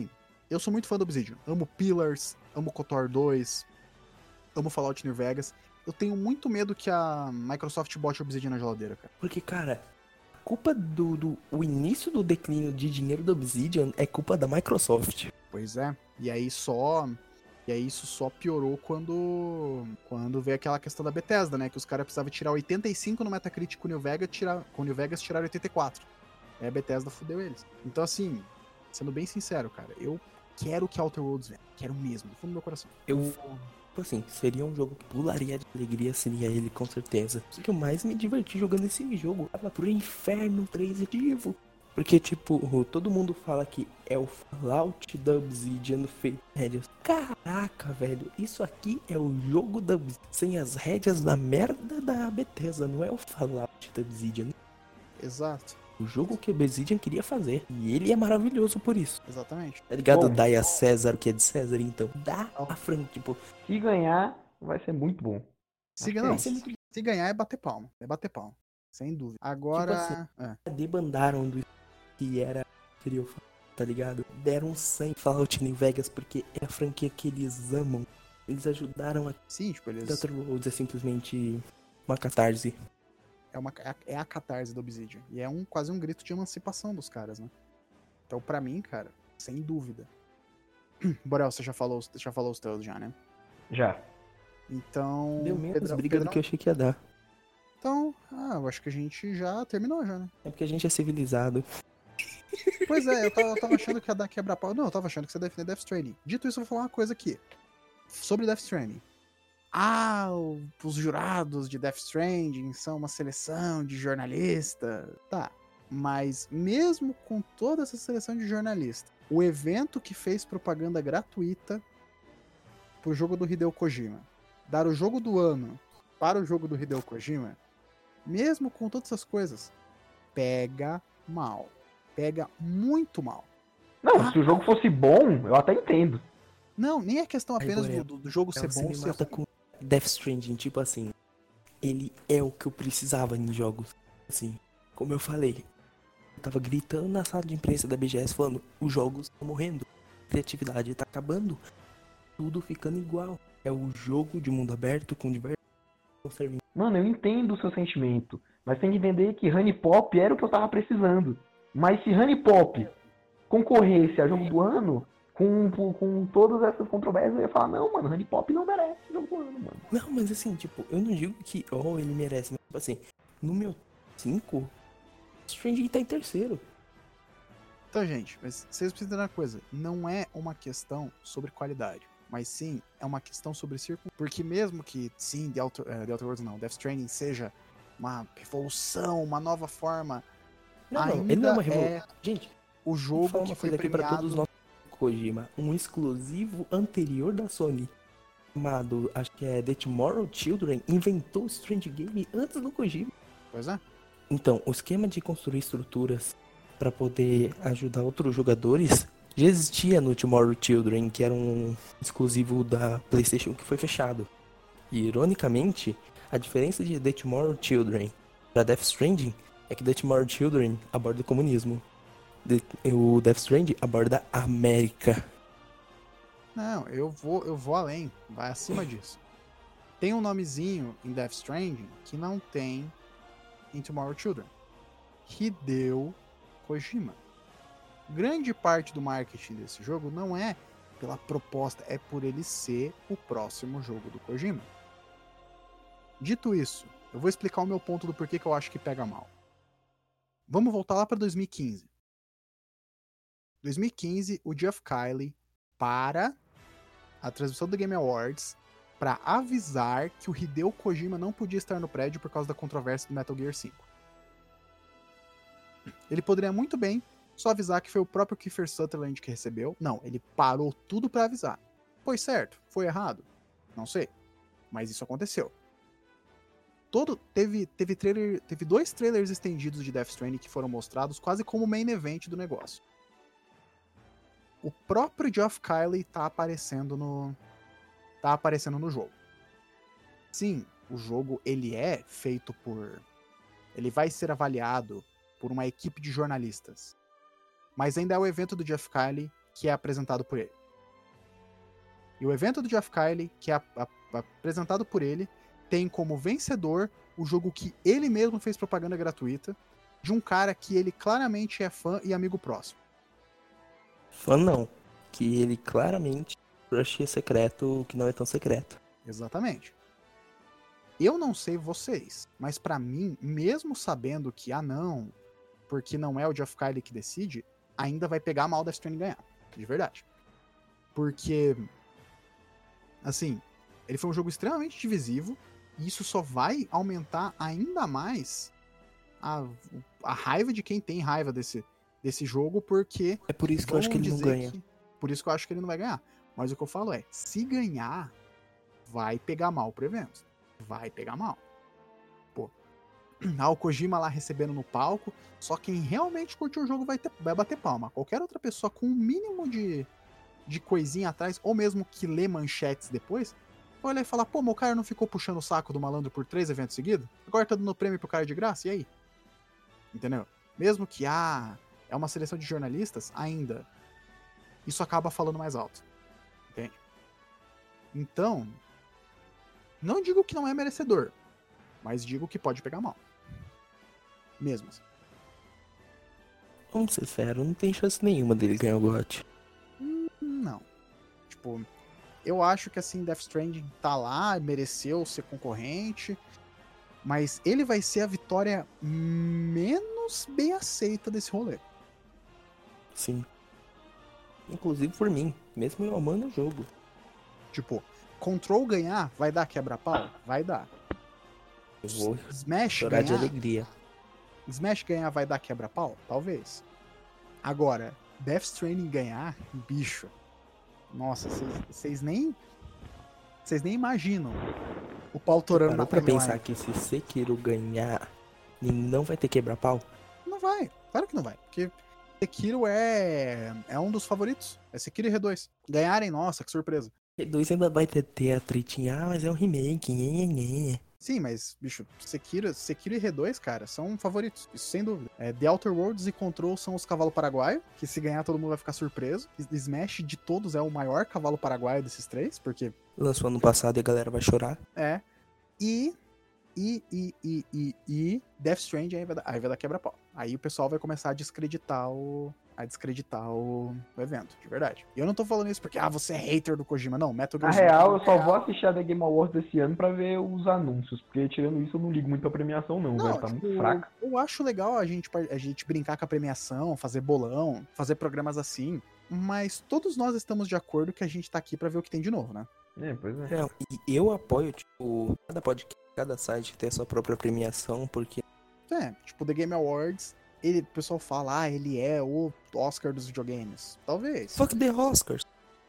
eu sou muito fã do Obsidian. Amo Pillars, amo KOTOR dois, amo Fallout New Vegas. Eu tenho muito medo que a Microsoft bote Obsidian na geladeira, cara. Porque, cara, a culpa do, do... O início do declínio de dinheiro do Obsidian é culpa da Microsoft. Pois é. E aí só... E aí isso só piorou quando... Quando veio aquela questão da Bethesda, né? Que os caras precisavam tirar oitenta e cinco no Metacritic com o New Vegas, tirar... com o New Vegas tiraram oitenta e quatro. Aí a Bethesda fudeu eles. Então, assim, sendo bem sincero, cara, eu quero que Outer Worlds venha. Quero mesmo, do fundo do meu coração. Eu... Tipo assim, seria um jogo que pularia de alegria, seria ele com certeza. O que eu mais me diverti jogando esse jogo tava pro inferno três vivo. Porque, tipo, todo mundo fala que é o Fallout da Obsidian feito rédeas. Caraca, velho, isso aqui é o jogo da Obsidian sem as rédeas da merda da Bethesda, não é o Fallout da Obsidian. Exato. O jogo que a Obsidian queria fazer. E ele é maravilhoso por isso. Exatamente. Tá ligado? Bom. Dai a César o que é de César, então. Dá a franquia, tipo, Se ganhar, vai ser muito bom. Se, Acho que não, vai ser muito se ganhar é bater palma. É bater palma. Sem dúvida. Agora... Tipo assim, é. debandaram do que era seria o Fallout, tá ligado? Deram sangue Fallout New Vegas porque é a franquia que eles amam. Eles ajudaram a Sim, tipo, eles... Outer Worlds é simplesmente uma catarse. É, uma, é a- é a catarse do Obsidian. E é um, quase um grito de emancipação dos caras, né? Então, pra mim, cara, sem dúvida. Borel, você já falou, você já falou os teus já, né? Já. Então... Deu menos Pedrão- briga do Pedrão- que eu achei que ia dar. Então, ah, eu acho que a gente já terminou já, né? É porque a gente é civilizado. Pois é, eu tava, eu tava achando que ia dar quebra-pau. Não, eu tava achando que você ia defender Death Stranding. Dito isso, eu vou falar uma coisa aqui. Sobre Death Stranding. Ah, o- os jurados de Death Stranding são uma seleção de jornalista. Tá. Mas mesmo com toda essa seleção de jornalista, o evento que fez propaganda gratuita pro jogo do Hideo Kojima, dar o jogo do ano para o jogo do Hideo Kojima, mesmo com todas essas coisas, pega mal. Pega muito mal. Não, Ah. se o jogo fosse bom, eu até entendo. Não, nem é questão Aí, apenas Borel, do, do- do jogo ser Você bom me ser mata ruim. com Death Stranding, tipo assim. Ele é o que eu precisava em jogos. Assim, como eu falei, eu tava gritando na sala de imprensa da B G S falando, os jogos estão morrendo, a criatividade tá acabando, tudo ficando igual. É o jogo de mundo aberto com diversos serviços. Mano, eu entendo o seu sentimento, mas tem que entender que Honey Pop era o que eu tava precisando. Mas se Honey Pop concorresse a jogo do ano, com, com, com todas essas controvérsias, eu ia falar, não, mano, Honey Pop não merece jogo do ano, mano. Não, mas assim, tipo, eu não digo que, oh, ele merece, mas tipo assim, no meu cinco, Strange tá em terceiro. Então, gente, mas vocês precisam entender uma coisa. Não é uma questão sobre qualidade, mas sim é uma questão sobre circunstância. Porque mesmo que, sim, The Outer, uh, The Outer Worlds não, Death Stranding seja uma revolução, uma nova forma, Não, não, ainda ele não é uma é revolução. Gente, o vou jogo falar que uma foi coisa aqui pra premiado... todos nós. Kojima, um exclusivo anterior da Sony, chamado, acho que é The Tomorrow Children, inventou o Strange Game antes do Kojima. Pois é. Então, o esquema de construir estruturas para poder ajudar outros jogadores já existia no Tomorrow Children, que era um exclusivo da PlayStation que foi fechado. E, ironicamente, a diferença de The Tomorrow Children para Death Stranding é que The Tomorrow Children aborda o comunismo. The- o Death Stranding aborda a América. Não, eu vou, eu vou além, vai acima disso. Tem um nomezinho em Death Stranding que não tem em Tomorrow Children. Hideo Kojima. Grande parte do marketing desse jogo não é pela proposta, é por ele ser o próximo jogo do Kojima. Dito isso, eu vou explicar o meu ponto do porquê que eu acho que pega mal. Vamos voltar lá para dois mil e quinze. dois mil e quinze, o Geoff Keighley para a transmissão do Game Awards para avisar que o Hideo Kojima não podia estar no prédio por causa da controvérsia do Metal Gear cinco. Ele poderia muito bem só avisar que foi o próprio Kiefer Sutherland que recebeu. Não, ele parou tudo para avisar. Foi certo? Foi errado? Não sei. Mas isso aconteceu. Todo, teve, teve, trailer, teve dois trailers estendidos de Death Stranding que foram mostrados quase como main event do negócio. O próprio Geoff Keighley tá aparecendo no tá aparecendo no jogo. Sim, o jogo ele é feito por ele vai ser avaliado por uma equipe de jornalistas. Mas ainda é o evento do Geoff Keighley que é apresentado por ele. E o evento do Jeff Keighley, que é a- a- apresentado por ele, tem como vencedor o jogo que ele mesmo fez propaganda gratuita, de um cara que ele claramente é fã e amigo próximo. Fã não. Que ele claramente crush secreto que não é tão secreto. Exatamente. Eu não sei vocês, mas pra mim, mesmo sabendo que, ah não, porque não é o Jeff Keighley que decide, ainda vai pegar mal Death Stranding ganhar. De verdade. Porque, assim, ele foi um jogo extremamente divisivo, e isso só vai aumentar ainda mais a, a raiva de quem tem raiva desse, desse jogo, porque É por isso que eu acho que vão ele não dizer ganha. que- por isso que eu acho que ele não vai ganhar. Mas o que eu falo é, se ganhar, vai pegar mal pro evento. Vai pegar mal. Pô, ah, o Kojima lá recebendo no palco, só quem realmente curtiu o jogo vai, ter- vai bater palma. Qualquer outra pessoa com um mínimo de, de coisinha atrás, ou mesmo que lê manchetes depois, vai olhar e falar, pô, meu cara não ficou puxando o saco do malandro por três eventos seguidos? Agora tá dando prêmio pro cara de graça, e aí? Entendeu? Mesmo que, ah, é uma seleção de jornalistas, ainda, isso acaba falando mais alto. Entende? Então, não digo que não é merecedor, mas digo que pode pegar mal. Mesmo assim. Vamos ser sérios, não tem chance nenhuma dele ganhar o G O T. Não. Tipo, eu acho que assim, Death Stranding tá lá, mereceu ser concorrente, mas ele vai ser a vitória menos bem aceita desse rolê. Sim. Inclusive por mim, mesmo eu amando o jogo. Tipo, Control ganhar vai dar quebra-pau? Vai dar. Eu vou Smash chorar de ganhar, alegria. Smash ganhar vai dar quebra-pau? Talvez. Agora, Death Stranding ganhar, bicho. Nossa, vocês nem. Vocês nem imaginam o pau torando Parou na pra timeline. pensar que se Sekiro ganhar, não vai ter quebra-pau? Não vai, claro que não vai. Porque Sekiro é, é um dos favoritos. É Sekiro e R dois. Ganharem, nossa, que surpresa. E dois ainda vai ter, ter a tretinha, ah, mas é um remake, nhê, nhê, nhê. Sim, mas, bicho, Sekiro, Sekiro e R dois, cara, são favoritos, isso sem dúvida. É, The Outer Worlds e Control são os cavalos paraguaios, que se ganhar todo mundo vai ficar surpreso. Smash de todos é o maior cavalo paraguaio desses três, porque Lançou ano passado e a galera vai chorar. é. E, e, e, e, e, e Death Stranding aí vai dar, aí vai dar quebra-pau. Aí o pessoal vai começar a desacreditar o... a desacreditar o, o evento, de verdade. E eu não tô falando isso porque, ah, você é hater do Kojima. Não, Metal Na Gear real, eu só vou assistir a The Game Awards desse ano pra ver os anúncios, porque tirando isso eu não ligo muito pra premiação não, Não, velho, tá tipo, muito fraca. eu acho legal a gente, par- a gente brincar com a premiação, fazer bolão, fazer programas assim, mas todos nós estamos de acordo que a gente tá aqui pra ver o que tem de novo, né? É, pois é. Não, e eu apoio, tipo, cada podcast, cada site ter a sua própria premiação, porque É, tipo, The Game Awards, ele, o pessoal fala, ah, ele é o Oscar dos videogames. Talvez. fuck the Oscars.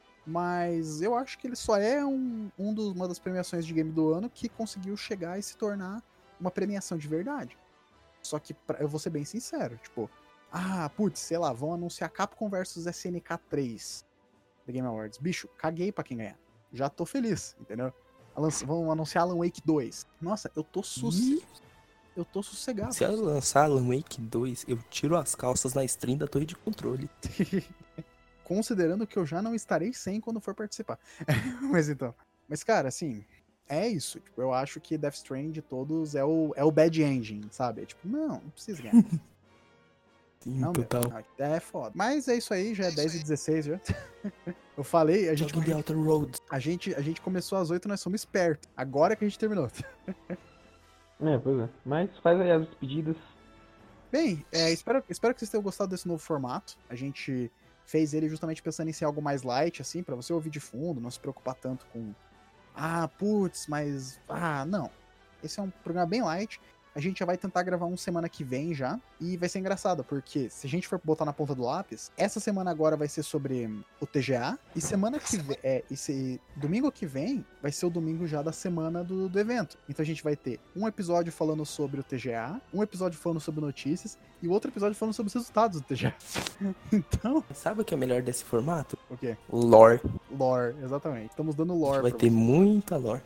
Mas eu acho que ele só é um, um dos, uma das premiações de game do ano que conseguiu chegar e se tornar uma premiação de verdade. Só que, pra, eu vou ser bem sincero, tipo, ah, putz, sei lá, vão anunciar Capcom versus S N K três The Game Awards. Bicho, caguei pra quem ganhar. Já tô feliz, entendeu? Alan- Vão anunciar Alan Wake dois. Nossa, eu tô sus... Eu tô sossegado. Se ela lançar Alan Wake dois, eu tiro as calças na stream da torre de controle. Considerando que eu já não estarei sem quando for participar. Mas então. Mas, cara, assim, é isso. Tipo, eu acho que Death Stranding de todos é o, é o bad engine, sabe? É tipo, não, não precisa ganhar. Sim, Não, meu, total. não, é foda. Mas é isso aí, já é dez e dezesseis já. Eu falei, a gente, Joga The Outer Roads. a, gente, a gente começou às oito, nós somos espertos. Agora que a gente terminou. É, pois é. Mas faz aí as despedidas. Bem, é, espero, espero que vocês tenham gostado desse novo formato. A gente fez ele justamente pensando em ser algo mais light, assim, pra você ouvir de fundo, não se preocupar tanto com. Ah, putz, mas. Ah, não. Esse é um programa bem light. A gente já vai tentar gravar um semana que vem já. E vai ser engraçado, porque se a gente for botar na ponta do lápis, essa semana agora vai ser sobre o T G A. E semana que vem. É, e se, domingo que vem vai ser o domingo já da semana do, do evento. Então a gente vai ter um episódio falando sobre o T G A, um episódio falando sobre notícias e outro episódio falando sobre os resultados do T G A. Então. Sabe o que é melhor desse formato? O quê? Lore. Lore, exatamente. Estamos dando lore. Vai pra ter você. muita lore.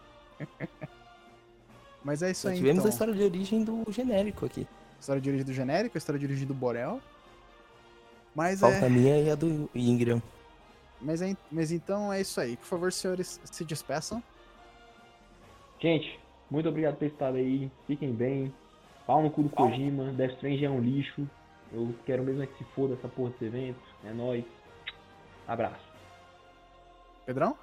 Mas é isso Já aí, tivemos então. a história de origem do genérico aqui. História de origem do genérico, a história de origem do Borel. Mas Falta é, a minha e a do Ingram. mas, é, mas então é isso aí. Por favor, senhores, se despeçam. Gente, muito obrigado por ter estado aí. Fiquem bem. Pau no cu do Kojima. Death Stranding é um lixo. Eu quero mesmo é que se foda essa porra desse evento. É nóis. Abraço. Pedrão?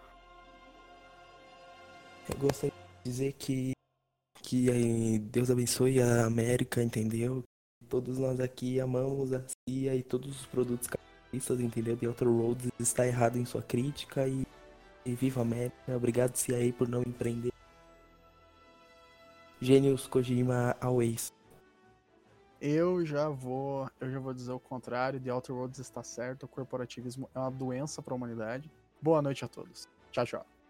Eu gostaria de dizer que, que aí Deus abençoe a América, entendeu? Todos nós aqui amamos a C I A e todos os produtos capitalistas, entendeu? The Outer Roads está errado em sua crítica e, e viva a América. Obrigado, C I A, por não empreender. Gênios Kojima always. Eu já vou, eu já vou dizer o contrário. The Outer Worlds está certo. O corporativismo é uma doença para a humanidade. Boa noite a todos. Tchau, tchau.